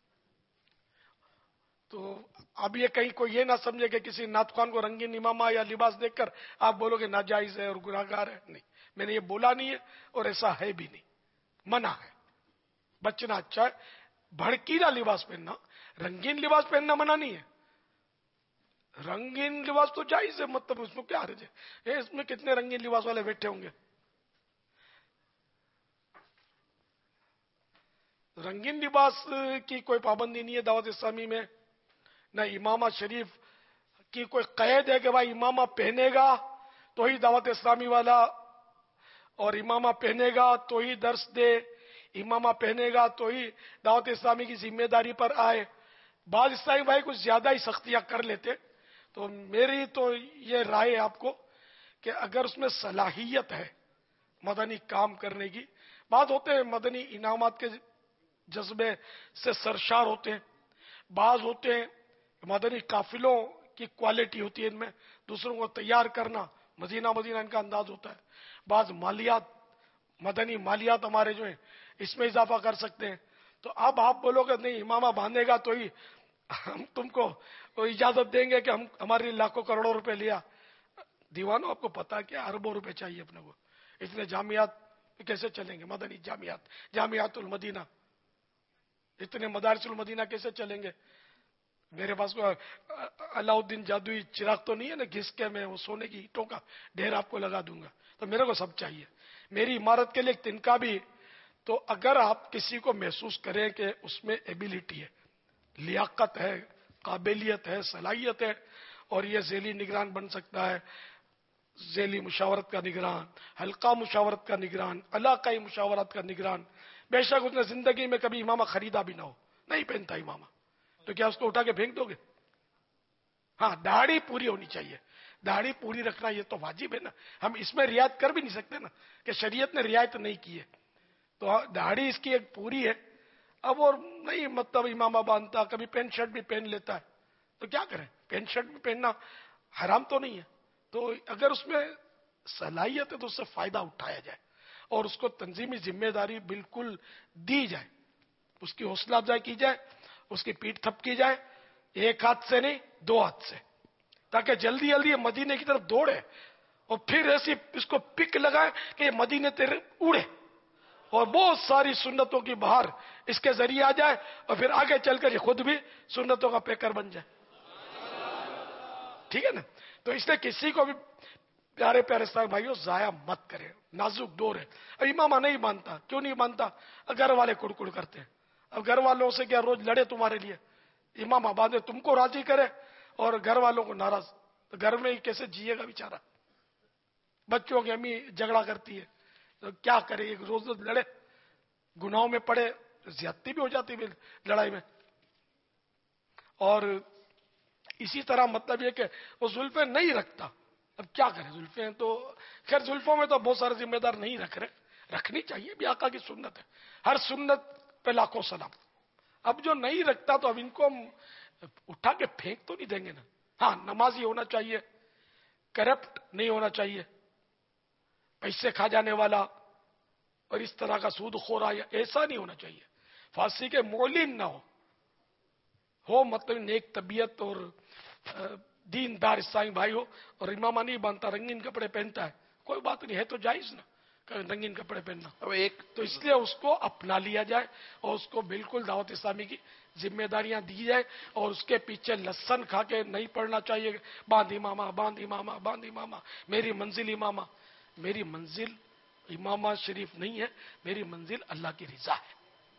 तो अब ये कहीं कोई ये ना समझे कि किसी नातखान को रंगीन इमामा या लिबास देखकर आप बोलोगे नाजायज है और गुनाहगार है। नहीं, मैंने ये बोला नहीं है और ऐसा है भी नहीं, मना है। बचना अच्छा है। भड़कीला लिबास पहनना, रंगीन लिबास पहनना मना नहीं है। रंगीन लिबास तो जायज है, मतलब उसमें क्या हर्ज है? इसमें कितने रंगीन लिबास वाले बैठे होंगे। रंगीन लिबास की कोई पाबंदी नहीं है दावत इस्लामी में, न इमामा शरीफ की कोई कैद है कि भाई इमामा पहनेगा तो ही दावत इस्लामी वाला, और इमामा पहनेगा तो ही दर्स दे, इमामा पहनेगा तो ही दावत इस्लामी की जिम्मेदारी पर आए। बाद इस्लामी भाई कुछ ज्यादा ही सख्तियां कर लेते। तो मेरी तो ये राय है आपको कि अगर उसमें सलाहियत है मदनी काम करने की, बात होते हैं मदनी इनामात के जज्बे से सरशार होते हैं, बाज होते हैं मदनी काफिलों की क्वालिटी होती है इनमें, दूसरों को तैयार करना मदीना मदीना इनका अंदाज होता है। बाज मालियात, मदनी मालियात हमारे जो है इसमें इजाफा कर सकते हैं। तो अब आप बोलोगे नहीं इमामा बांधेगा तो ही हम तुमको इजाजत देंगे कि हम हमारे लिए लाखों करोड़ों रुपए लिया। दीवानों, आपको पता है क्या अरबों रुपए चाहिए अपने को, इतने जामियात कैसे चलेंगे? मदनी जामियात, जामियातुल मदीना, इतने मदारिसुल मदीना कैसे चलेंगे? मेरे पास को अलाउद्दीन जादुई चिराग तो नहीं है ना, घिस के मैं वो सोने की ईंटों का ढेर आपको लगा दूंगा। तो मेरे को सब चाहिए, मेरी इमारत के लिए एक तिनका भी। तो अगर आप किसी को महसूस करें कि उसमें एबिलिटी है, लियाकत है, काबिलियत है, सलाहियत है, और ये ज़ेली निगरान बन सकता है, ज़ेली मुशावरत का निगरान, हल्का मुशावरत का निगरान, इलाकाई मुशावरत का निगरान, बेशक उसने जिंदगी में कभी इमामा खरीदा भी ना हो, नहीं पहनता इमामा, तो क्या उसको उठा के फेंक दोगे? हाँ, दाढ़ी पूरी होनी चाहिए। दाढ़ी पूरी रखना ये तो वाजिब है ना, हम इसमें रियायत कर भी नहीं सकते ना कि शरीयत ने रियायत नहीं की है। तो दाढ़ी इसकी एक पूरी है। अब और नहीं मतलब इमामा बांधता, कभी पैंट शर्ट भी पहन लेता है, तो क्या करें? पैंट शर्ट भी पहनना हराम तो नहीं है। तो अगर उसमें सलाहियत है तो उससे फायदा उठाया जाए और उसको तंजीमी जिम्मेदारी बिल्कुल दी जाए, उसकी हौसला अफजाई की जाए, उसकी पीठ थपकी जाए, एक हाथ से नहीं दो हाथ से, ताकि जल्दी जल्दी ये मदीने की तरफ दौड़े और फिर ऐसी इसको पिक लगाए कि ये मदीने तेरे उड़े और बहुत सारी सुन्नतों की बहार इसके जरिए आ जाए और फिर आगे चलकर ये खुद भी सुन्नतों का पैकर बन जाए। ठीक है ना? तो इसलिए किसी को भी प्यारे प्यारे साहब भाइयों जाया मत करें, नाजुक दौर है। अब इमामा नहीं मानता, क्यों नहीं मानता? घर वाले कुड़कुड़ करते हैं। अब घर वालों से क्या रोज लड़े तुम्हारे लिए? इमामा बांधे तुमको राजी करे और घर वालों को नाराज, तो घर में ही कैसे जिएगा बेचारा? बच्चों की अम्मी झगड़ा करती है तो क्या करे? एक रोज रोज लड़े, गुनाहों में पड़े, ज्यादती भी हो जाती है लड़ाई में। और इसी तरह मतलब ये कि वो जुल्फे नहीं रखता, अब क्या करें? जुल्फे तो खैर जुल्फों में तो बहुत सारे जिम्मेदार नहीं रख रहे, रखनी चाहिए भी, आका की सुन्नत है, हर सुन्नत पे लाखों सलाम। अब जो नहीं रखता तो अब इनको हम उठा के फेंक तो नहीं देंगे ना। हाँ, नमाजी होना चाहिए, करप्ट नहीं होना चाहिए, पैसे खा जाने वाला और इस तरह का सूद खोरा या ऐसा नहीं होना चाहिए, फांसी के मोलिन ना हो मतलब नेक तबीयत और दीनदार इस्लामी भाई हो और इमामा नहीं बांधता, रंगीन कपड़े पहनता है, कोई बात नहीं है तो जायज ना, रंगीन कपड़े पहनना। अब एक तो इसलिए उसको अपना लिया जाए और उसको बिल्कुल दावत इस्लामी की जिम्मेदारियां दी जाए और उसके पीछे लसन खा के नहीं पड़ना चाहिए, बांध इमामा बांध इमामा बांध इमामा, मेरी मंजिल इमामा। मेरी मंजिल इमामा शरीफ नहीं है, मेरी मंजिल अल्लाह की रिजा है।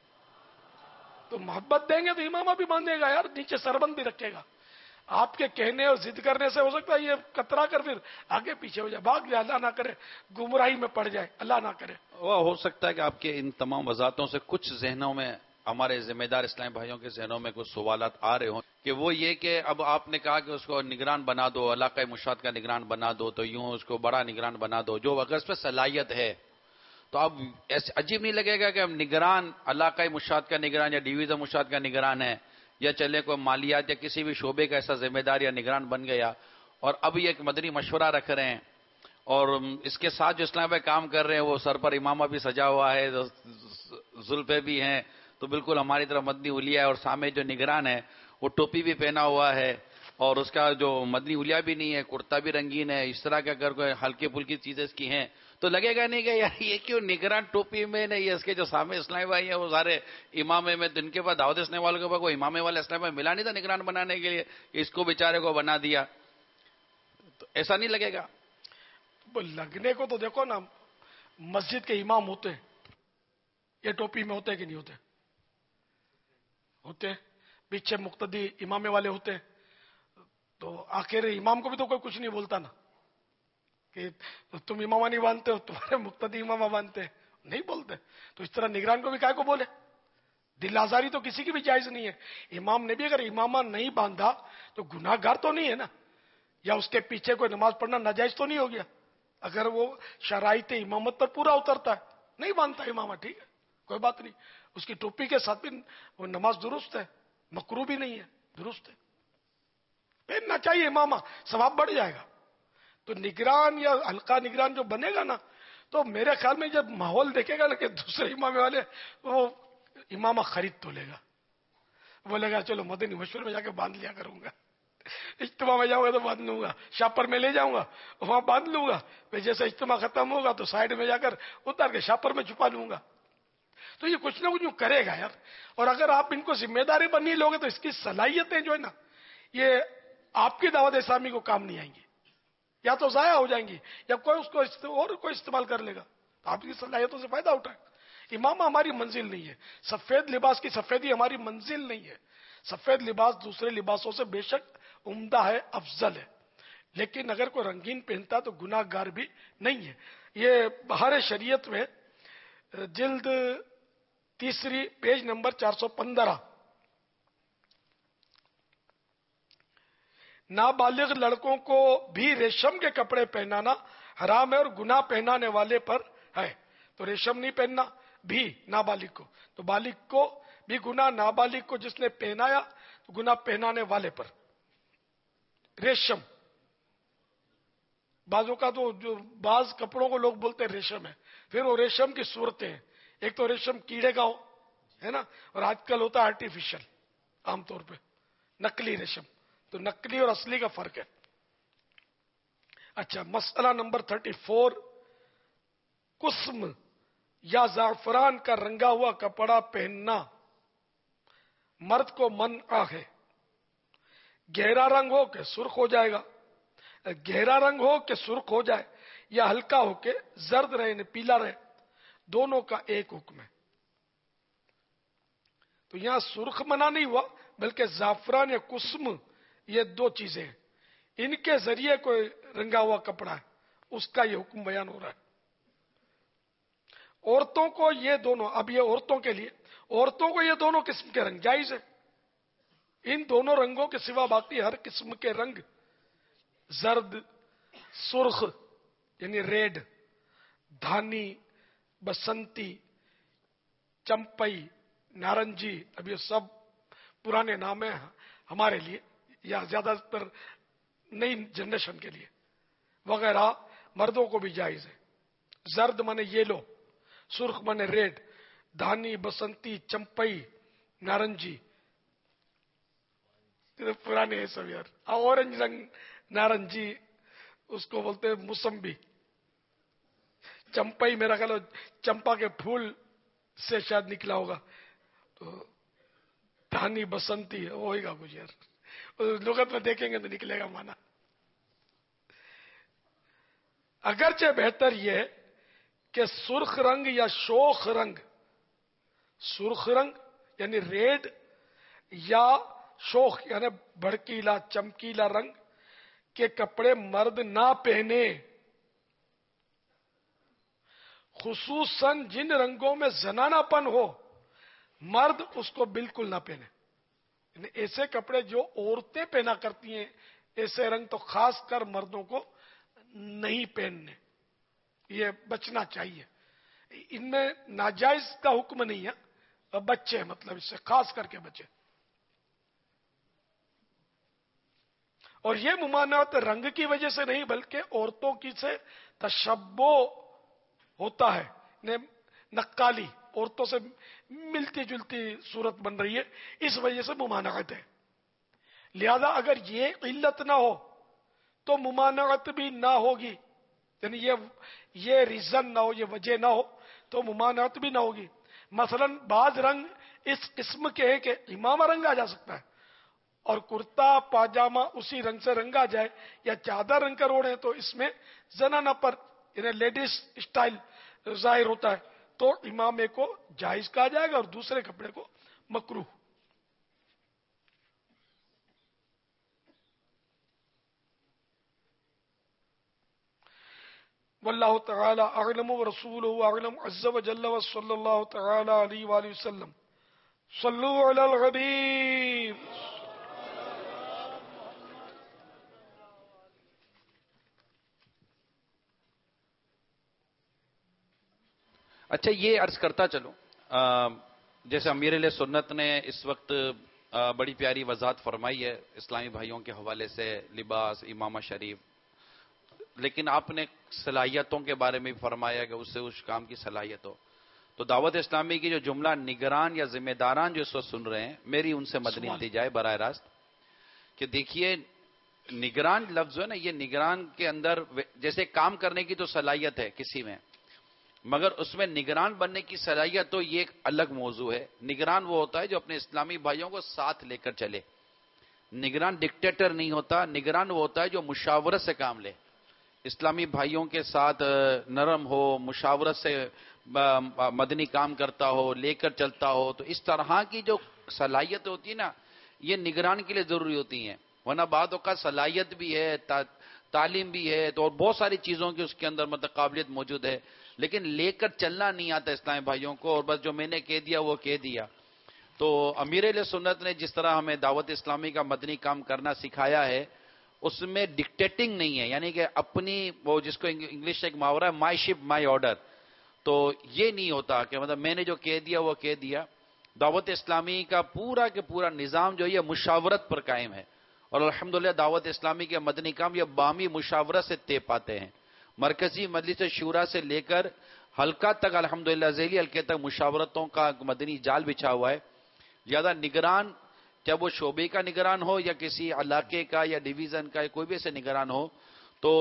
तो मोहब्बत देंगे तो इमामा भी बांधेगा यार, नीचे सरबंद भी रखेगा। आपके कहने और जिद करने से हो सकता है ये कतरा कर फिर आगे पीछे हो जाए, भाग जाए, अल्लाह ना करे गुमराही में पड़ जाए, अल्लाह ना करे। वह हो सकता है कि आपके इन तमाम वजाहतों से कुछ जहनों में, हमारे जिम्मेदार इस्लामी भाइयों के जहनों में कुछ सवालात आ रहे हों कि वो ये कि अब आपने कहा कि उसको निगरान बना दो, इलाक़ाई मुशात का निगरान बना दो, तो यूं उसको बड़ा निगरान बना दो, जो अगर उस पर सलाहियत है तो अब ऐसे अजीब नहीं लगेगा कि अब निगरान इलाक़ाई मुशात का निगरान या डिवीज़न मुशात का निगरान है, या चले कोई मालियात या किसी भी शोबे का ऐसा जिम्मेदार या निगरान बन गया और अब ये एक मदनी मशवरा रख रहे हैं और इसके साथ जो इस्लाम पे काम कर रहे हैं वो सर पर इमामा भी सजा हुआ है, जुल्फे भी हैं, तो बिल्कुल हमारी तरफ मदनी उलिया है और सामने जो निगरान है वो टोपी भी पहना हुआ है और उसका जो मदनी उलिया भी नहीं है, कुर्ता भी रंगीन है, इस तरह के अगर कोई हल्की फुल्की चीजें इसकी हैं तो लगेगा नहीं कि यार ये क्यों निगरान टोपी में नहीं है, इसके जो सामने इस्लामी भाई है वो सारे इमामे में, तो इनके पास दावत इसने वालों के पास कोई इमामे वाला इस्लामी भाई मिला नहीं था निगरान बनाने के लिए, इसको बेचारे को बना दिया, तो ऐसा नहीं लगेगा? लगने को तो देखो ना, मस्जिद के इमाम होते हैं, ये टोपी में होते हैं कि नहीं होते? होते, पीछे मुक्तदी इमामे वाले होते हैं, तो आखिर इमाम को भी तो कोई कुछ नहीं बोलता ना कि तुम इमामा नहीं बांधते हो, तुम्हारे मुक्तदी इमामा बांधते हैं, नहीं बोलते। तो इस तरह निगरान को भी काय को बोले? दिल आजारी तो किसी की भी जायज नहीं है। इमाम ने भी अगर इमामा नहीं बांधा तो गुनाहगार तो नहीं है ना, या उसके पीछे कोई नमाज पढ़ना नाजायज तो नहीं हो गया? अगर वो शराइत इमामत पर पूरा उतरता है, नहीं बांधता इमामा, ठीक है, कोई बात नहीं, उसकी टोपी के साथ भी वो नमाज दुरुस्त है, मकरू भी नहीं है, दुरुस्त है, पहनना चाहिए इमामा, सवाब बढ़ जाएगा। तो निगरान या हल्का निगरान जो बनेगा ना, तो मेरे ख्याल में जब माहौल देखेगा ना कि दूसरे इमामे वाले, वो इमामा खरीद तो लेगा, बोलेगा चलो मदनी मशवरे में जाके बांध लिया करूंगा, इज्तिमा में जाऊंगा तो बांध लूंगा, शापर में ले जाऊंगा वहां बांध लूंगा, फिर जैसे इज्तिमा खत्म होगा तो साइड में जाकर उतार के शापर में छुपा लूंगा। तो ये कुछ ना कुछ करेगा यार। और अगर आप इनको जिम्मेदारी बनी लोगे तो इसकी सलाहियतें जो है ना, ये आपकी दावत इस्लामी को काम नहीं आएंगी, या तो जाया हो जाएंगी या कोई उसको और कोई इस्तेमाल कर लेगा। तो आपकी सलाहियतों से फायदा उठाए। इमामा हमारी मंजिल नहीं है, सफेद लिबास की सफेदी हमारी मंजिल नहीं है। सफेद लिबास दूसरे लिबासों से बेशक उम्दा है, अफजल है, लेकिन अगर कोई रंगीन पहनता तो गुनाहगार भी नहीं है। ये बहार शरीयत में जिल्द 3 पेज नंबर 415, नाबालिग लड़कों को भी रेशम के कपड़े पहनाना हराम है और गुनाह पहनाने वाले पर है। तो रेशम नहीं पहनना भी नाबालिग को, तो बालिग को भी गुनाह, नाबालिग को जिसने पहनाया तो गुनाह पहनाने वाले पर। रेशम बाजों का तो जो बाज कपड़ों को लोग बोलते हैं रेशम है, फिर वो रेशम की सूरतें हैं, एक तो रेशम कीड़े का हो, है ना, और आजकल होता है आर्टिफिशियल, आमतौर पे नकली रेशम। तो नकली और असली का फर्क है। अच्छा, मसला नंबर 34, कुस्म या जाफरान का रंगा हुआ कपड़ा पहनना मर्द को मना है। गहरा रंग हो के सुर्ख हो जाएगा, गहरा रंग हो के सुर्ख हो जाए, या हल्का हो के जर्द रहे, पीला रहे, दोनों का एक हुक्म है। तो यहां सुर्ख मना नहीं हुआ, बल्कि जाफरान या कुस्म, ये दो चीजें हैं, इनके जरिए कोई रंगा हुआ कपड़ा है, उसका ये हुक्म बयान हो रहा है। औरतों को ये दोनों, अब ये औरतों के लिए, औरतों को ये दोनों किस्म के रंग जायज है। इन दोनों रंगों के सिवा बाकी हर किस्म के रंग, जर्द, सुर्ख यानी रेड, धानी, बसंती, चंपई, नारंगी, अब ये सब पुराने नाम है हमारे लिए या ज्यादातर नई जनरेशन के लिए, वगैरह मर्दों को भी जायज है। जर्द माने येलो, सुर्ख माने रेड, धानी, बसंती, चंपई, नारंगी, तो पुराने है सब यार। ऑरेंज रंग नारंगी, उसको बोलते हैं मौसम्बी, चंपा ही मेरा ख्याल चंपा के फूल से शायद निकला होगा, तो धानी बसंती होएगा कुछ यार, लुगत में देखेंगे तो निकलेगा माना। अगरचे बेहतर यह है कि सुर्ख रंग या शोख रंग, सुर्ख रंग यानी रेड या शोख यानी भड़कीला चमकीला रंग के कपड़े मर्द ना पहने, खुसूसन जिन रंगों में जनानापन हो मर्द उसको बिल्कुल ना पहने। यानी ऐसे कपड़े जो औरतें पहना करती हैं, ऐसे रंग तो खास कर मर्दों को नहीं पहनने, ये बचना चाहिए। इनमें नाजायज का हुक्म नहीं है, बच्चे मतलब इससे खास करके बच्चे। और ये मुमानात रंग की वजह से नहीं बल्कि औरतों की से तशब्बो होता है, नक्काली, औरतों से मिलती जुलती सूरत बन रही है, इस वजह से मुमानात है। लिहाजा अगर ये इल्लत ना हो तो मुमानात भी ना होगी, यानी ये रीजन ना हो, ये वजह ना हो तो मुमानात भी ना होगी। मसलन बाज रंग इस किस्म के हैं कि इमामा रंगा जा सकता है और कुर्ता पाजामा उसी रंग से रंगा जाए या चादर रंग कर ओढ़े तो इसमें जनाना पर यानी लेडीज स्टाइल जाहिर होता है, तो इमामे को जायज कहा जाएगा और दूसरे कपड़े को मकरूह। वल्लाहु तआला अअलम व रसूलुहु अअलम अज़्ज़ व जल्ल व सल्लल्लाहु तआला अलैहि व आलिहि वसल्लम। सल्लु अलल हबीब। अच्छा, ये अर्ज करता चलो, जैसे अमीर सुन्नत ने इस वक्त बड़ी प्यारी वजाहत फरमाई है इस्लामी भाइयों के हवाले से, लिबास, इमामा शरीफ, लेकिन आपने सलाहियतों के बारे में भी फरमाया कि उससे उस काम की सलाहियत हो। तो दावत इस्लामी की जो जुमला निगरान या जिम्मेदारान जो इस वक्त सुन रहे हैं, मेरी उनसे मदनी इल्तिजा है बराह रास्त कि देखिए, निगरान लफ्ज है ना, ये निगरान के अंदर जैसे काम करने की तो सलाहियत है किसी में, मगर उसमें निगरान बनने की सलाहियत तो ये एक अलग मौजू है। निगरान वो होता है जो अपने इस्लामी भाइयों को साथ लेकर चले। निगरान डिक्टेटर नहीं होता, निगरान वो होता है जो मुशावरत से काम ले, इस्लामी भाइयों के साथ नरम हो, मुशावरत से मदनी काम करता हो, लेकर चलता हो। तो इस तरह की जो सलाहियत होती है ना, ये निगरान के लिए जरूरी होती हैं। वरना बातों का सलाहियत भी है, तालीम भी है, तो और बहुत सारी चीजों की उसके अंदर मतलब काबिलियत मौजूद है, लेकिन लेकर चलना नहीं आता इस्लामी भाइयों को, और बस जो मैंने कह दिया वो कह दिया। तो अमीर सुन्नत ने जिस तरह हमें दावत इस्लामी का मदनी काम करना सिखाया है, उसमें डिक्टेटिंग नहीं है, यानी कि अपनी वो जिसको इंग्लिश से एक मुहावरा है, माई शिप माई ऑर्डर। तो ये नहीं होता कि मतलब मैंने जो कह दिया वो कह दिया। दावत इस्लामी का पूरा के पूरा निज़ाम जो है मुशावरत पर कायम है, और अल्हम्दुलिल्लाह दावत इस्लामी के मदनी काम ये बामी मुशावरत से तय पाते हैं। मरकजी मजलिस शूरा से लेकर हल्का तक अल्हम्दुलिल्लाह ज़ैली हल्के तक मुशावरतों का मदनी जाल बिछा हुआ है। ज्यादा निगरान, चाहे वो शोबे का निगरान हो या किसी इलाके का या डिवीजन का, कोई भी ऐसे निगरान हो, तो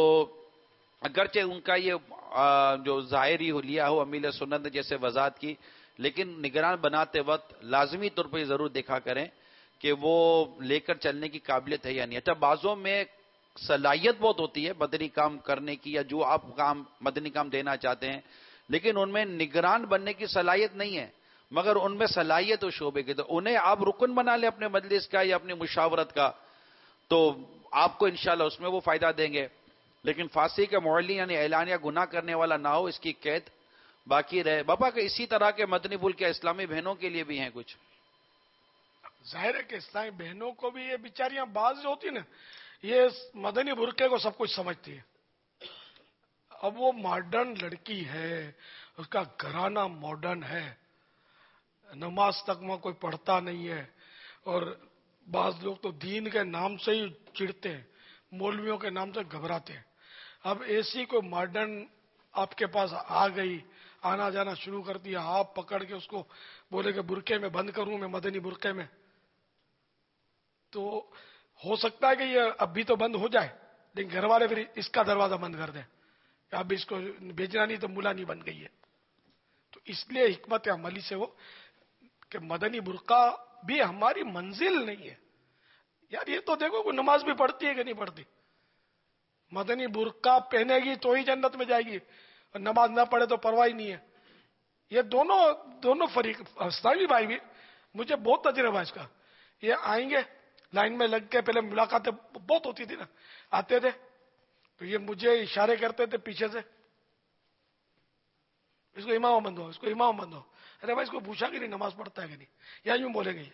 अगरचे उनका ये जो ज़ाहिरी हुलिया हो अमीर सुन्नत ने जैसे वजाहत की, लेकिन निगरान बनाते वक्त लाजमी तौर पर जरूर देखा करें कि वो लेकर चलने की काबिलियत है या नहीं। अच्छा, बाजों में सलाहियत बहुत होती है मदनी काम करने की, या जो आप काम मदनी काम देना चाहते हैं, लेकिन उनमें निगरान बनने की सलाहियत नहीं है, मगर उनमें सलाहियत हो शोबे की, तो उन्हें आप रुकन बना ले अपने मजलिस का या अपनी मुशावरत का, तो आपको इंशाल्लाह उसमें वो फायदा देंगे। लेकिन फांसी के मुअल्लिन यानी ऐलानिया गुनाह करने वाला ना हो, इसकी कैद बाकी रहे। बाबा के इसी तरह के मदनी पुल के इस्लामी बहनों के लिए भी हैं कुछ? जाहिर है कि इस्लामी बहनों को भी ये बेचारियां बाज जो होती ना, ये मदनी बुरके को सब कुछ समझती है। अब वो मॉडर्न लड़की है, उसका घराना मॉडर्न है, नमाज तक में कोई पढ़ता नहीं है, और बाज लोग तो दीन के नाम से ही चिढ़ते हैं, मौलवियों के नाम से घबराते हैं। अब ऐसी कोई मॉडर्न आपके पास आ गई, आना जाना शुरू कर दिया, आप पकड़ के उसको बोले कि बुरके में बंद करूं मैं, मदनी बुरके में, तो हो सकता है कि ये अभी तो बंद हो जाए, लेकिन घर वाले फिर इसका दरवाजा बंद कर दें اب اس کو بھیجنا نہیں تو ملا نہیں بن گئی ہے. تو اس لیے حکمت عملی سے وہ کہ مدنی برقع بھی ہماری منزل نہیں ہے. یار یہ تو دیکھو کوئی نماز بھی پڑھتی ہے کہ نہیں پڑھتی. مدنی برقع پہنے گی تو ہی جنت میں جائے گی, اور نماز نہ پڑھے تو پرواہ ہی نہیں ہے. یہ دونوں فریق. اسلامی بھائی بھی مجھے بہت تجربہ اس کا. یہ آئیں گے لائن میں لگ کے, پہلے ملاقاتیں بہت ہوتی تھی نا, آتے تھے تو یہ مجھے اشارے کرتے تھے پیچھے سے, اس کو امام بند ہو, اس کو امام بند ہو. ارے بھائی اس کو پوچھا کہ نہیں نماز پڑھتا ہے کہ نہیں, یا یوں بولیں گے.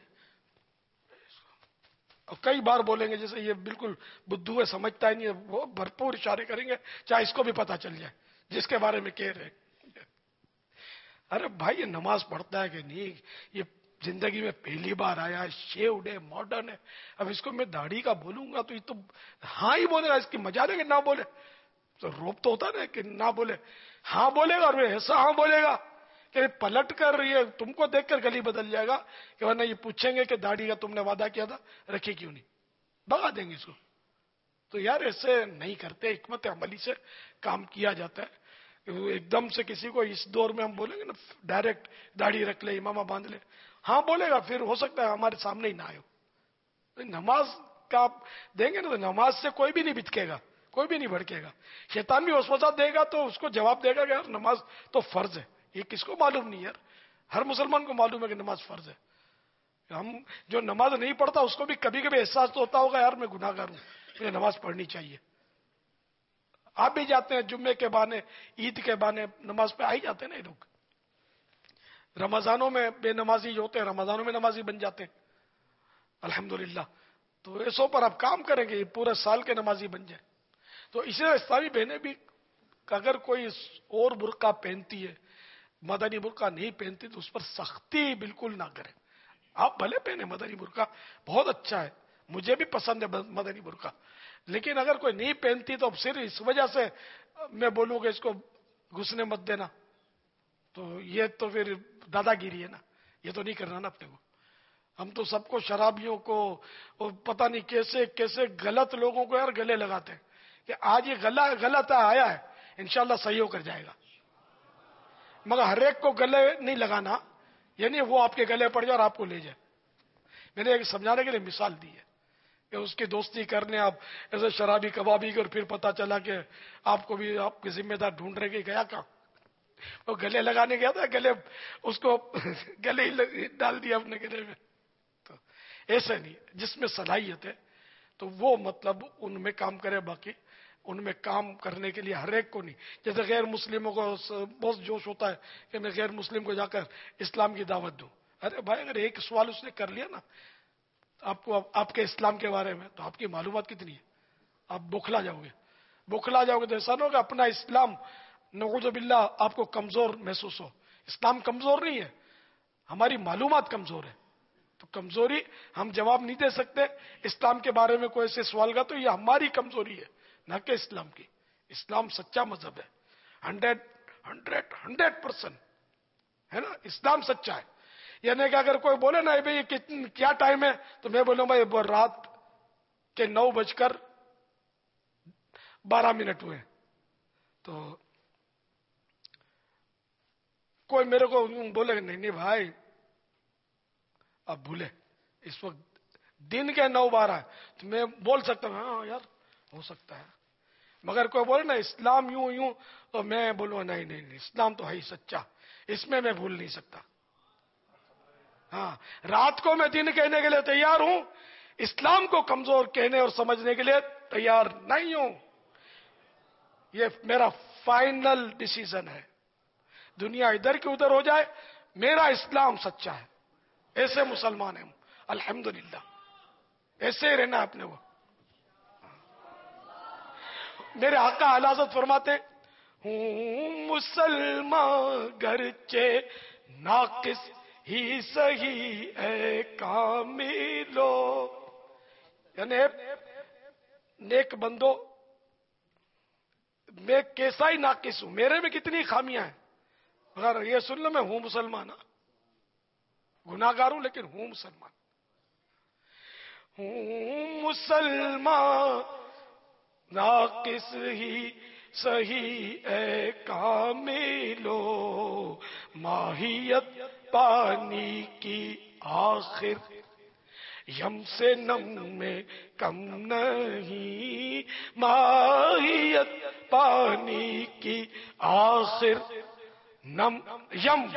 اور کئی بار بولیں گے جیسے یہ بالکل بدھو ہے, سمجھتا ہی نہیں ہے. وہ بھرپور اشارے کریں گے چاہے اس کو بھی پتا چل جائے جس کے بارے میں کہہ رہے. ارے بھائی یہ نماز پڑھتا ہے کہ نہیں, یہ زندگی میں پہلی بار آیا ہے, شیوڈ ہے, ماڈرن ہے. اب اس کو میں داڑھی کا بولوں گا تو یہ تو ہاں ہی بولے گا. اس کی مجال ہے کہ نہ بولے, تو روپ تو ہوتا نا کہ نہ بولے. ہاں بولے گا, اور وہ ایسا ہاں بولے گا کہ پلٹ کر یہ تم کو دیکھ کر گلی بدل جائے گا. کہ ورنہ یہ پوچھیں گے کہ داڑھی کا تم نے وعدہ کیا تھا رکھی کیوں نہیں, بگا دیں گے اس کو. تو یار ایسے نہیں کرتے, حکمت عملی سے کام کیا جاتا ہے. ایک دم سے کسی کو اس دور میں ہم بولیں گے نا ڈائریکٹ داڑھی رکھ لے, امامہ باندھ لے, ہاں بولے گا, پھر ہو سکتا ہے ہمارے سامنے ہی نہ آئے. نماز کا آپ دیں گے نا تو نماز سے کوئی بھی نہیں بھٹکے گا, کوئی بھی نہیں بھڑکے گا. شیطان بھی وسوسہ دے گا تو اس کو جواب دے گا کہ یار نماز تو فرض ہے. یہ کس کو معلوم نہیں یار, ہر مسلمان کو معلوم ہے کہ نماز فرض ہے. ہم جو نماز نہیں پڑھتا اس کو بھی کبھی کبھی احساس تو ہوتا ہوگا یار میں گناہ گار ہوں, مجھے نماز پڑھنی چاہیے. آپ بھی جاتے ہیں جمعے کے بہانے, عید کے بہانے نماز پہ آ ہی جاتے ہیں نا یہ لوگ. رمضانوں میں بے نمازی جو ہوتے ہیں رمضانوں میں نمازی بن جاتے ہیں الحمدللہ. تو ایسوں پر آپ کام کریں گے, یہ پورے سال کے نمازی بن جائیں. تو اسی طرح اسلامی بہنیں بھی اگر کوئی اور برقع پہنتی ہے, مدنی برقع نہیں پہنتی, تو اس پر سختی بالکل نہ کریں. آپ بھلے پہنے مدنی برقع, بہت اچھا ہے, مجھے بھی پسند ہے مدنی برقع. لیکن اگر کوئی نہیں پہنتی تو صرف اس وجہ سے میں بولوں کہ اس کو گھسنے مت دینا, تو یہ تو پھر دادا گیری ہے نا, یہ تو نہیں کرنا نا اپنے کو. ہم تو سب کو, شرابیوں کو, اور پتہ نہیں کیسے کیسے غلط لوگوں کو یار گلے لگاتے ہیں کہ آج یہ غلط آیا ہے انشاءاللہ صحیح ہو کر جائے گا. مگر ہر ایک کو گلے نہیں لگانا, یعنی وہ آپ کے گلے پڑ جائے اور آپ کو لے جائے. میں نے ایک سمجھانے کے لیے مثال دی ہے کہ اس کی دوستی کرنے آپ ایسے شرابی کبابی کی, اور پھر پتا چلا کہ آپ کو بھی آپ کے ذمہ دار ڈھونڈ رہے کہ گیا کہاں, وہ گلے لگانے گیا تھا, گلے اس کو گلے ہی ڈال دیا اپنے گلے میں. تو ایسے نہیں, جس میں صلاحیت ہے تو وہ مطلب ان میں کام کرے. باقی ان میں کام کرنے کے لیے ہر ایک کو نہیں. جیسے غیر مسلموں کو بہت جوش ہوتا ہے کہ میں غیر مسلم کو جا کر اسلام کی دعوت دوں. ارے بھائی اگر ایک سوال اس نے کر لیا نا آپ کو آپ کے اسلام کے بارے میں, تو آپ کی معلومات کتنی ہے, آپ بوکھلا جاؤ گے. تو ایسا نہ ہوگا اپنا اسلام نعوذ باللہ آپ کو کمزور محسوس ہو. اسلام کمزور نہیں ہے, ہماری معلومات کمزور ہے. تو کمزوری ہم جواب نہیں دے سکتے اسلام کے بارے میں. کوئی ایسے سوال کا تو یہ ہماری کمزوری ہے نہ کہ اسلام کی. اسلام سچا مذہب ہے, 100% ہے نا. اسلام سچا ہے. یعنی کہ اگر کوئی بولے نا بھائی کیا ٹائم ہے, تو میں بولوں بھائی رات کے 9:12 ہوئے. تو کوئی میرے کو بولے گا نہیں بھائی اب بھولے, اس وقت دن کے 9:12 تو میں بول سکتا ہوں ہاں یار ہو سکتا ہے. مگر کوئی بولے نا اسلام یوں تو میں بولوں نہیں, اسلام تو ہے ہی سچا, اس میں بھول نہیں سکتا. ہاں, رات کو میں دن کہنے کے لیے تیار ہوں, اسلام کو کمزور کہنے اور سمجھنے کے لیے تیار نہیں ہوں. یہ میرا فائنل ڈیسیژن ہے. دنیا ادھر کی ادھر ہو جائے, میرا اسلام سچا ہے. ایسے مسلمان ہیں الحمدللہ, ایسے ہی رہنا اپنے کو. میرے آقا اعلی حضرت فرماتے ہوں مسلمان گرچہ ناقص ہی صحیح اے کاملو, یعنی نیک بندو میں کیسا ہی ناقص ہوں, میرے میں کتنی خامیاں ہیں, مگر یہ سن لو میں ہوں مسلمان, گناہگار ہوں لیکن ہوں مسلمان. ہوں مسلمان ناقص ہی सही ए कामिलो माहियत पानी की आखिर यम से नम में कम नहीं माहियत पानी की आखिर नम यम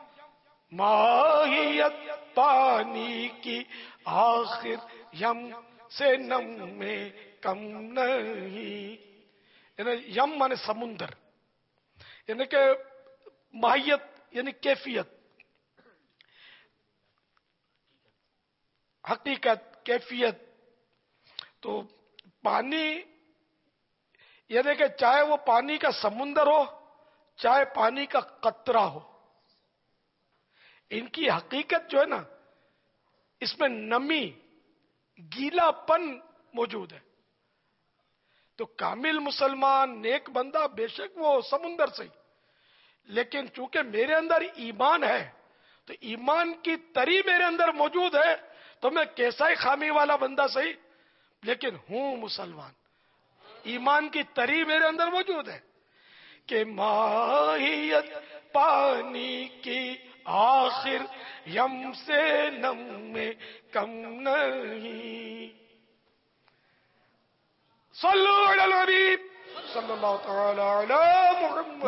माहियत पानी की आखिर यम से नम में कम नहीं। यानी यम माने समुंदर, यानी कि माहियत यानी कैफियत, हकीकत, कैफियत। तो पानी यानी कि चाहे वो पानी का समुंदर हो चाहे पानी का कतरा हो, इनकी हकीकत जो है ना, इसमें नमी, गीलापन मौजूद है। तो कामिल मुसलमान नेक बंदा बेशक वो समुंदर से, लेकिन चूंकि मेरे अंदर ईमान है तो ईमान की तरी मेरे अंदर मौजूद है, तो मैं कैसा ही खामी वाला बंदा सही लेकिन हूं मुसलमान। ईमान की तरी मेरे अंदर मौजूद है कि माहियत पानी की आखिर यम से नम में कम नहीं। सल्लु अला नबी सल्लल्लाहु तआला अला मुहम्मद।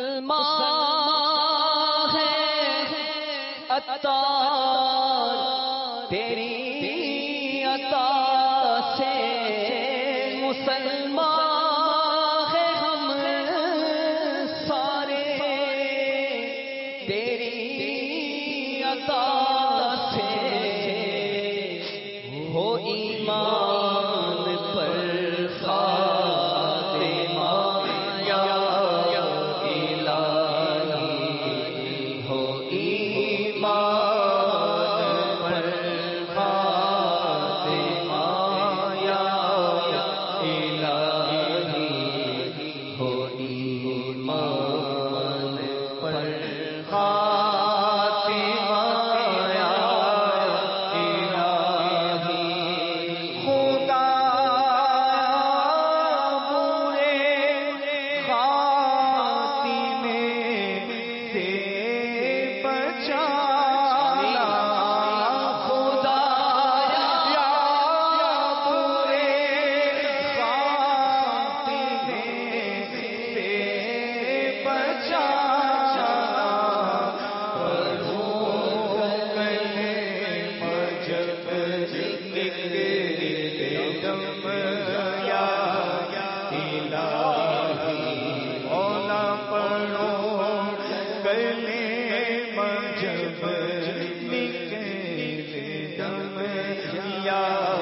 मुसलमान है अत्तार तेरी अता से, मुसलमान है हम सारे तेरी अता से, हो ईमान पर खातिमा या इलाही, हो ईमान पर खातिमा या इलाही, हो ईमान पर खातिमा या इलाही। खुदा बुरे खातिमे से बचाना, खुदा या बुरे खातिमे से बचाना, पढ़ूं कलमा जब निकले दम या इलाही, मौला पढ़ूं कलमा जब निकले दम या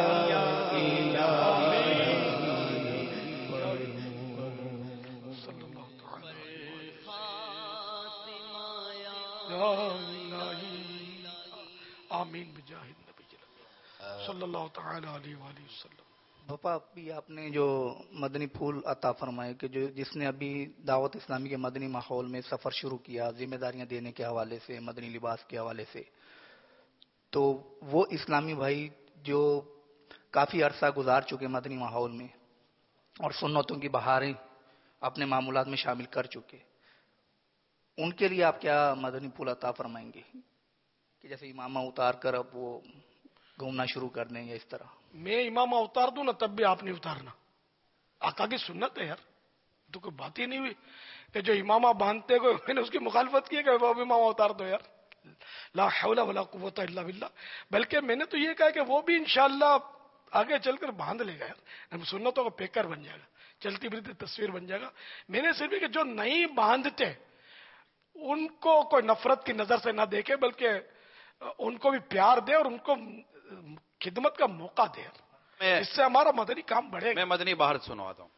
आमीन बिजाहिद नबी सल्लल्लाहु तआला अलैहि वसल्लम। पापा अभी आपने जो मदनी फूल अता फरमाए कि जो जिसने अभी दावत इस्लामी के मदनी माहौल में सफ़र शुरू किया, जिम्मेदारियां देने के हवाले से, मदनी लिबास के हवाले से, तो वो इस्लामी भाई जो काफ़ी अरसा गुजार चुके मदनी माहौल में और सुन्नतों की बहारें अपने मामूलात में शामिल कर चुके, उनके लिए आप क्या मदनी फूल अता फरमाएंगे कि जैसे इमामा उतार कर अब वो घूमना शुरू कर दें या इस तरह? मैं इमामा उतार दूं ना तब भी आप नहीं उतारना, आका की सुन्नत है यार। तो कोई बात ही नहीं हुई कि जो इमामा बांधते को मैंने उसकी मुखालफत की कि वो इमामा उतार दो यार, ला हौला वला कुव्वता इल्ला बिल्लाह। बल्कि मैंने तो ये कहा कि वो भी इंशाअल्लाह आगे चलकर बांध लेगा यार, सुन्नतों का पेकर बन जाएगा, चलती फिरती तस्वीर बन जाएगा। मैंने सिर्फ कि जो नहीं बांधते उनको कोई नफरत की नजर से ना देखे, बल्कि उनको भी प्यार दे और उनको खिदमत का मौका दे, इससे हमारा मदनी काम बढ़ेगा। मैं मदनी बाहर सुनवाता हूँ।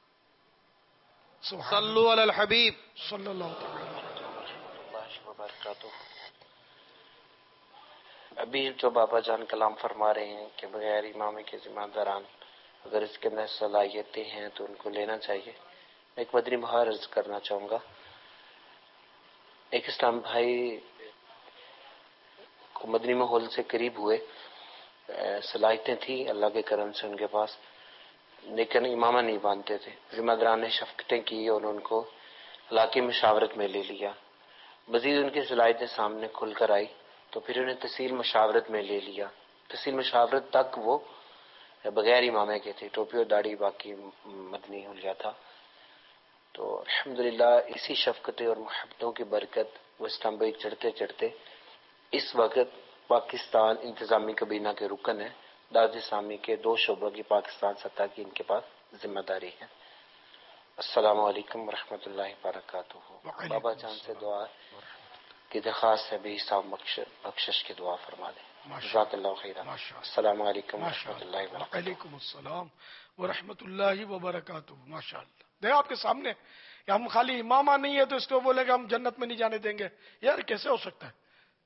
सल्लु अलल हबीब सल्लल्लाहु अलैहि वसल्लम। अभी जो बाबा जान कलाम फरमा रहे हैं कि बगैर इमाम के जिम्मेदारान अगर इसके अंदर सलाहियतें हैं तो उनको लेना चाहिए। मैं एक मदनी बाहर अर्ज करना चाहूँगा। एक इस्लाम भाई को मदनी माहौल से करीब हुए, सलाहियतें थी अल्लाह के करम से उनके पास, لیکن امامہ نہیں باندھتے تھے. ذمہ داران نے شفقتیں کی اور ان کو علاقی مشاورت میں لے لیا. مزید ان کی صلاحیتیں سامنے کھل کر آئی تو پھر انہیں تحصیل مشاورت میں لے لیا. تحصیل مشاورت تک وہ بغیر امامے کے تھے، ٹوپی اور داڑھی باقی مدنی حلیہ تھا. تو الحمدللہ اسی شفقتیں اور محبتوں کی برکت وہ اسٹمبئی چڑھتے چڑھتے اس وقت پاکستان انتظامی کابینہ کے رکن ہیں. دعوت اسلامی کے 2 شعبوں کی پاکستان سطح کی ان کے پاس ذمہ داری ہے. السلام علیکم ورحمۃ اللہ وبرکاتہ. بابا جان سے دعا کی درخواست ہے بھی حساب بخشش کی دعا فرما دیں. جزاک اللہ خیر. السلام علیکم ورحمۃ اللہ وبرکاتہ. وعلیکم السلام ورحمۃ اللہ وبرکاتہ. ماشاء اللہ. دیکھو آپ کے سامنے کہ ہم خالی امامہ نہیں ہے تو اس کو بولے کہ ہم جنت میں نہیں جانے دیں گے. یار کیسے ہو سکتا ہے؟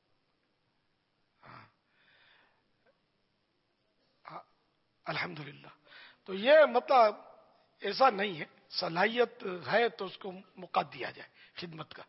الحمدللہ. تو یہ مطلب ایسا نہیں ہے، صلاحیت ہے تو اس کو موقع دیا جائے خدمت کا.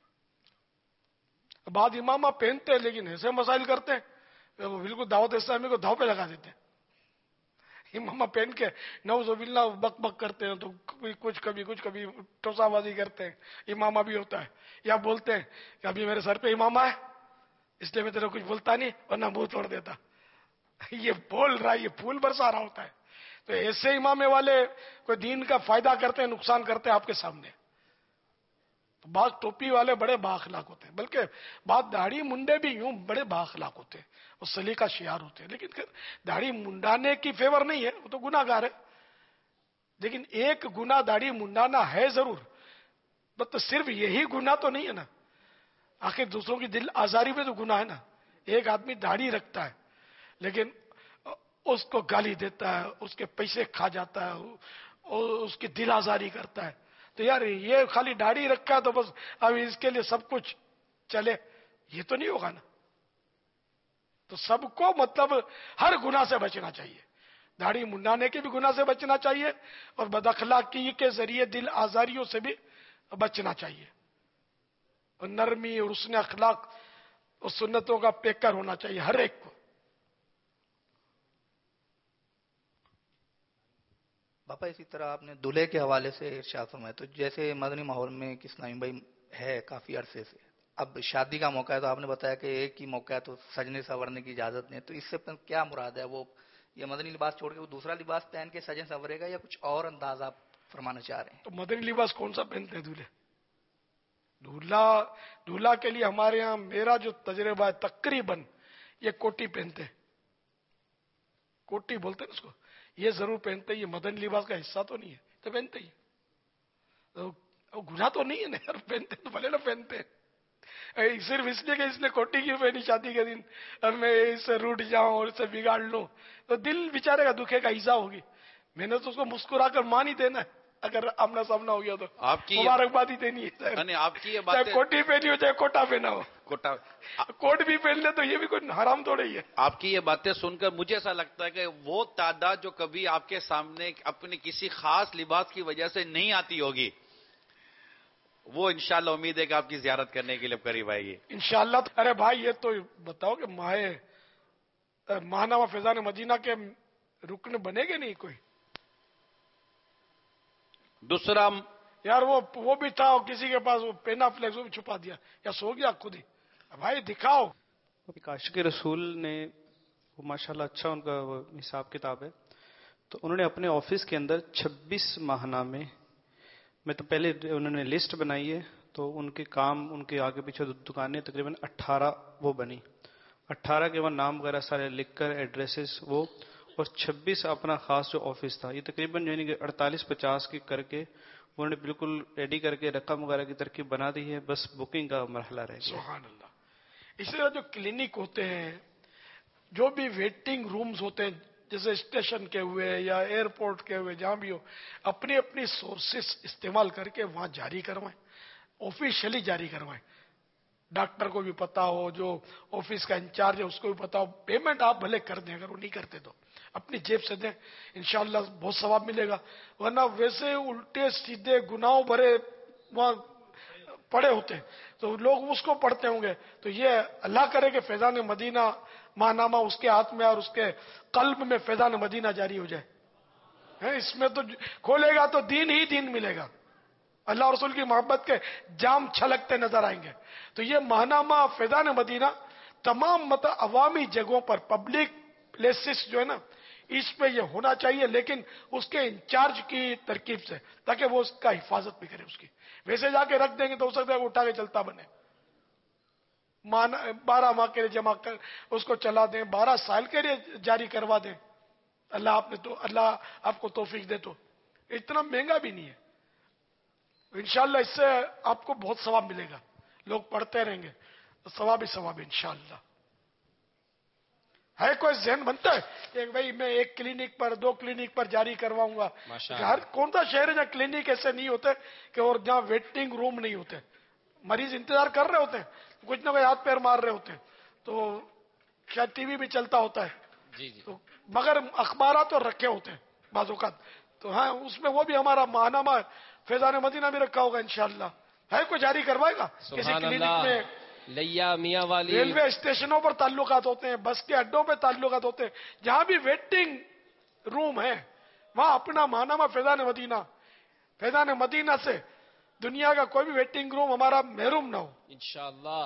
بعض امامہ پہنتے ہیں لیکن ایسے مسائل کرتے ہیں وہ بالکل دعوت اسلامی کو دھاؤ پہ لگا دیتے ہیں. امامہ پہن کے نعوذ باللہ بک بک کرتے ہیں تو کچھ کبھی ٹوسا بازی کرتے ہیں. امامہ بھی ہوتا ہے یا بولتے ہیں کہ ابھی میرے سر پہ امامہ ہے اس لیے میں تیرے کچھ بولتا نہیں ورنہ منہ توڑ دیتا. یہ بول رہا ہے، یہ پھول برسا رہا ہوتا ہے. تو ایسے امامے والے کوئی دین کا فائدہ کرتے ہیں، نقصان کرتے ہیں آپ کے سامنے. تو بعض ٹوپی والے بڑے بااخلاق ہوتے ہیں، بلکہ بعض داڑھی منڈے بھی یوں بڑے بااخلاق ہوتے ہیں، وہ سلیقہ شعار ہوتے ہیں. لیکن داڑھی منڈانے کی فیور نہیں ہے، وہ تو گناہ گار ہے. لیکن ایک گناہ داڑھی منڈانا ہے ضرور، بس تو صرف یہی گناہ تو نہیں ہے نا. آخر دوسروں کی دل آزاری میں تو گناہ ہے نا. ایک آدمی داڑھی رکھتا ہے لیکن اس کو گالی دیتا ہے، اس کے پیسے کھا جاتا ہے، اس کی دل آزاری کرتا ہے. تو یار یہ خالی داڑھی رکھا ہے تو بس اب اس کے لیے سب کچھ چلے، یہ تو نہیں ہوگا نا. تو سب کو مطلب ہر گناہ سے بچنا چاہیے. داڑھی منڈانے کے بھی گناہ سے بچنا چاہیے اور بد اخلاقی کے ذریعے دل آزاریوں سے بھی بچنا چاہیے. اور نرمی اور حسن اخلاق اور سنتوں کا پیکر ہونا چاہیے ہر ایک کو. باپا اسی طرح آپ نے دلہے کے حوالے سے ارشاد فرمایا. تو جیسے مدنی ماحول میں ایک اسلامی بھائی ہے کافی عرصے سے، اب شادی کا موقع ہے تو آپ نے بتایا کہ ایک ہی موقع ہے تو سجنے سنورنے کی اجازت نہیں. تو اس سے کیا مراد ہے؟ وہ یہ مدنی لباس چھوڑ کے وہ دوسرا لباس پہن کے سجن سنورے گا یا کچھ اور انداز آپ فرمانا چاہ رہے ہیں؟ تو مدنی لباس کون سا پہنتے ہیں دولہے؟ دولہا کے لیے ہمارے یہاں میرا جو تجربہ ہے تقریباً یہ کوٹی پہنتے ہیں. کوٹی بولتے ہیں اس کو، یہ ضرور پہنتے. یہ مدنی لباس کا حصہ تو نہیں ہے تو پہنتے ہی. گناہ تو نہیں ہے نا یار، پہنتے تو بھلے نہ پہنتے. صرف اس لیے کہ اس نے کوٹی کیوں پہنی شادی کے دن، اب میں اس سے روٹ جاؤں اور اس سے بگاڑ لوں تو دل بیچارے کا دکھے کا ایزا ہوگی. میں نے تو اس کو مسکرا کر مان ہی دینا ہے. اگر آمنا سامنا ہو گیا تو آپ کی مبارکباد ہی دینی ہے. آپ کی یہ بات چاہے کوٹی پہنی ہو چاہے کوٹا پہنا ہو. کوٹ بھی پہن لے تو یہ بھی کوئی حرام تھوڑا ہی ہے. آپ کی یہ باتیں سن کر مجھے ایسا لگتا ہے کہ وہ تعداد جو کبھی آپ کے سامنے اپنے کسی خاص لباس کی وجہ سے نہیں آتی ہوگی، وہ انشاءاللہ امید ہے کہ آپ کی زیارت کرنے کے لیے قریب آئے گی انشاءاللہ. ارے بھائی یہ تو بتاؤ کہ ماہنامہ فیضان مدینہ کے رکن بنے گے نہیں کوئی؟ دوسرا یار وہ بھی تھا کسی کے پاس، وہ پینا فلیکس وہ بھی چھپا دیا یا سو گیا خود ہی. بھائی دکھاؤ. عاشق رسول نے ماشاءاللہ اچھا ان کا وہ حساب کتاب ہے. تو انہوں نے اپنے آفس کے اندر 26 ماہنامے میں تو پہلے انہوں نے لسٹ بنائی ہے، تو ان کے کام ان کے آگے پیچھے دکانیں تقریباً 18 وہ بنی. 18 کے وہ نام وغیرہ سارے لکھ کر ایڈریسز وہ، اور 26 اپنا خاص جو آفس تھا. یہ تقریباً یعنی کہ 48-50 کی کر کے انہوں نے بالکل ریڈی کر کے رقم وغیرہ کی ترکیب بنا دی ہے. بس بکنگ کا مرحلہ رہ گیا. سبحان اللہ. اسی طرح جو کلینک ہوتے ہیں، جو بھی ویٹنگ رومز ہوتے ہیں جیسے اسٹیشن کے ہوئے یا ایئرپورٹ کے ہوئے، جہاں بھی ہو، اپنی اپنی سورسز استعمال کر کے وہاں جاری کروائیں، آفیشلی جاری کروائیں. ڈاکٹر کو بھی پتا ہو، جو آفس کا انچارج ہے اس کو بھی پتا ہو. پیمنٹ آپ بھلے کر دیں، اگر وہ نہیں کرتے تو اپنی جیب سے دیں، انشاءاللہ بہت ثواب ملے گا. ورنہ ویسے الٹے سیدھے گناہوں بھرے وہاں پڑے ہوتے ہیں تو لوگ اس کو پڑھتے ہوں گے. تو یہ اللہ کرے کہ فیضان مدینہ ماہنامہ اس کے ہاتھ میں اور اس کے قلب میں فیضان مدینہ جاری ہو جائے. ہے، اس میں تو کھولے گا تو دین ہی دین ملے گا، اللہ اور رسول کی محبت کے جام چھلکتے نظر آئیں گے. تو یہ ماہنامہ فیضان مدینہ تمام عوامی جگہوں پر، پبلک پلیسز جو ہے نا، اس پہ یہ ہونا چاہیے، لیکن اس کے انچارج کی ترکیب سے، تاکہ وہ اس کا حفاظت بھی کرے اس کی. ویسے جا کے رکھ دیں گے تو ہو سکتا ہے وہ اٹھا کے چلتا بنے. 12 ماہ کے لیے جمع کر اس کو چلا دیں، 12 سال کے لیے جاری کروا دیں. اللہ آپ کو توفیق دے تو اتنا مہنگا بھی نہیں ہے. انشاءاللہ اس سے آپ کو بہت ثواب ملے گا، لوگ پڑھتے رہیں گے، ثواب ہی ثواب انشاءاللہ. ہے کوئی ذہن بنتا ہے کہ بھائی میں 1 کلینک پر 2 کلینک پر جاری کرواؤں گا؟ ہر کون سا شہر ہے جہاں کلینک ایسے نہیں ہوتے کہ اور جہاں ویٹنگ روم نہیں ہوتے، مریض انتظار کر رہے ہوتے ہیں، کچھ نہ کوئی ہاتھ پیر مار رہے ہوتے ہیں، تو شاید ٹی وی بھی چلتا ہوتا ہے. تو مگر اخبارات اور رکھے ہوتے ہیں بعض اوقات. تو ہاں اس میں وہ بھی ہمارا ماہنامہ فیضان مدینہ بھی رکھا ہوگا انشاءاللہ. ہے کوئی جاری کروائے گا کسی کلینک میں؟ لیا میاں والی ریلوے اسٹیشنوں پر تعلقات ہوتے ہیں، بس کے اڈوں پہ تعلقات ہوتے ہیں، جہاں بھی ویٹنگ روم ہے وہاں اپنا ماہنامہ فیضان مدینہ سے دنیا کا کوئی بھی ویٹنگ روم ہمارا محروم نہ ہو انشاءاللہ.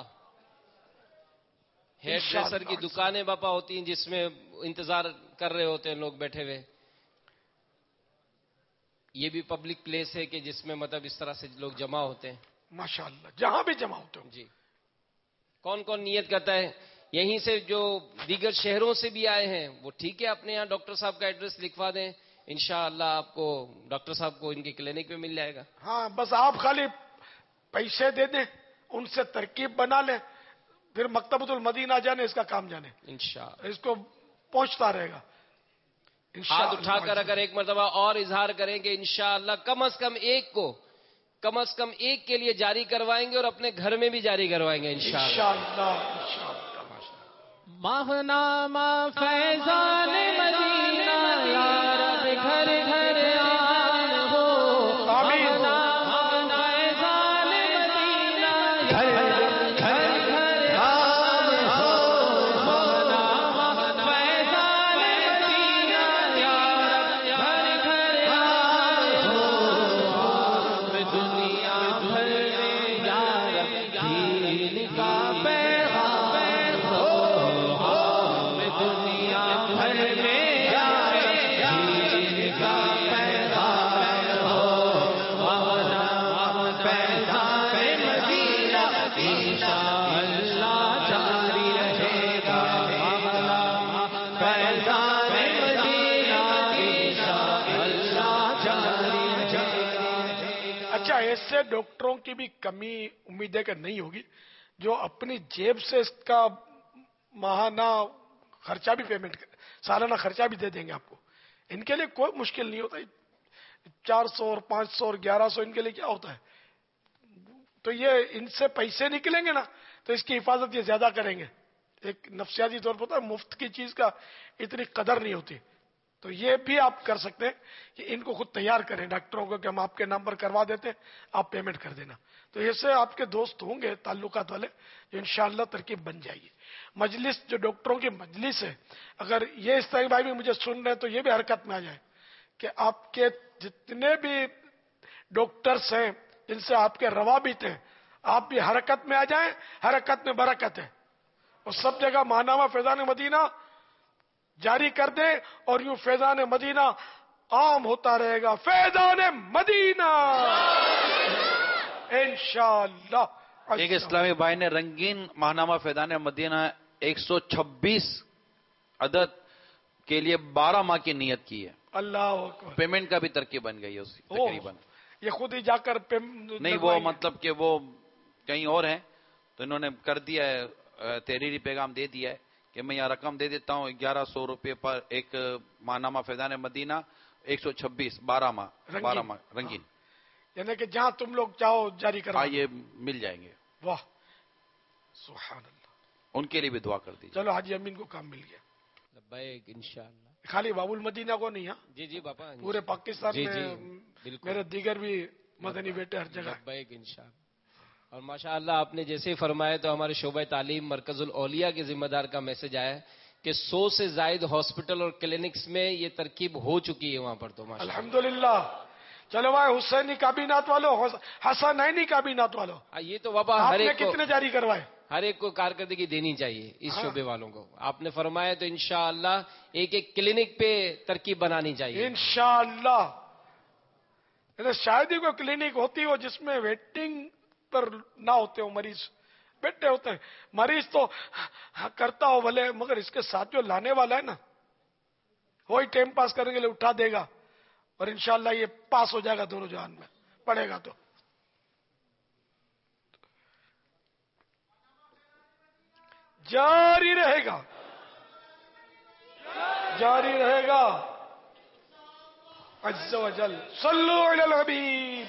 ہیئر ڈریسر کی دکانیں باپا ہوتی ہیں جس میں انتظار کر رہے ہوتے ہیں لوگ بیٹھے ہوئے. یہ بھی پبلک پلیس ہے کہ جس میں مطلب اس طرح سے لوگ جمع ہوتے ہیں. ماشاءاللہ جہاں بھی جمع ہوتے ہو. جی کون کون نیت کرتا ہے؟ یہیں سے جو دیگر شہروں سے بھی آئے ہیں وہ ٹھیک ہے، اپنے یہاں ڈاکٹر صاحب کا ایڈریس لکھوا دیں، انشاءاللہ آپ کو ڈاکٹر صاحب کو ان کے کلینک میں مل جائے گا. ہاں بس آپ خالی پیسے دے دیں، ان سے ترکیب بنا لیں، پھر مکتبۃ المدینہ جانے اس کا کام جانے، انشاءاللہ اس کو پہنچتا رہے گا. ہاتھ اٹھا کر اگر ایک مرتبہ اور اظہار کریں کہ انشاءاللہ کم از کم ایک کے لیے جاری کروائیں گے اور اپنے گھر میں بھی جاری کروائیں گے انشاءاللہ. ماہنامہ فیضان مدینہ یا رب گھر گھر آن ہو. ماہنامہ فیضان مدینہ گھر گھر گھر آن ہو. ماہنامہ فیضان مدینہ یا رب گھر گھر آن ہو. دنیا بھر میں یا رب دین کا پیغام ہو. دنیا بھر میں یا رب دین کا پیغام ہو. ماہنامہ فیضان مدینہ انشاءاللہ جاری رہے گا. ماہنامہ فیضان مدینہ انشاءاللہ جاری رہے گا. اچھا ایسے ڈاکٹروں کی بھی کمی امید ہے کہ نہیں ہوگی جو اپنی جیب سے اس کا ماہانہ خرچہ بھی پیمنٹ سالانہ خرچہ بھی دے دیں گے آپ کو. ان کے لیے کوئی مشکل نہیں ہوتا. 400 اور 500 اور 1100 ان کے لیے کیا ہوتا ہے؟ تو یہ ان سے پیسے نکلیں گے نا تو اس کی حفاظت یہ زیادہ کریں گے. ایک نفسیاتی طور پر ہوتا ہے، مفت کی چیز کا اتنی قدر نہیں ہوتی. تو یہ بھی آپ کر سکتے ہیں کہ ان کو خود تیار کریں ڈاکٹروں کو کہ ہم آپ کے نام پر کروا دیتے ہیں، آپ پیمنٹ کر دینا. تو ایسے آپ کے دوست ہوں گے تعلقات والے جو انشاءاللہ ترکیب بن جائے گی. مجلس جو ڈاکٹروں کی مجلس ہے، اگر یہ اس طرح بھائی بھی مجھے سن رہے ہیں تو یہ بھی حرکت میں آ جائے کہ آپ کے جتنے بھی ڈاکٹرز ہیں جن سے آپ کے روابط ہیں آپ بھی حرکت میں آ جائیں. حرکت میں برکت ہے. اور سب جگہ ماہنامہ فیضان مدینہ جاری کر دیں اور یوں فیضان مدینہ عام ہوتا رہے گا. فیضان مدینہ انشاءاللہ. ایک اسلامی بھائی نے رنگین ماہنامہ فیضان مدینہ 126 عدد کے لیے 12 ماہ کی نیت کی ہے. اللہ اکبر. پیمنٹ کا بھی ترکیب بن گئی ہے اس تقریباً. یہ خود ہی جا کر نہیں، وہ مطلب کہ وہ کہیں اور ہیں تو انہوں نے کر دیا ہے، تحریری پیغام دے دیا ہے کہ میں یہاں رقم دے دیتا ہوں 1100 روپے پر ایک ماہنامہ فیضان مدینہ 126 12 ماہ رنگین. یعنی کہ جہاں تم لوگ چاہو جاری کرو یہ مل جائیں گے. واہ سبحان اللہ. ان کے لیے بھی دعا کر دیجیے. چلو حاجی امین کو کام مل گیا. لبیک انشاءاللہ. خالی باب المدینہ کو نہیں. ہاں جی باپا پورے پاکستان میں میرے دیگر بھی مدنی بیٹے ہر جگہ. لبیک انشاءاللہ. اور ماشاءاللہ آپ نے جیسے ہی فرمایا تو ہمارے شعبہ تعلیم مرکز الاولیاء کے ذمہ دار کا میسج آیا ہے کہ 100 سے زائد ہاسپٹل اور کلینکس میں یہ ترکیب ہو چکی ہے وہاں پر. تو الحمدللہ. چلو بھائی حسینی کابینات والوں، حسنینی کابینات والوں، یہ تو وبا آپ ہر نے ایک کو، کتنے جاری کروائے؟ ہر ایک کو کارکردگی دینی چاہیے اس شعبے والوں کو. آپ نے فرمایا تو انشاءاللہ ایک ایک کلینک پہ ترکیب بنانی چاہیے انشاءاللہ. شاید ہی کوئی کلینک ہوتی ہو جس میں ویٹنگ پر نہ ہوتے ہو، مریض بیٹھے ہوتے ہیں. مریض تو کرتا ہو بھلے، مگر اس کے ساتھ جو لانے والا ہے نا، وہی ٹائم پاس کرنے کے لیے اٹھا دے گا، اور انشاءاللہ یہ پاس ہو جائے گا دونوں جہان میں، پڑھے گا تو. جاری رہے گا، جاری رہے گا. عز و جل صلو علی الحبیب.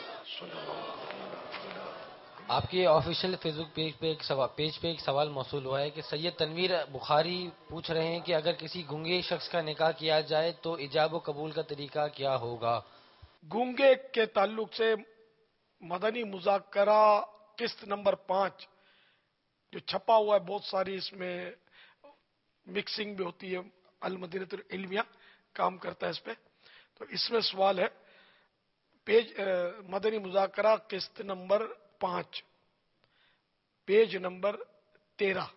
آپ کے آفیشیل فیس بک پیج پہ ایک سوال موصول ہوا ہے کہ سید تنویر بخاری پوچھ رہے ہیں کہ اگر کسی گنگے شخص کا نکاح کیا جائے تو ایجاب و قبول کا طریقہ کیا ہوگا؟ گونگے کے تعلق سے مدنی مذاکرہ قسط نمبر 5 جو چھپا ہوا ہے، بہت ساری اس میں مکسنگ بھی ہوتی ہے، المدینۃ العلمیہ کام کرتا ہے اس پہ. تو اس میں سوال ہے، پیج مدنی مذاکرہ قسط نمبر 5 پیج نمبر 13.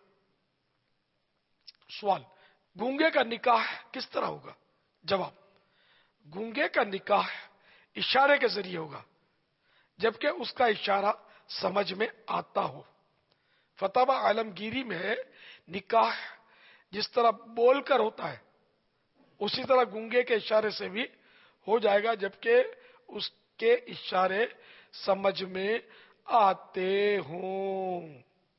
سوال: گونگے کا نکاح کس طرح ہوگا؟ جواب: گونگے کا نکاح اشارے کے ذریعے ہوگا، جبکہ اس کا اشارہ سمجھ میں آتا ہو. فتاوی عالمگیری میں نکاح جس طرح بول کر ہوتا ہے اسی طرح گونگے کے اشارے سے بھی ہو جائے گا، جبکہ اس کے اشارے سمجھ میں آتے ہوں.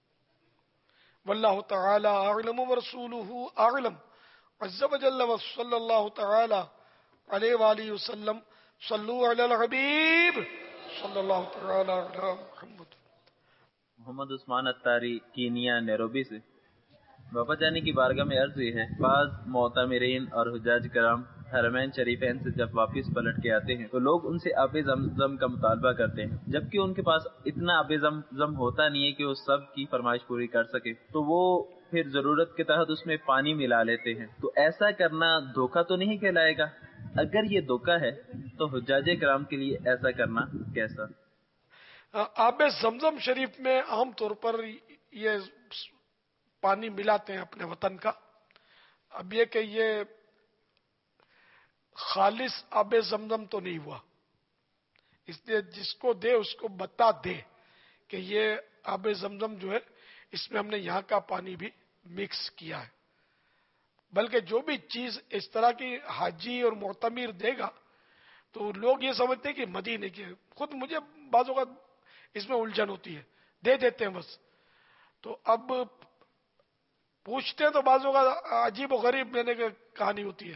واللہ تعالی اعلم ورسولہ اعلم. عز وجل وصلی اللہ تعالی علیہ وآلہ وسلم. صلو علی الحبیب صلی اللہ تعالی علی محمد. محمد عثمان اتاری، کینیا، نیروبی سے. بابا جانی کی بارگاہ میں عرض یہ ہے، بعض معتمرین اور حجاج کرام حرمین شریفین سے جب واپس پلٹ کے آتے ہیں تو لوگ ان سے آب زمزم کا مطالبہ کرتے ہیں، جبکہ ان کے پاس اتنا آب زمزم ہوتا نہیں ہے کہ وہ سب کی فرمائش پوری کر سکے. تو وہ پھر ضرورت کے تحت اس میں پانی ملا لیتے ہیں. تو ایسا کرنا دھوکہ تو نہیں کہلائے گا؟ اگر یہ دھوکہ ہے تو حجاج کرام کے لیے ایسا کرنا کیسا؟ آب زمزم شریف میں عام طور پر یہ پانی ملاتے ہیں اپنے وطن کا. اب یہ کہ یہ خالص آب زمزم تو نہیں ہوا، اس لیے جس کو دے اس کو بتا دے کہ یہ آب زمزم جو ہے اس میں ہم نے یہاں کا پانی بھی مکس کیا ہے. بلکہ جو بھی چیز اس طرح کی حاجی اور معتمر دے گا تو لوگ یہ سمجھتے ہیں کہ مدینے کی. خود مجھے بعض اوقات اس میں الجھن ہوتی ہے، دے دیتے ہیں بس. تو اب پوچھتے ہیں تو بعض اوقات عجیب و غریب میں نے کہانی ہوتی ہے.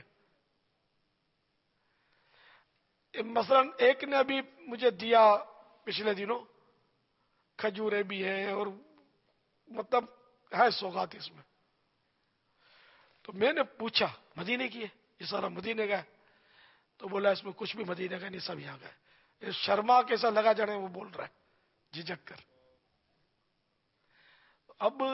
مثلا ایک نے ابھی مجھے دیا پچھلے دنوں، کھجورے بھی ہیں اور مطلب ہے سوغات اس میں. تو میں نے پوچھا مدینے کی ہے یہ سارا مدینے کا ہے؟ تو بولا اس میں کچھ بھی مدینے کا نہیں، سب یہاں کا ہے. شرما کیسا لگا جانے وہ بول رہا ہے جھجک کر. اب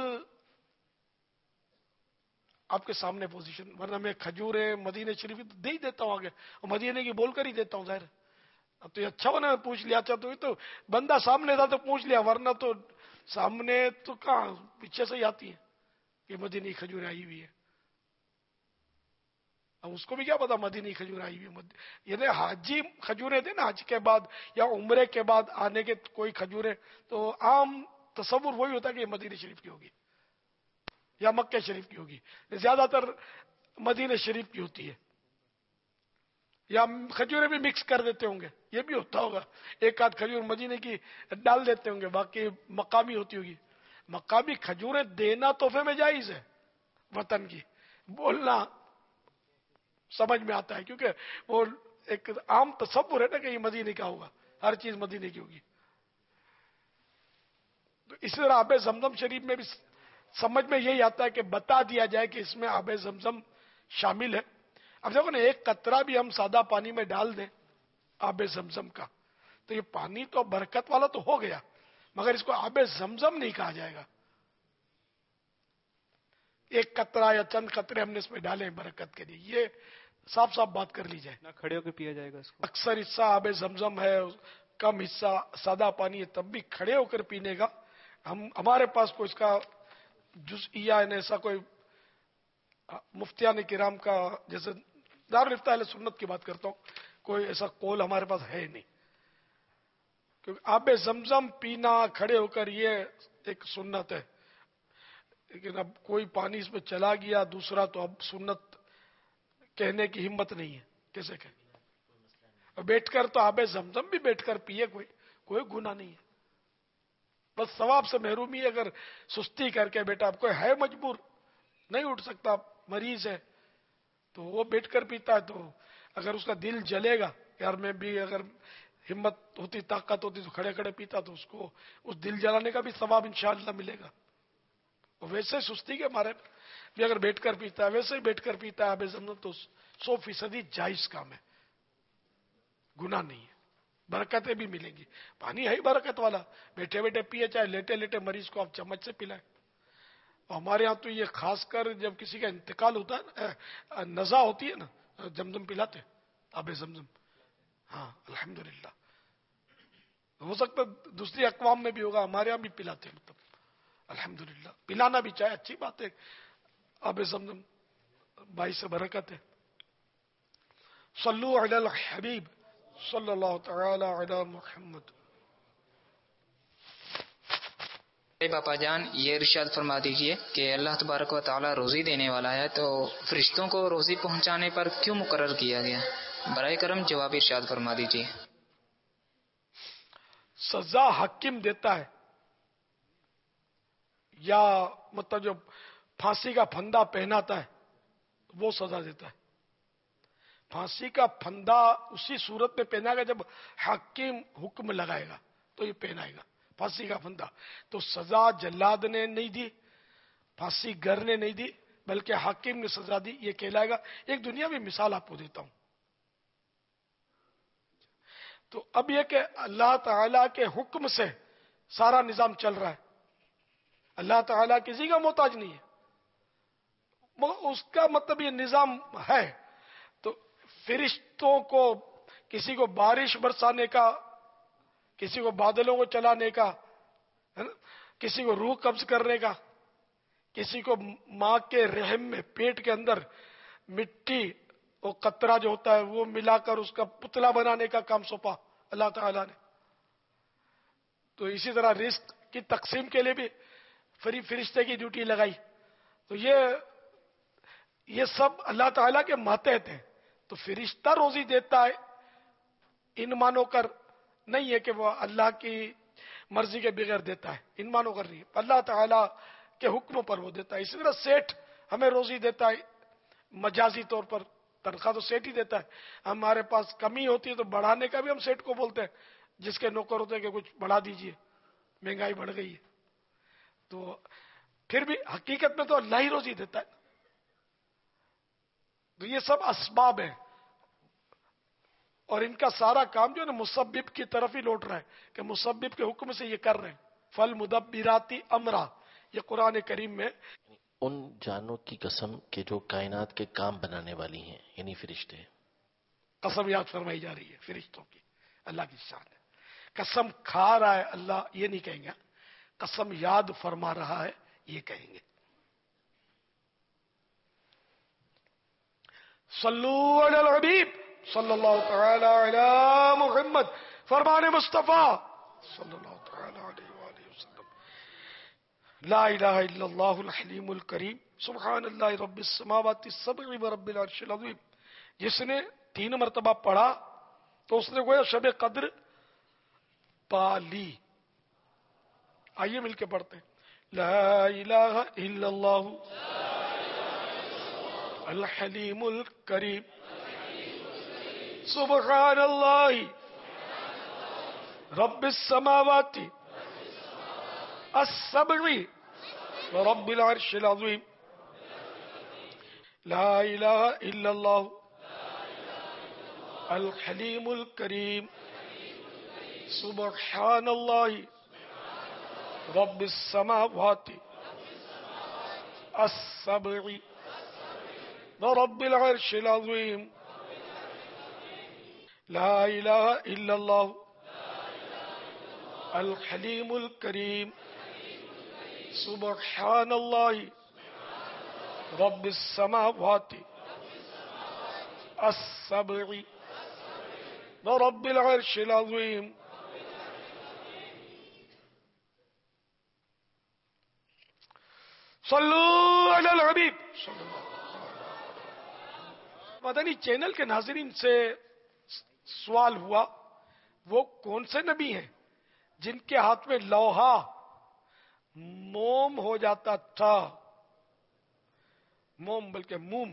آپ کے سامنے پوزیشن، ورنہ میں کھجورے مدینے شریف دے ہی دیتا ہوں آگے، اور مدینے کی بول کر ہی دیتا ہوں ظاہر. اب تو یہ اچھا ہونا پوچھ لیا. اچھا تو بندہ سامنے تھا تو پوچھ لیا، ورنہ تو سامنے تو کہاں پیچھے سے ہی آتی ہے کہ مدینے کی کھجوریں آئی ہوئی ہے. اب اس کو بھی کیا پتا مدینی کھجور آئی ہوئی. یعنی حاجی کھجوریں تھے نا حج کے بعد یا عمرے کے بعد آنے کے کوئی کھجوریں، تو عام تصور وہی ہوتا ہے کہ یہ مدینہ شریف کی ہوگی یا مکہ شریف کی ہوگی. زیادہ تر مدینہ شریف کی ہوتی ہے. یا کھجوریں بھی مکس کر دیتے ہوں گے، یہ بھی ہوتا ہوگا. ایک آدھ کھجور مدینے کی ڈال دیتے ہوں گے، باقی مقامی ہوتی ہوگی. مقامی کھجوریں دینا تحفے میں جائز ہے، وطن کی بولنا سمجھ میں آتا ہے، کیونکہ وہ ایک عام تصور ہے نا کہ یہ مدینے کا ہوگا، ہر چیز مدینے کی ہوگی. تو اسی طرح آب زمزم شریف میں بھی سمجھ میں یہی آتا ہے کہ بتا دیا جائے کہ اس میں آب زمزم شامل ہے. اب دیکھو نا، ایک قطرہ بھی ہم سادہ پانی میں ڈال دیں آب زمزم کا تو یہ پانی تو برکت والا تو ہو گیا، مگر اس کو آب زمزم نہیں کہا جائے گا، एक कतरा या चंद कतरे हमने इसमें डाले बरकत के लिए, ये साफ साफ बात कर ली जाए। ना खड़े होकर पिया जाएगा इसको। अक्सर हिस्सा आबे जमजम है, कम हिस्सा सादा पानी है, तब भी खड़े होकर पीने का हमारे पास कोई इसका जुज़इया है, ऐसा कोई मुफ्तियान किराम का, जैसे दारुल इफ्ता अहले सुन्नत की बात करता हूँ, कोई ऐसा कौल हमारे पास है नहीं। क्योंकि आबे जमजम पीना खड़े होकर ये एक सुन्नत है, लेकिन अब कोई पानी इसमें चला गया दूसरा, तो अब सुन्नत कहने की हिम्मत नहीं है, कैसे कहें। बैठकर तो आबे जमजम भी बैठकर पिए, कोई गुनाह नहीं है, बस सवाब से महरूमी। अगर सुस्ती करके बेटा अब कोई है मजबूर, नहीं उठ सकता, मरीज है, तो वो बैठकर पीता है, तो अगर उसका दिल जलेगा यार मैं भी अगर हिम्मत होती ताकत होती तो खड़े खड़े पीता, तो उसको उस दिल जलाने का भी सवाब इंशाअल्लाह मिलेगा। और वैसे सुस्ती के मारे भी अगर बैठकर पीता है, वैसे ही बैठकर पीता है आबे जमजम, तो 100% जायज काम है, गुनाह नहीं है, बरकतें भी मिलेंगी। पानी है ही बरकत वाला, बैठे बैठे पिए, चाहे लेटे लेटे मरीज को आप चम्मच से पिलाए। हमारे यहाँ तो ये खासकर जब किसी का इंतकाल होता है ना, नजा होती है ना, जमजम पिलाते आबे जमजम। हाँ अल्हम्दुलिल्लाह, हो सकता दूसरी अक़वाम में भी होगा, हमारे यहाँ भी पिलाते हैं, मतलब अल्हम्दुलिल्लाह पिलाना भी चाहे, अच्छी बात है, आबे जमजम बाई से बरकत है। सल्लु अलल हबीब सल्लल्लाहु तआला अला मुहम्मद। बापा जान, ये इरशाद फरमा दीजिए कि अल्लाह तबारक व तआला रोजी देने वाला है, तो फरिश्तों को रोजी पहुंचाने पर क्यों मुकर्रर किया गया? बराए करम जवाब इरशाद फरमा दीजिए। सजा हकीम देता है, या मतलब जो फांसी का फंदा पहनाता है वो सजा देता है। फांसी का फंदा उसी सूरत में पहनाएगा जब हकीम हुक्म लगाएगा, तो ये पहनाएगा फांसी का फंदा। तो सजा जल्लाद ने नहीं दी, फांसी गर ने नहीं दी, बल्कि हाकिम ने सजा दी, ये कहलाएगा। एक दुनियावी मिसाल आपको देता हूं। तो अब यह कि अल्लाह ताला के हुक्म से सारा निजाम चल रहा है, अल्लाह ताला किसी का मोहताज नहीं है, उसका मतलब ये निजाम है। तो फरिश्तों को किसी को बारिश बरसाने का, किसी को बादलों को चलाने का, है ना, किसी को रूह कब्ज करने का, किसी को मां के रहम में पेट के अंदर मिट्टी और कतरा जो होता है वो मिलाकर उसका पुतला बनाने का काम सौंपा अल्लाह ताला ने। तो इसी तरह रिस्क की तकसीम के लिए भी फरिश्ते की ड्यूटी लगाई। तो ये सब अल्लाह ताला के मातहत है। तो फरिश्ता रोजी देता है, इन मानो कर नहीं है कि वो अल्लाह की मर्जी के बगैर देता है, इन मानो कर नहीं है, अल्लाह ताला के हुक्म पर वो देता है। इसी तरह सेठ हमें रोजी देता है, मजाजी तौर पर तनख्वाह तो सेठ ही देता है। हमारे पास कमी होती है तो बढ़ाने का भी हम सेठ को बोलते हैं, जिसके नौकर होते हैं कि कुछ बढ़ा दीजिए, महंगाई बढ़ गई है। तो फिर भी हकीकत में तो अल्लाह ही रोजी देता है। तो ये सब असबाब है, और इनका सारा काम जो है ना मुसब्बिब की तरफ ही लौट रहा है कि मुसब्बिब के हुक्म से ये कर रहे हैं। फल मुदब्बिराती अमरा, ये कुरान करीम में उन जानों की कसम के जो कायनात के काम बनाने वाली हैं, यानी फरिश्ते, कसम याद फरमाई जा रही है फरिश्तों की। अल्लाह की शान है। कसम खा रहा है अल्लाह, ये नहीं कहेंगे, कसम याद फरमा रहा है ये कहेंगे। सल्लू अलल हबीब सल्लल्लाहु तआला अला मुहम्मद, फरमाने मुस्तफा सल्लल्लाहु तआला अलैहि वसल्लम। ला इलाहा इल्लल्लाहुल हलीमुल करीम सुब्हानल्लाहि रब्बिस समावाति सब'i व रब्बिल अर्शिल अज़ीम। जिसने 3 मरतबा पढ़ा तो उसने गोया शब कद्र पाली। आइए मिलके पढ़ते हैं। ला इलाहा इल्लल्लाहु अल हलीमुल करीम सुब्हानल्लाहि रब्बिस समावाति as-sab'i व रब्बिल अर्शिल अज़ीम। ला इलाहा इल्लल्लाहु अल हलीमुल करीम सुब्हानल्लाहि रब्बिस समावाति السبع ورب العرش العظيم لا إله إلا الله الحليم الكريم سبحان الله رب السماوات السبع ورب العرش العظيم صلو علی الحبیب. مدنی چینل کے ناظرین سے سوال ہوا وہ کون سے نبی ہیں جن کے ہاتھ میں لوہا موم ہو جاتا تھا، موم بلکہ موم،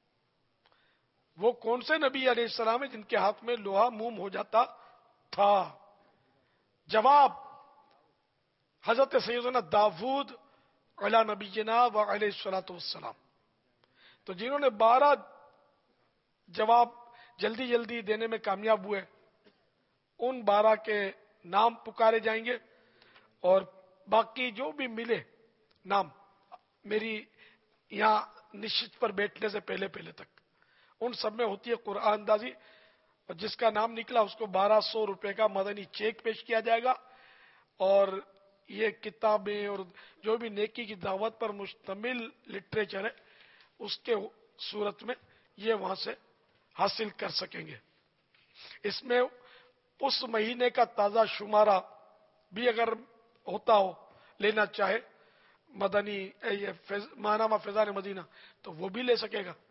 وہ کون سے نبی علیہ السلام ہیں جن کے ہاتھ میں لوہا موم ہو جاتا تھا؟ جواب حضرت سیدنا داؤد علی نبینا و علیہ الصلوۃ والسلام. تو جنہوں نے 12 جواب جلدی جلدی دینے میں کامیاب ہوئے ان 12 کے نام پکارے جائیں گے، اور باقی جو بھی ملے نام میری یہاں نشست پر بیٹھنے سے پہلے تک ان سب میں ہوتی ہے قرآن اندازی، اور جس کا نام نکلا اس کو 1200 روپے کا مدنی چیک پیش کیا جائے گا، اور یہ کتابیں اور جو بھی نیکی کی دعوت پر مشتمل لٹریچر ہے اس کے صورت میں یہ وہاں سے حاصل کر سکیں گے. اس میں اس مہینے کا تازہ شمارہ بھی اگر ہوتا ہو لینا چاہے مدنی ماہنامہ فیضان مدینہ تو وہ بھی لے سکے گا.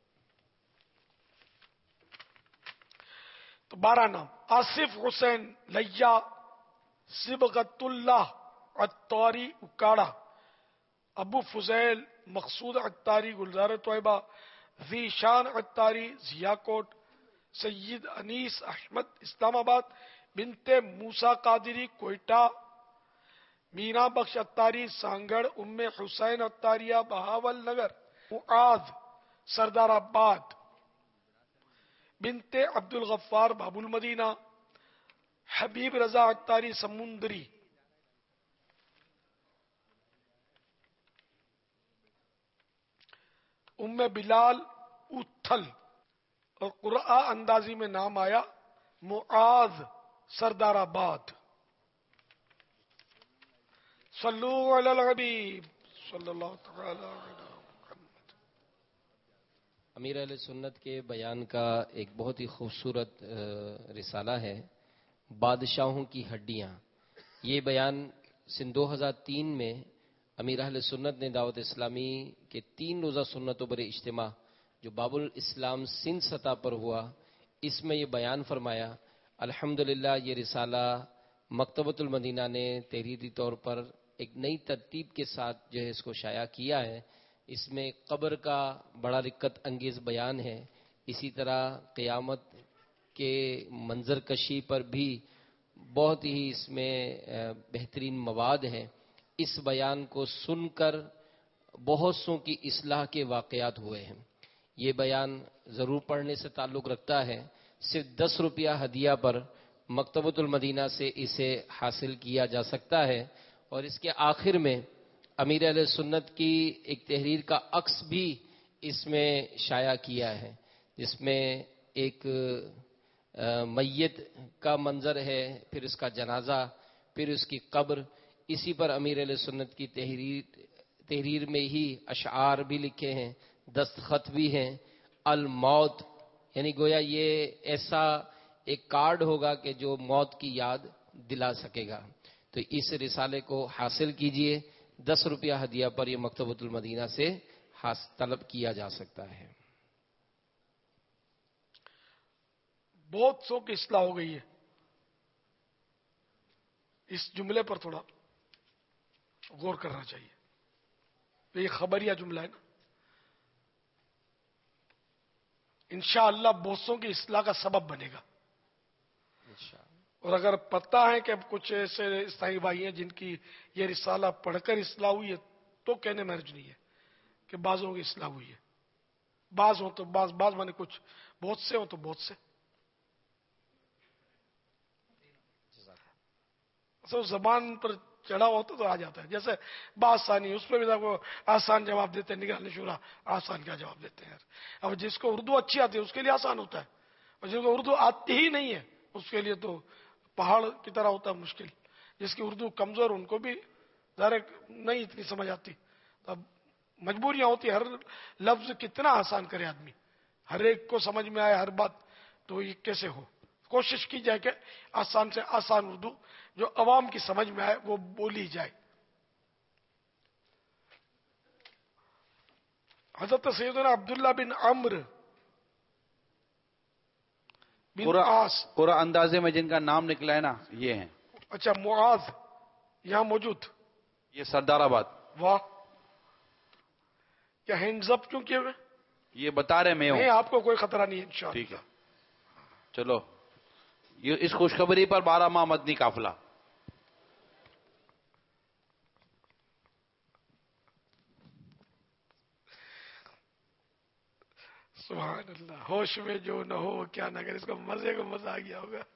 تو 12 نام: آصف حسین لیا، صبغت اللہ عطاری اکاڑا، ابو فضیل مقصود عطاری گلزار طیبہ، ذی شان عطاری ضیا کوٹ، سید انیس احمد اسلام آباد، بنت موسیٰ قادری کوئٹہ، مینا بخش عطاری سانگڑ، ام حسین عطاریہ بہاول نگر، معاذ سردار آباد، بنت عبد الغفار باب المدینہ، حبیب رضا عطاری سمندری، ام بلال اوتھل، اور قرآ اندازی میں نام آیا معاذ سردار آباد. صلو علی الحبیب صلی اللہ تعالی علیہ. امیر اہل سنت کے بیان کا ایک بہت ہی خوبصورت رسالہ ہے بادشاہوں کی ہڈیاں. یہ بیان سن 2003 میں امیر اہل سنت نے دعوت اسلامی کے 3 روزہ سنتوں پر اجتماع جو باب الاسلام سندھ سطح پر ہوا اس میں یہ بیان فرمایا. الحمدللہ یہ رسالہ مکتبۃ المدینہ نے تحریری طور پر ایک نئی ترتیب کے ساتھ جو ہے اس کو شائع کیا ہے. اس میں قبر کا بڑا رقت انگیز بیان ہے، اسی طرح قیامت کے منظر کشی پر بھی بہت ہی اس میں بہترین مواد ہیں. اس بیان کو سن کر بہت سوں کی اصلاح کے واقعات ہوئے ہیں. یہ بیان ضرور پڑھنے سے تعلق رکھتا ہے. صرف 10 روپیہ ہدیہ پر مکتبۃ المدینہ سے اسے حاصل کیا جا سکتا ہے. اور اس کے آخر میں امیر اہل سنت کی ایک تحریر کا عکس بھی اس میں شائع کیا ہے، جس میں ایک میت کا منظر ہے، پھر اس کا جنازہ، پھر اس کی قبر. اسی پر امیر اہل سنت کی تحریر میں ہی اشعار بھی لکھے ہیں، دستخط بھی ہیں. الموت یعنی گویا یہ ایسا ایک کارڈ ہوگا کہ جو موت کی یاد دلا سکے گا. تو اس رسالے کو حاصل کیجئے. 10 روپیہ ہدیہ پر یہ مکتبۃ المدینہ سے طلب کیا جا سکتا ہے. بہت سو کی اصلاح ہو گئی ہے. اس جملے پر تھوڑا غور کرنا چاہیے. یہ خبریہ جملہ ہے نا. انشاءاللہ بہتوں کی اصلاح کا سبب بنے گا. اور اگر پتہ ہے کہ کچھ ایسے اسلامی بھائی ہیں جن کی یہ رسالہ پڑھ کر اصلاح ہوئی ہے تو کہنے میں حرج نہیں ہے کہ بعضوں کی اصلاح ہوئی ہے. بعض ہوں تو بعض مانے کچھ، بہت سے ہوں تو بہت سے. زبان پر چڑھا ہوتا تو آ جاتا ہے. جیسے بآسانی اس پہ بھی وہ آسان جواب دیتے ہیں, نگاہ نشورہ آسان کیا جواب دیتے ہیں. اب جس کو اردو اچھی آتی ہے اس کے لیے آسان ہوتا ہے, اور جس کو اردو آتی ہی نہیں ہے اس کے لیے تو پہاڑ کی طرح ہوتا ہے مشکل. جس کی اردو کمزور ان کو بھی ظاہر نہیں اتنی سمجھ آتی. اب مجبوریاں ہوتی, ہر لفظ کتنا آسان کرے آدمی, ہر ایک کو سمجھ میں آئے ہر بات, تو یہ کیسے ہو. کوشش کی جائے کہ آسان سے آسان اردو جو عوام کی سمجھ میں آئے وہ بولی جائے. حضرت سیدنا عبداللہ بن عمرو بن عاص پورا اندازے میں جن کا نام نکلا ہے نا یہ ہیں. اچھا, معاذ یہاں موجود, یہ سردار آباد. واہ, کیا ہینڈز اپ کیوں کیے ہوئے؟ یہ بتا رہے میں ہوں. نہیں, آپ کو کوئی خطرہ نہیں ہے انشاءاللہ. ٹھیک ہے, چلو. یہ اس خوشخبری پر 12 ماہ مدنی قافلہ. سبحان اللہ, ہوش میں جو نہ ہو کیا نہ کرے, اس کو مزے کو مزہ آ گیا ہوگا.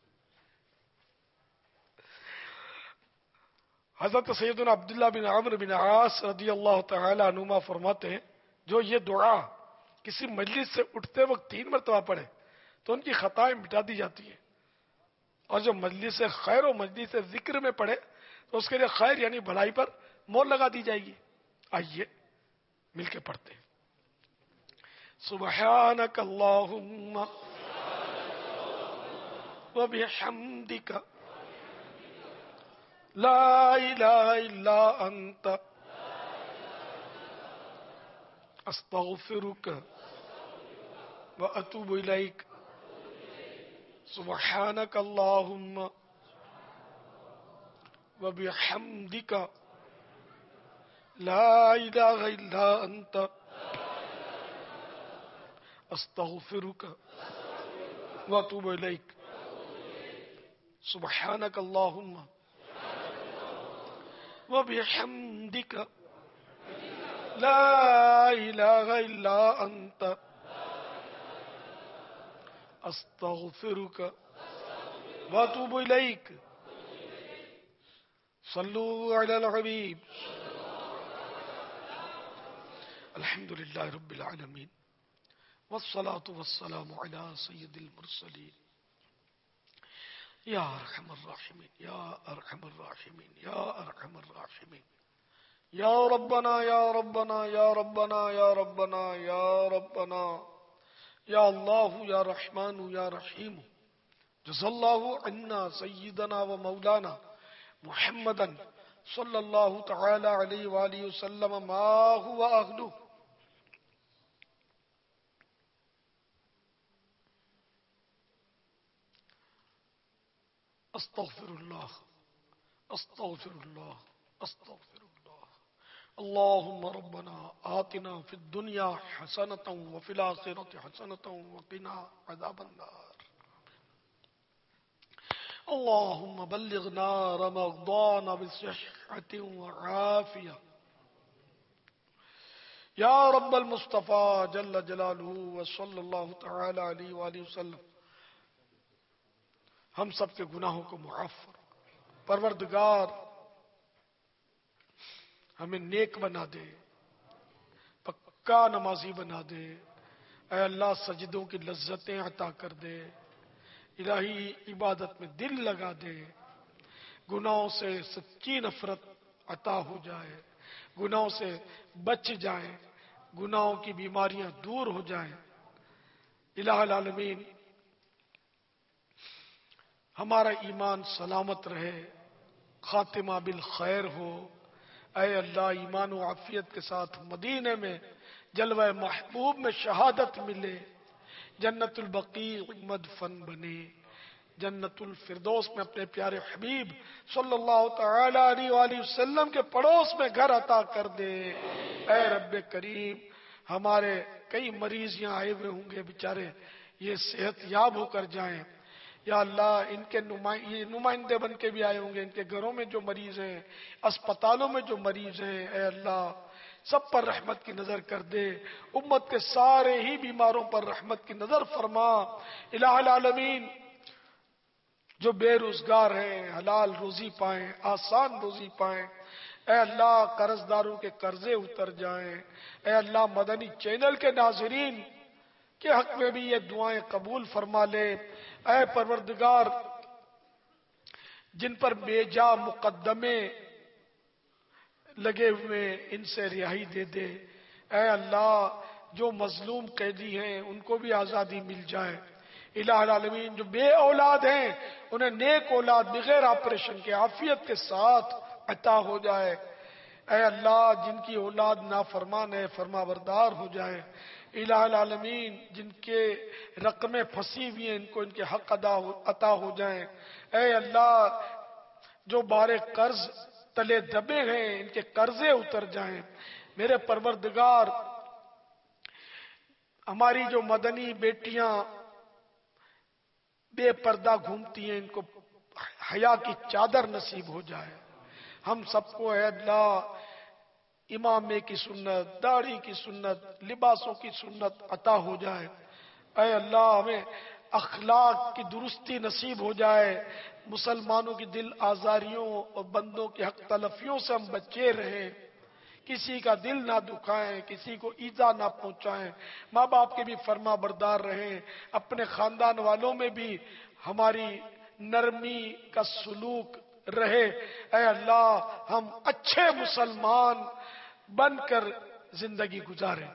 حضرت سیدنا عبداللہ بن عمرو بن عاص رضی اللہ تعالی عنہما فرماتے ہیں جو یہ دعا کسی مجلس سے اٹھتے وقت 3 مرتبہ پڑھے تو ان کی خطائیں مٹا دی جاتی ہیں, اور جو مجلس خیر و مجلس ذکر میں پڑھے تو اس کے لیے خیر یعنی بھلائی پر مہر لگا دی جائے گی. آئیے مل کے پڑھتے ہیں. سبحانک اللہم و بحمدک لا الہ الا انت استغفرک و اتوب الیک. سبحانک اللہم و بحمدک لا الہ الا انت استغفرک و اتوب الیک. سبحانک اللہم و بحمدک لا الہ الا انت استغفرک و اتوب الیک. صلو علی الحبیب. الحمدللہ رب العالمین والصلاة والسلام علی سید المرسلین. یا ارحم الراحمین یا ارحم الراحمین یا ارحم الراحمین. یا ربنا یا ربنا یا ربنا یا ربنا یا ربنا یا اللہ یا رحمان یا رحیم. جزا اللہ عنا سیدنا و مولانا محمدا صلی اللہ تعالی علیہ وآلہ وسلم ما هو اہلہ. استغفر اللہ استغفر اللہ استغفر اللہ. اللہم ربنا آتنا فی الدنیا حسنة وفی الآخرة حسنة وقنا عذاب النار. اللہم بلغنا رمضان بصحة وعافیہ. یا رب المصطفیٰ جل جلالہ وصلی اللہ تعالی علیہ وآلہ وسلم ہم سب کے گناہوں کو معاف فرما. پروردگار ہمیں نیک بنا دے, پکا نمازی بنا دے. اے اللہ سجدوں کی لذتیں عطا کر دے. الہی عبادت میں دل لگا دے. گناہوں سے سچی نفرت عطا ہو جائے, گناہوں سے بچ جائیں, گناہوں کی بیماریاں دور ہو جائیں. الہ العالمین ہمارا ایمان سلامت رہے, خاتمہ بالخیر ہو. اے اللہ ایمان و عافیت کے ساتھ مدینے میں جلوہ محبوب میں شہادت ملے, جنت البقیع مدفن بنے, جنت الفردوس میں اپنے پیارے حبیب صلی اللہ تعالی علیہ وآلہ وسلم کے پڑوس میں گھر عطا کر دے. اے رب کریم ہمارے کئی مریض یہاں آئے ہوئے ہوں گے بیچارے, یہ صحت یاب ہو کر جائیں. یا اللہ ان کے نمائندے بن کے بھی آئے ہوں گے, ان کے گھروں میں جو مریض ہیں, اسپتالوں میں جو مریض ہیں, اے اللہ سب پر رحمت کی نظر کر دے. امت کے سارے ہی بیماروں پر رحمت کی نظر فرما. الہ العالمین جو بے روزگار ہیں حلال روزی پائیں، آسان روزی پائیں۔ اے اللہ قرض داروں کے قرضے اتر جائیں۔ اے اللہ مدنی چینل کے ناظرین کے حق میں بھی یہ دعائیں قبول فرما لے۔ اے پروردگار جن پر بے جا مقدمے لگے ہوئے ان سے رہائی دے دے۔ اے اللہ جو مظلوم قیدی ہیں ان کو بھی آزادی مل جائے۔ الہ العالمین جو بے اولاد ہیں انہیں نیک اولاد بغیر آپریشن کے عافیت کے ساتھ عطا ہو جائے۔ اے اللہ جن کی اولاد نافرمان ہے فرما بردار ہو جائے۔ الہ العالمین جن کے رقمیں پھنسی ہوئی ہیں ان کو ان کے حق عطا ہو جائیں۔ اے اللہ جو بارے قرض تلے دبے ہیں ان کے قرضے اتر جائیں۔ میرے پروردگار ہماری جو مدنی بیٹیاں بے پردہ گھومتی ہیں ان کو حیا کی چادر نصیب ہو جائے۔ ہم سب کو اے اللہ امامے کی سنت، داڑھی کی سنت، لباسوں کی سنت عطا ہو جائے۔ اے اللہ ہمیں اخلاق کی درستی نصیب ہو جائے۔ مسلمانوں کی دل آزاریوں اور بندوں کی حق تلفیوں سے ہم بچے رہیں، کسی کا دل نہ دکھائیں، کسی کو ایذا نہ پہنچائیں، ماں باپ کے بھی فرما بردار رہیں، اپنے خاندان والوں میں بھی ہماری نرمی کا سلوک رہے۔ اے اللہ ہم اچھے مسلمان بن کر زندگی گزاریں۔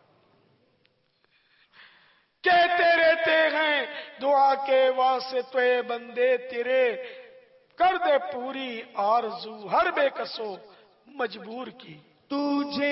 کہتے رہتے ہیں دعا کے واسطے بندے تیرے، کر دے پوری آرزو ہر بے کسو مجبور کی۔ تجھے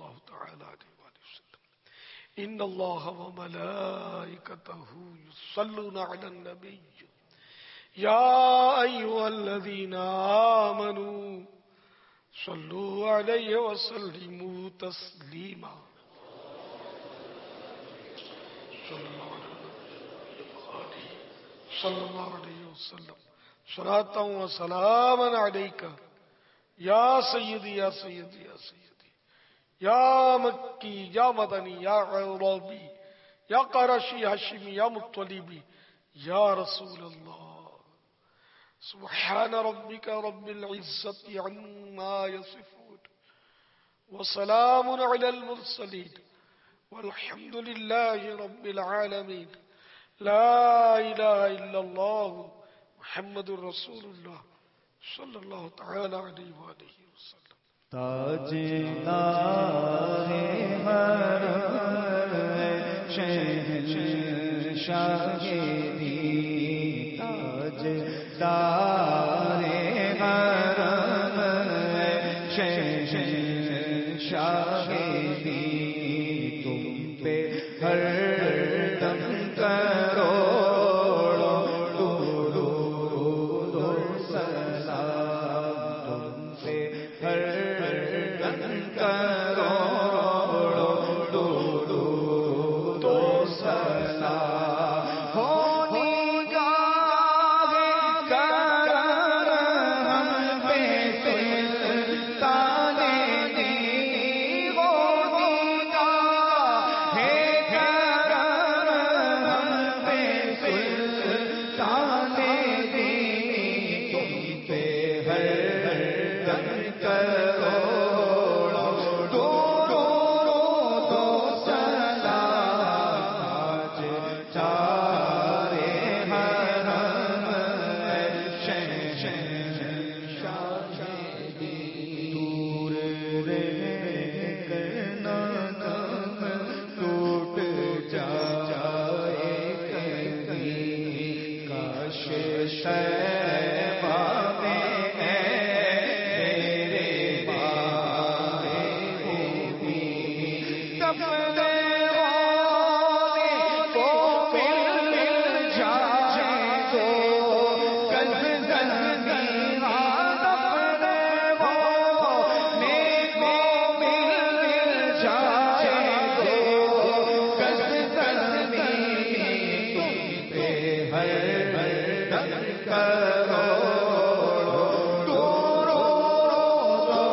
اللہ تعالی علیہ وآلہ وسلم. ان اللہ وملائکتہ یصلون علی النبی یا ایھا الذین آمنوا صلوا علیہ وسلموا تسلیما. صلی اللہ علیہ وسلم صلاۃ و سلاما علیک یا سیدی یا سیدی یا سیدی یا مکی یا مدنی یا عربی یا قرشی ہاشمی یا مطلبی یا رسول اللہ. سبحان ربک رب العزت عما یصفون وسلام علی المرسلین والحمد للہ رب العالمین. لا الہ الا اللہ محمد الرسول اللہ صلی اللہ تعالی علیہ وآلہ وسلم. تاجدار حرم شہنشاہ دی، تاجدار حرم شہنشاہ دی، تم پہ ہر دم کروڑوں درود و سلام، تم پہ ہر دم کروڑوں درود و سلام. ہو نگاہ کرم ہم پہ سلطان دی، ہو نگاہ کرم ہم پہ سلطان دی، تم پہ ہر دم کروڑوں درود و سلام. تاجدار حرم شہنشاہ دی، دور رہ کر نہ غم ٹوٹ جائے کبھی، کاش طیبہ میں ہے تیرے بارے خوبی، دفن ہونے کو مل جائے تو کل زمین، دفن ہونے کو مل جائے تو کل زمین، تم پہ ہر دم کروڑوں درود و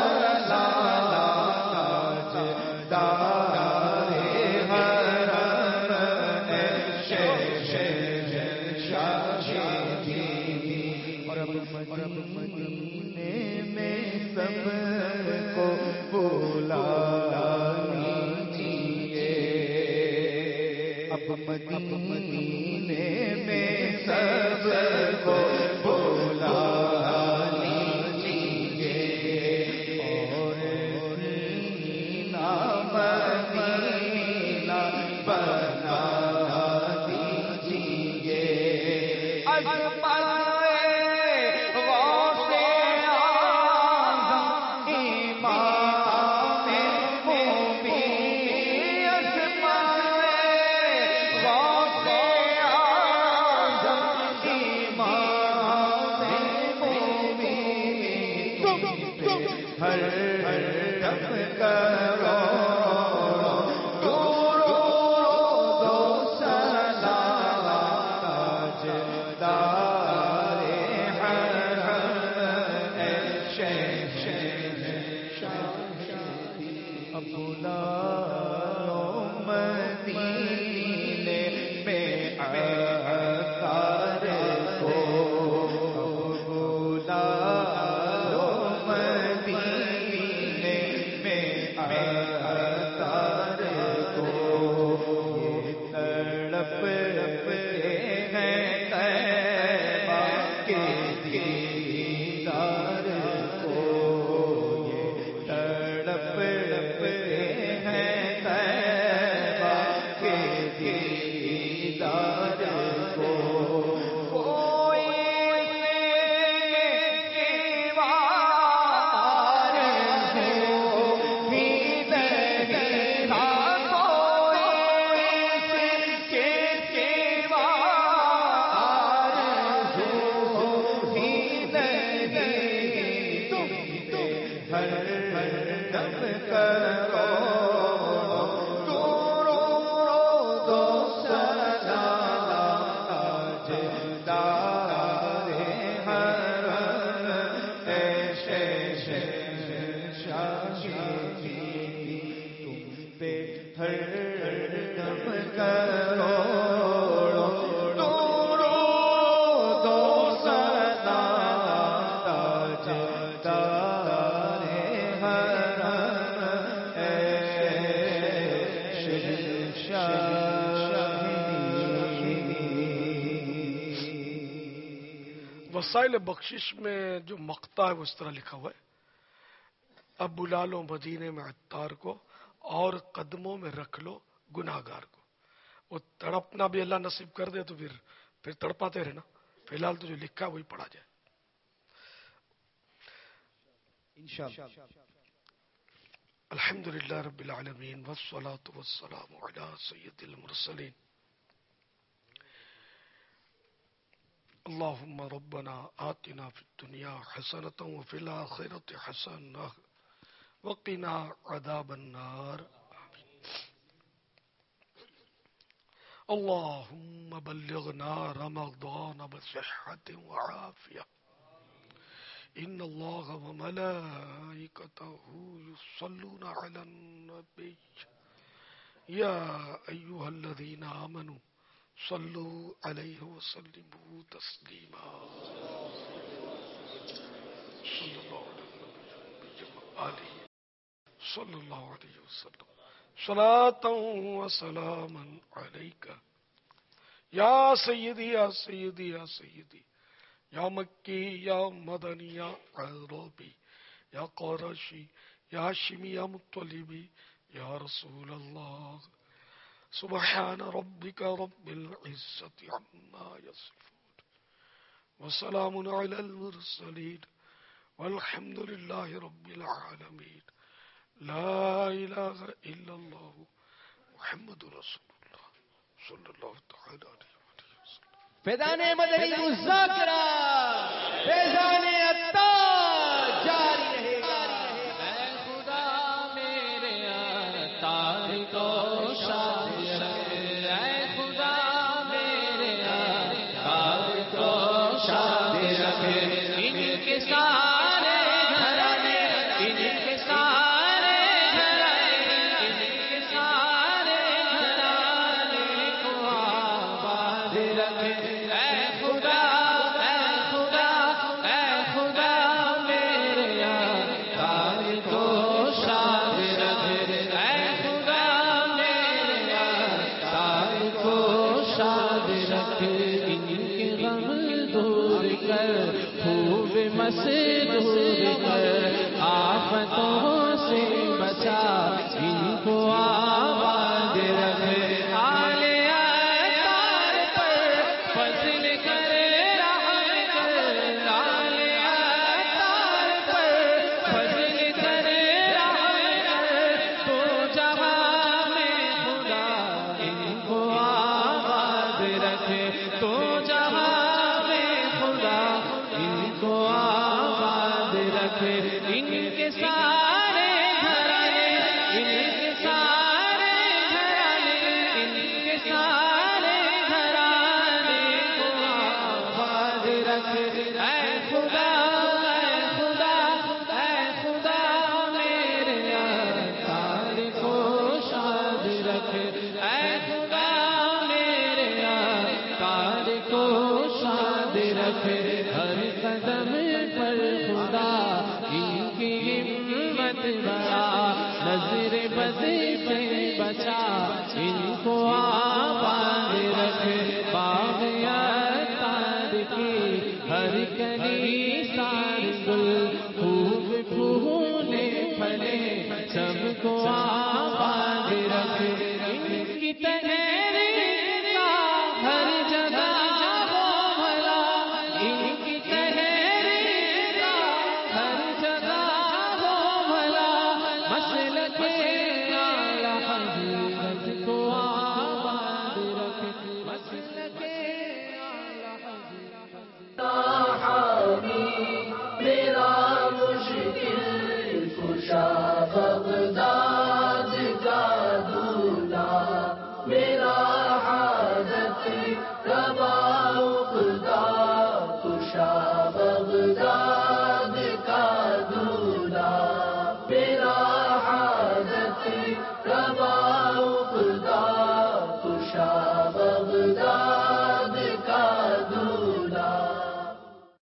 سلام. تاجدار حرم شہنشاہ دی، اور اب مدینے میں سب کو بلا لیجیے، اب مدینے میں سب کو بلا لیجیے، اور مدینہ بنا دیجیے. غوث اعظم امام مومنین، غوث اعظم امام مومنین، تم ہر دم کروڑوں درود و سلام. تاجدار حرم شہنشاہ دی، اب بلالو مدینے میں عطار کو، بلالو مدینے میں عطار کو، یہ تڑپتے ہیں طیبہ کے دیدار کو، یہ تڑپتے ہیں طیبہ کے دیدار کو. کوئی دیوار ہو بھی ہر دم کرو درود و سلام تاجدار حرم شاہی تم پہ ہر دم کرو درود و سلام تاجدار وسائل بخشش میں جو مقطع ہے وہ اس طرح لکھا ہوا ہے: اب بلا لو مدینے میں عطار کو اور قدموں میں رکھ لو گناہگار کو. وہ تڑپنا بھی اللہ نصیب کر دے تو پھر تڑپاتے رہنا. فی الحال تو جو لکھا ہے وہی پڑھا جائے انشاءاللہ. الحمدللہ رب العالمین والصلاة والسلام علی سید المرسلین. اللهم ربنا آتنا في الدنيا حسنة وفي الآخرة حسنة وقنا عذاب النار. اللهم بلغنا رمضان بصحة وعافية. إن الله وملائكته يصلون على النبي يا أيها الذين آمنوا صلوا عليه وسلموا تسليما. صلى الله عليه صلى الله عليه وسلم صلاة وسلاما عليك يا سيدي يا سيدي يا سيدي يا مكي يا مدني يا عربي يا قرشي يا هاشمي يا مطلبي يا رسول الله. سبحان ربك رب العزة عما يصفون وسلام على المرسلين والحمد لله رب العالمين. لا إله إلا الله محمد رسول الله صلى الله تعالى عليه وسلم. فیضان مدنی مذاکرہ فیضان عطار جاری رہے گا. اے خدا میرے عطار کو شاد رکھے. اے خدا میرے عطار کو شاد رکھے. ان کے سارے گھرانے ان کے سارے گھرانے ان کے سارے گھرانے کو آباد رکھے. اے خدا اے خدا اے خدا میرے عطار کو شاد رکھے. اے خدا میرے عطار کو شاد رکھے. ان کے غم دور کر خوب مسرور کر آفتوں سے بچا ان کو آباد رکھے. آل عطار پر فضل کر رحم کر. آل عطار پر فضل کر رحم کر. تو جہاں میں خدا ان کو آباد رکھے. تو جہاں میں خدا ان کو آباد رکھے. ان کے سارے گھرانے ان کے سارے گھرانے ان کے سارے گھرانے کو آباد رکھے. اے خدا اے خدا اے خدا میرے عطار کو شاد رکھے. اے خدا میرے عطار کو شاد رکھے. ہر قدم پر خدا ان کی ہمت بڑھا. نظر بد سے بچا ان کو آباد رکھے. باغ عطار کی ہر کلی سار گل خوب پھولے پھلے سب کو آباد رکھے. ان کی تحریر کا ہر جگہ ہو بھلا. ان کی تحریر کا ہر جگہ ہو بھلا. مسلک اعلی حضرت کو آباد رکھے. مسلک اعلی حضرت میرا مشکل شاباش